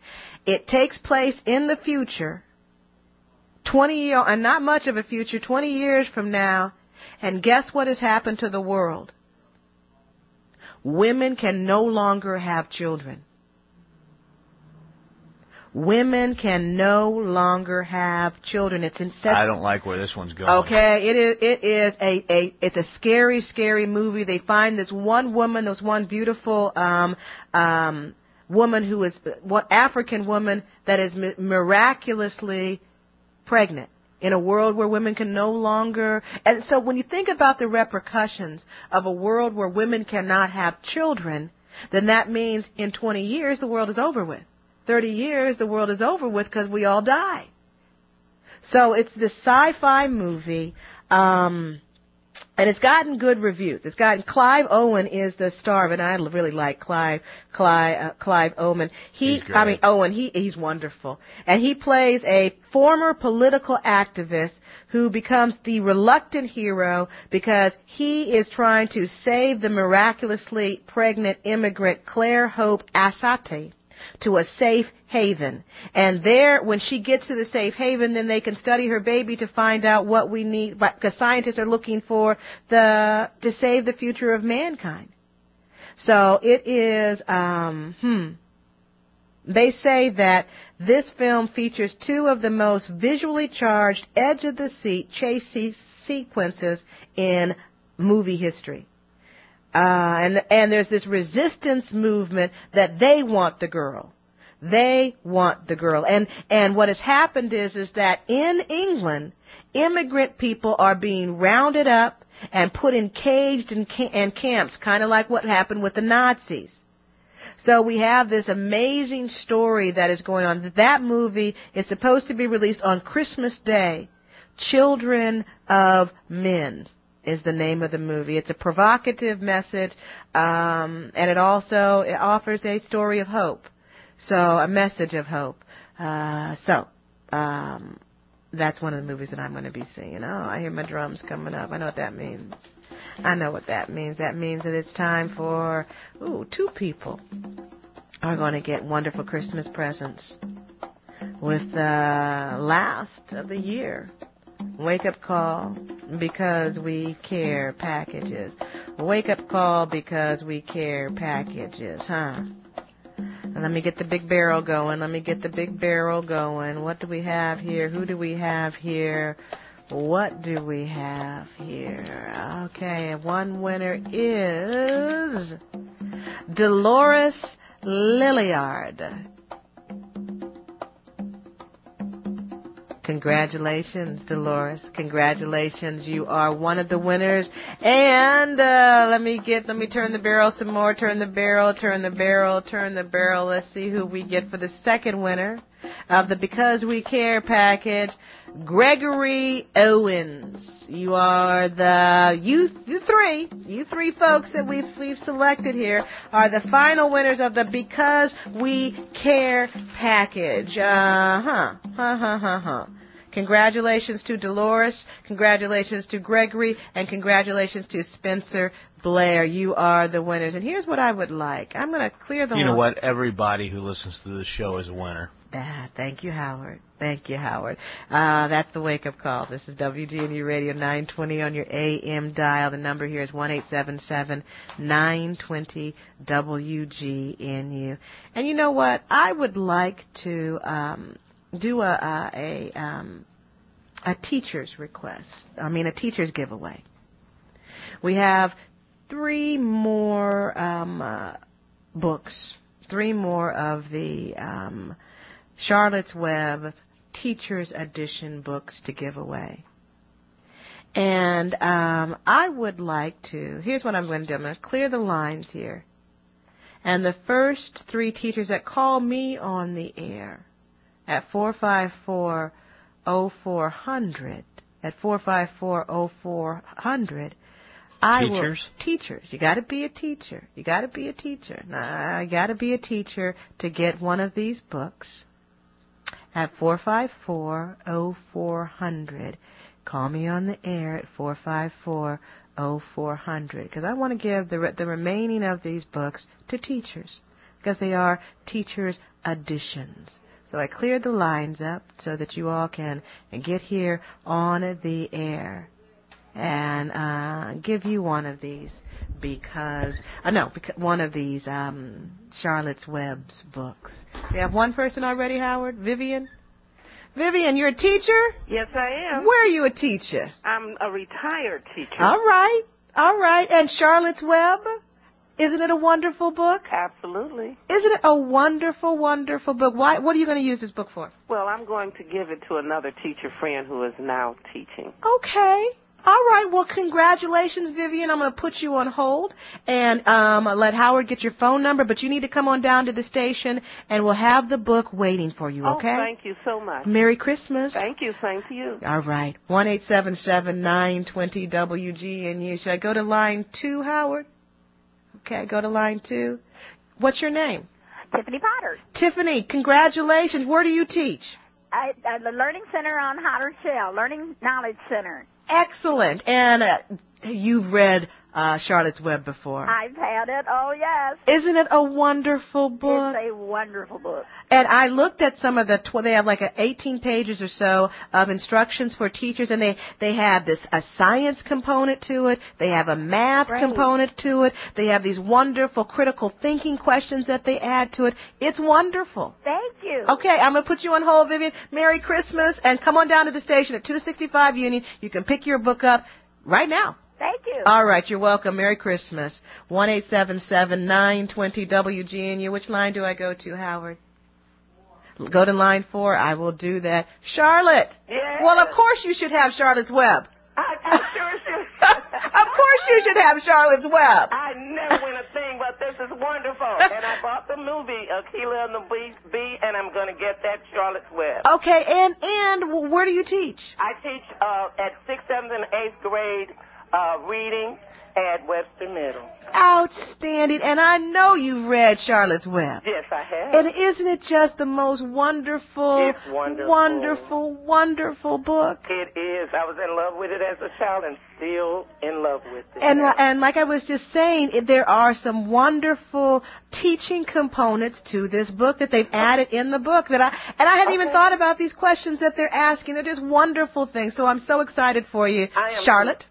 It takes place in the future, twenty years, and not much of a future, twenty years from now. And guess what has happened to the world? Women can no longer have children. Women can no longer have children. It's incest. I don't like where this one's going. Okay, it is. It is a, a. It's a scary, scary movie. They find this one woman, this one beautiful um, um, woman who is one African woman that is mi- miraculously pregnant in a world where women can no longer. And so, when you think about the repercussions of a world where women cannot have children, then that means in twenty years the world is over with. thirty years, the world is over with because we all die. So it's this sci-fi movie. Um, And it's gotten good reviews. It's gotten, Clive Owen is the star of it. I really like Clive, Clive, uh, Clive Owen. He, I mean, Owen, he, he's wonderful. And he plays a former political activist who becomes the reluctant hero because he is trying to save the miraculously pregnant immigrant Claire Hope Asate to a safe haven. And there, when she gets to the safe haven, then they can study her baby to find out what we need, because scientists are looking for the, to save the future of mankind. So it is, um, hmm. They say that this film features two of the most visually charged, edge-of-the-seat chase se- sequences in movie history. Uh, and, and there's this resistance movement that they want the girl. They want the girl. And, and what has happened is, is that in England, immigrant people are being rounded up and put in caged and, ca- and camps, kind of like what happened with the Nazis. So we have this amazing story that is going on. That movie is supposed to be released on Christmas Day. Children of Men is the name of the movie. It's a provocative message, um, and it also it offers a story of hope. So, a message of hope. Uh, so, um, that's one of the movies that I'm going to be seeing. Oh, I hear my drums coming up. I know what that means. I know what that means. That means that it's time for, ooh, two people are going to get wonderful Christmas presents with the last of the year. Wake up call because we care packages. Wake up call because we care packages, huh? Let me get the big barrel going. Let me get the big barrel going. What do we have here? Who do we have here? What do we have here? Okay, one winner is Dolores Lilliard. Congratulations, Dolores. Congratulations. You are one of the winners. And uh, let me get, let me turn the barrel some more. Turn the barrel, turn the barrel, turn the barrel. Let's see who we get for the second winner of the Because We Care package. Gregory Owens. You are the, you, you three, you three folks that we've, we've selected here are the final winners of the Because We Care package. Uh-huh. Ha, ha, ha, ha. Congratulations to Dolores, congratulations to Gregory, and congratulations to Spencer Blair. You are the winners. And here's what I would like. I'm going to clear the You know line. what? Everybody who listens to this show is a winner. Ah, thank you, Howard. Thank you, Howard. Uh, that's the wake-up call. This is W G N U Radio nine twenty on your A M dial. The number here is one eight seven seven, nine two zero, W G N U. And you know what? I would like to um, do a, a, a, um, a teacher's request. I mean, a teacher's giveaway. We have three more um, uh, books, three more of the um, Charlotte's Web Teacher's Edition books to give away. And um, I would like to, here's what I'm going to do. I'm going to clear the lines here. And the first three teachers that call me on the air at four five four, oh four hundred, at four five four, oh four hundred, I Teachers? will, teachers. You got to be a teacher. You got to be a teacher. Now, I got to be a teacher to get one of these books at four five four, oh four hundred. Call me on the air at four five four, oh four hundred, because I want to give the re- the remaining of these books to teachers, because they are teachers' editions. So I cleared the lines up so that you all can get here on the air and uh, give you one of these because, uh, no, because one of these um, Charlotte's Web's books. We have one person already, Howard? Vivian? Vivian, you're a teacher? Yes, I am. Where are you a teacher? I'm a retired teacher. All right. All right. And Charlotte's Web? Isn't it a wonderful book? Absolutely. Isn't it a wonderful, wonderful book? Why? What are you going to use this book for? Well, I'm going to give it to another teacher friend who is now teaching. Okay. All right. Well, congratulations, Vivian. I'm going to put you on hold and um, let Howard get your phone number, but you need to come on down to the station, and we'll have the book waiting for you, okay? Oh, thank you so much. Merry Christmas. Thank you. Same to you. All right. one eight seven seven, nine two zero, W G N U. Should I go to line two, Howard? Okay, go to line two. What's your name? Tiffany Potter. Tiffany, congratulations. Where do you teach? At, at the Learning Center on Howard Shell, Learning Knowledge Center. Excellent. And uh, you've read uh, Charlotte's Web before. I've had it. Oh, yes. Isn't it a wonderful book? It's a wonderful book. And I looked at some of the, tw- they have like a eighteen pages or so of instructions for teachers, and they, they have this, a science component to it. They have a math Right. component to it. They have these wonderful critical thinking questions that they add to it. It's wonderful. Thank you. Okay, I'm going to put you on hold, Vivian. Merry Christmas, and come on down to the station at two sixty-five Union. You can pick your book up right now. Thank you. All right, you're welcome. Merry Christmas. one eight seven seven, nine two zero, W G N U. Which line do I go to, Howard? Go to line four. I will do that. Charlotte. Yes. Well, of course you should have Charlotte's Web. I, I sure should. Of course you should have Charlotte's Web. I never win a thing, but this is wonderful. And I bought the movie Akilah and the Bee, and I'm going to get that Charlotte's Web. Okay, and and where do you teach? I teach uh, at sixth, seventh, and eighth grade uh, reading at Webster Middle. Outstanding. And I know you've read Charlotte's Web. Yes, I have. And isn't it just the most wonderful, It's wonderful. wonderful, wonderful book? It is. I was in love with it as a child and still in love with it. And and like I was just saying, it- there are some wonderful teaching components to this book that they've added in the book that I and I hadn't even Okay. thought about these questions that they're asking. They're just wonderful things. So I'm so excited for you, I am Charlotte.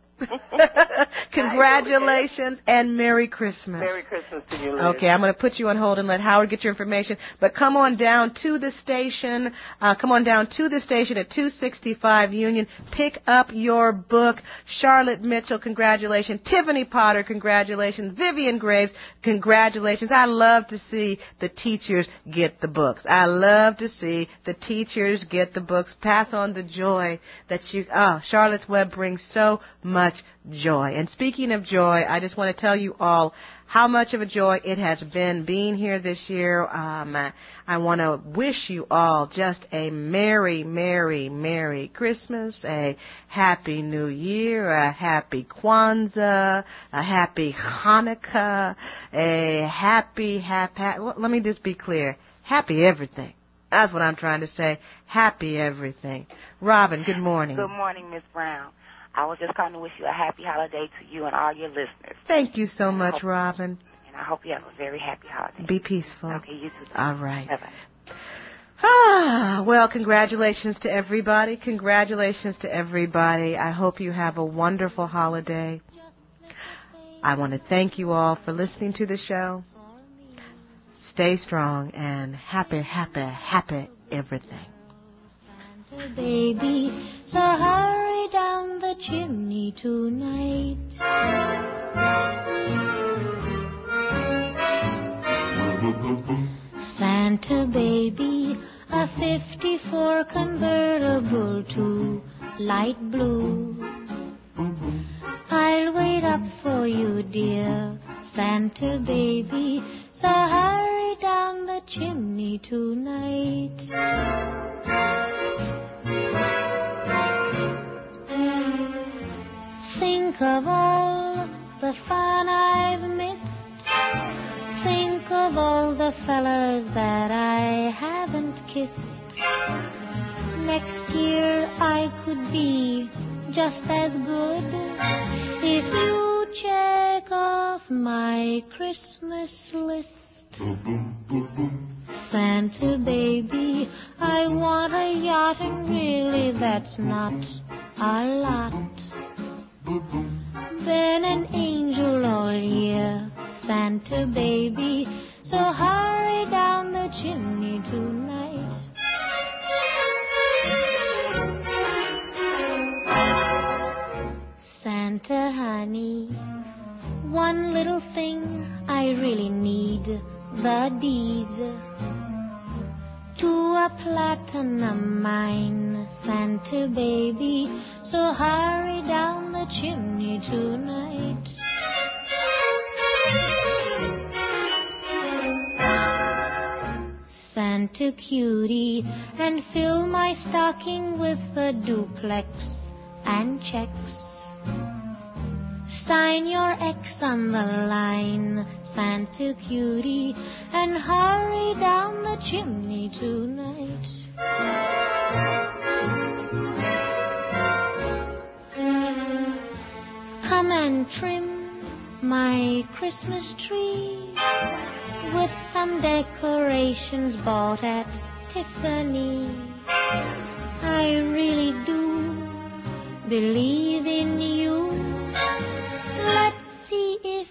Congratulations and Merry Christmas. Merry Christmas to you, Liz. Okay, I'm going to put you on hold and let Howard get your information. But come on down to the station. Uh, come on down to the station at two sixty-five Union. Pick up your book. Charlotte Mitchell, congratulations. Tiffany Potter, congratulations. Vivian Graves, congratulations. I love to see the teachers get the books. I love to see the teachers get the books. Pass on the joy that you, oh, Charlotte's Web brings so much joy. And speaking of joy, I just want to tell you all how much of a joy it has been being here this year. Um, I, I want to wish you all just a Merry, Merry, Merry Christmas, a Happy New Year, a Happy Kwanzaa, a Happy Hanukkah, a Happy, happy, well, let me just be clear, Happy everything. That's what I'm trying to say. Happy everything. Robin, good morning. Good morning, Miss Brown. I was just calling to wish you a happy holiday to you and all your listeners. Thank you so much, Robin. And I hope you have a very happy holiday. Be peaceful. Okay, you too. All right. Bye-bye. Ah, well, congratulations to everybody. Congratulations to everybody. I hope you have a wonderful holiday. I want to thank you all for listening to the show. Stay strong and happy, happy, happy everything. Baby, so hurry down the chimney tonight. Santa baby, a fifty-four convertible to light blue. I'll wait up for you, dear Santa baby, so hurry down the chimney tonight. Think of all the fun I've missed. Think of all the fellas that I haven't kissed. Next year I could be just as good if you check off my Christmas list. Santa baby, I want a yacht, and really that's not a lot. Been an angel all year, Santa baby, so hurry down the chimney tonight. Santa honey, one little thing I really need, the deed to a platinum mine, Santa baby, so hurry down the the chimney tonight. Santa cutie, and fill my stocking with a duplex and checks. Sign your X on the line, Santa cutie, and hurry down the chimney tonight. Come and trim my Christmas tree with some decorations bought at Tiffany. I really do believe in you.